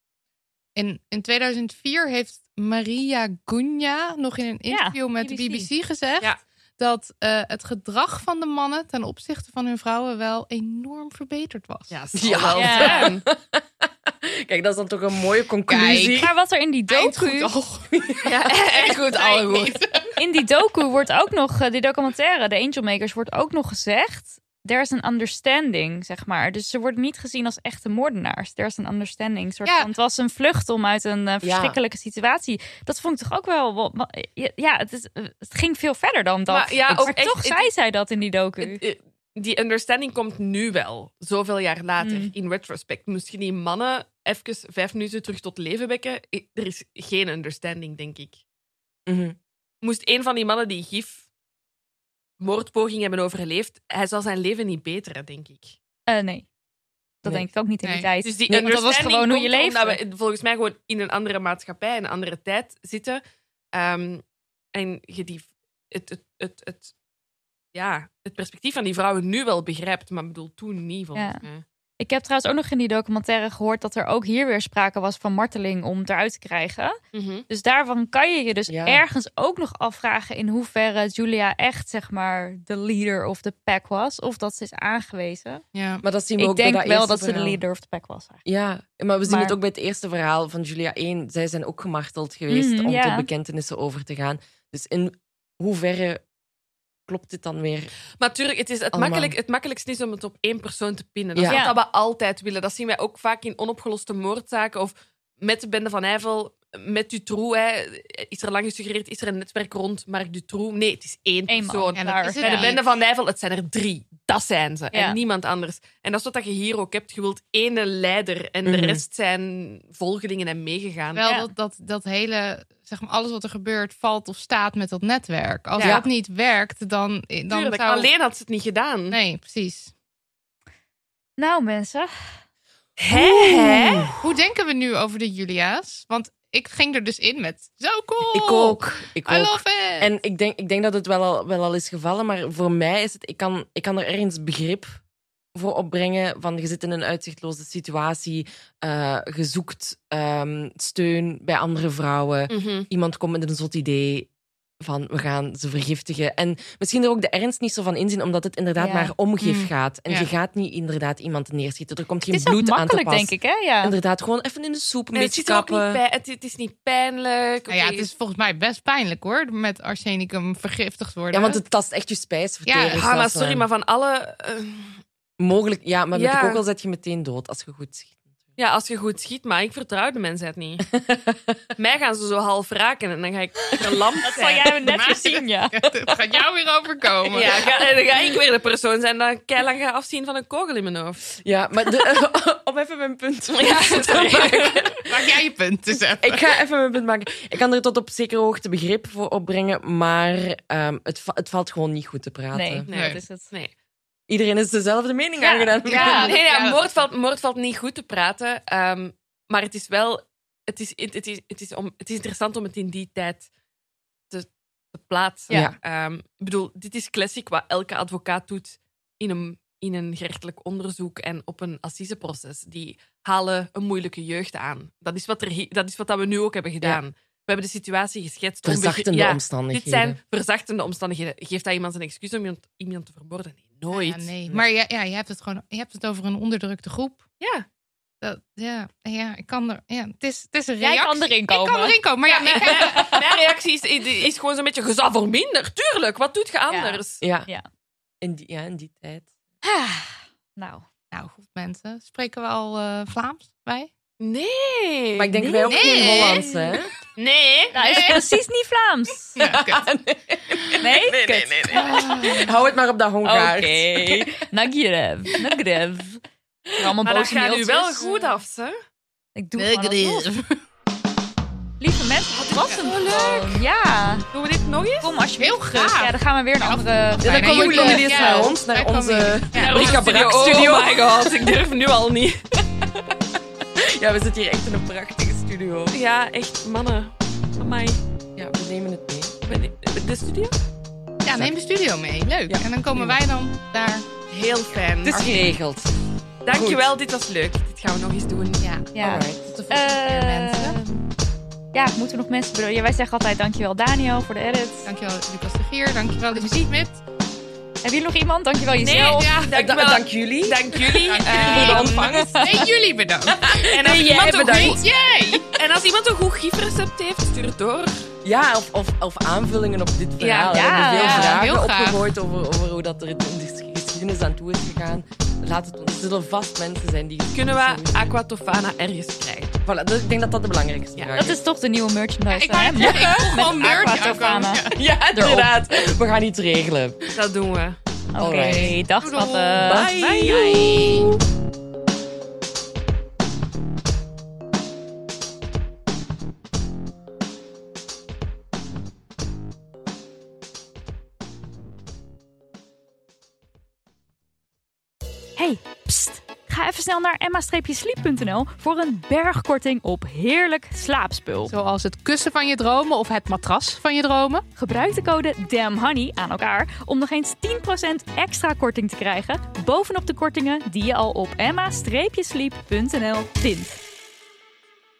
In, in tweeduizend vier heeft Maria Gunja nog in een interview met de B B C. B B C gezegd... Ja. dat uh, het gedrag van de mannen ten opzichte van hun vrouwen wel enorm verbeterd was. Ja, Ja. zal wel Ja. zijn. Kijk, dat is dan toch een mooie conclusie. Kijk. Maar wat er in die docu... Eindgoed al. Ja, echt goed, alle goed. In die docu wordt ook nog, eh, die documentaire, de Angel Makers, wordt ook nog gezegd there's an understanding, zeg maar. Dus ze worden niet gezien als echte moordenaars. There's an understanding. Soort Ja. van, het was een vlucht om uit een uh, verschrikkelijke situatie. Dat vond ik toch ook wel... wel- wel- ja, het, is, het ging veel verder dan dat. Maar ja, maar ook echt- toch het- zei zij dat in die docu. Het- eh, die understanding komt nu wel, zoveel jaar later. Mm. In retrospect moest je die mannen even vijf minuten terug tot leven wekken. I- Er is geen understanding, denk ik. Mhm. Moest een van die mannen die gif moordpoging hebben overleefd, hij zal zijn leven niet beteren, denk ik. Uh, nee, dat Nee. denk ik ook niet in die Nee. tijd. Dus die Nee, want dat was understanding gewoon hoe je komt leefde. omdat we volgens mij gewoon in een andere maatschappij, een andere tijd zitten. Ehm, en je die, het, het, het, het, ja, het perspectief van die vrouwen nu wel begrijpt, maar ik bedoel toen niet, volgens Ja. mij. Ik heb trouwens ook nog in die documentaire gehoord dat er ook hier weer sprake was van marteling om het eruit te krijgen. Mhm. Dus daarvan kan je je dus Ja. ergens ook nog afvragen in hoeverre Julia echt, zeg maar, de leader of the pack was. Of dat ze is aangewezen. Ja. Maar dat zien we Ik ook bij denk dat wel eerste dat ze de verhaal. leader of the pack was eigenlijk. Ja, maar we zien Maar- het ook bij het eerste verhaal van Julia één. Zij zijn ook gemarteld geweest Mhm, om ja. tot bekentenissen over te gaan. Dus in hoeverre klopt dit dan weer? Maar tuurlijk, het is het, Allemaal. makkelijk, het makkelijkste is om het op één persoon te pinnen. Dat Ja. is Ja. wat we altijd willen. Dat zien wij ook vaak in onopgeloste moordzaken of met de Bende van Nijvel, met Dutroux. Hè. Is er lang gesuggereerd, is er een netwerk rond Marc Dutroux? Nee, het is één Eén man, persoon. Ja, dat klaar. is het Bij de niet. Bende van Nijvel, het zijn er drie. Dat zijn ze. Ja. En niemand anders. En dat is wat je hier ook hebt. Je wilt ene leider en de Mhm. rest zijn volgelingen en meegegaan. Wel Ja. dat, dat, dat hele, zeg maar, alles wat er gebeurt, valt of staat met dat netwerk. Als Ja. dat niet werkt, dan, dan Tuurlijk, zou... alleen had ze het niet gedaan. Nee, precies. Nou mensen, Hè? Hè? Hoe denken we nu over de Julia's? Want ik ging er dus in met, zo cool! Ik ook. Ik I ook. love it! En ik denk, ik denk dat het wel al, wel al is gevallen, maar voor mij is het... Ik kan, ik kan er ergens begrip voor opbrengen van je zit in een uitzichtloze situatie, eh, je zoekt ehm, steun bij andere vrouwen, Mhm. iemand komt met een zot idee van we gaan ze vergiftigen. En misschien er ook de ernst niet zo van inzien, omdat het inderdaad Ja. maar om gif Mm. gaat. En Ja. je gaat niet inderdaad iemand neerschieten. Er komt geen het is ook bloed aan te makkelijk, pas. denk ik, hè? Ja. Inderdaad, gewoon even in de soep een En het, beetje zit er ook niet kappen. bij, het, het is niet pijnlijk. Nou ja, Oké, het is volgens mij best pijnlijk hoor, met arsenicum vergiftigd worden. Ja, want het tast echt je spijsvertering. Ja, Ah, maar zelfs, sorry, eh, maar van alle... eh, Mogelijk, ja, maar met Ja. de kogel zet je meteen dood als je goed schiet. ja, als je goed schiet, maar ik vertrouw de mensheid niet. Mij gaan ze zo half raken en dan ga ik gelamd Dat zal zijn. jij net Maar- gezien, ja. Het gaat jou weer overkomen. Ja, ga, en dan ga ik weer de persoon zijn dat keilang ga afzien van een kogel in mijn hoofd. Ja, maar de, om even mijn punt Ja, sorry. Maak jij je punt eens even. Ik ga even mijn punt maken. Ik kan er tot op zekere hoogte begrip voor opbrengen, maar ehm, het, va- het valt gewoon niet goed te praten. Nee, Nee. nee, dat is het. Nee. Iedereen is dezelfde mening Ja, aangedaan. ja. Nee, ja, Ja, moord, valt, moord valt niet goed te praten. ehm, maar het is wel... Het is, het, het is, het, is om, het is interessant om het in die tijd te, te plaatsen. Ja. Ehm, ik bedoel, dit is classic wat elke advocaat doet in een, in een gerechtelijk onderzoek en op een assiseproces. Die halen een moeilijke jeugd aan. Dat is wat, er, hi- dat, is wat dat we nu ook hebben gedaan. We hebben de situatie geschetst. om begri- Verzachtende ja, omstandigheden. Dit zijn verzachtende omstandigheden. Geeft dat iemand een excuus om iemand, iemand te vermoorden? Nee, nooit. Ja, nee. Maar ja, ja, je hebt het gewoon, je hebt het over een onderdrukte groep. Ja. Dat, ja, ja, ik kan er. Ja, het is, het is een Jij reactie. kan erin komen. Ik kan erin komen. Maar ja, mijn, ik, mijn- mijn reactie is, is gewoon zo'n beetje gezag voor minder. Tuurlijk, wat doet je anders? Ja, Ja. in die, ja, in die tijd. Ah, nou, nou goed, mensen. Spreken we al eh, Vlaams? Wij? Nee. Maar ik denk wij ook Nee. geen Hollands, hè? Nee. dat is precies niet Vlaams. Ja, kut. Nee? Nee, nee, Kut. nee, nee. Hou het maar op dat Hongaars. Oké. Nagirev. Nagirev. Allemaal Maar dat boze gaat nu mailtjes. wel goed af, hè? Ik doe gewoon alsnog. Lieve mensen, wat was hem gewoon. Ja. Doen we dit nog eens? Kom alsjeblieft Heel terug. graag. Ja, dan gaan we weer een andere... Ja, dan Fijn, komen hè, jullie jullie- eens ja, naar ons, wij naar komen onze hier. Ja, Rika studio. Brak studio. Oh my god, ik durf nu al niet. Ja, we zitten hier echt in een prachtige studio. Ja, echt, mannen. Amai. Ja, we nemen het mee. Ben ik- De studio? Ja, neem de studio mee. Leuk. Ja, en dan komen prima. wij dan daar. Heel fijn. Het is geregeld. Dankjewel, dit was leuk. Dit gaan we nog eens doen. Ja. Ja. Alright. Tot de volgende keer, Eh, mensen. ja, moeten we nog mensen bedoelen? Ja, wij zeggen altijd dankjewel Daniel voor de edit. Dankjewel Lucas de Gier. Dankjewel de muziekmit. Hebben jullie nog iemand? Dankjewel Nee, jezelf. ja, Da- dankjewel. dank jullie. Dank jullie. Dank jullie Ehm, voor de ontvangst. Nee, jullie bedankt. En als, jij iemand een bedankt. goed, Jij! en als iemand een goed gifrecept heeft, stuur het door. Ja, of, of, of aanvullingen op dit verhaal. Ja, We hebben veel ja, vragen heel graag. opgegooid over, over hoe dat er in de geschiedenis gezin is aan toe is gegaan. Laat het ons. Er zullen vast mensen zijn die... Kunnen we Aquatofana ergens krijgen? Voilà, dus ik denk dat dat de belangrijkste vraag Dat is. is toch de nieuwe merchandise. Ik wou hè? net zeggen, ik wil gewoon Met merch Aquatofana. aankomen. Ja, inderdaad. We gaan iets regelen. Dat doen we. Oké, Alright. dag Doei. schatten. Bye. Bye. Hey, pst. Ga even snel naar emma sleep punt n l voor een bergkorting op heerlijk slaapspul. Zoals het kussen van je dromen of het matras van je dromen. Gebruik de code DAMNHONEY aan elkaar om nog eens tien procent extra korting te krijgen bovenop de kortingen die je al op emma sleep punt n l vindt.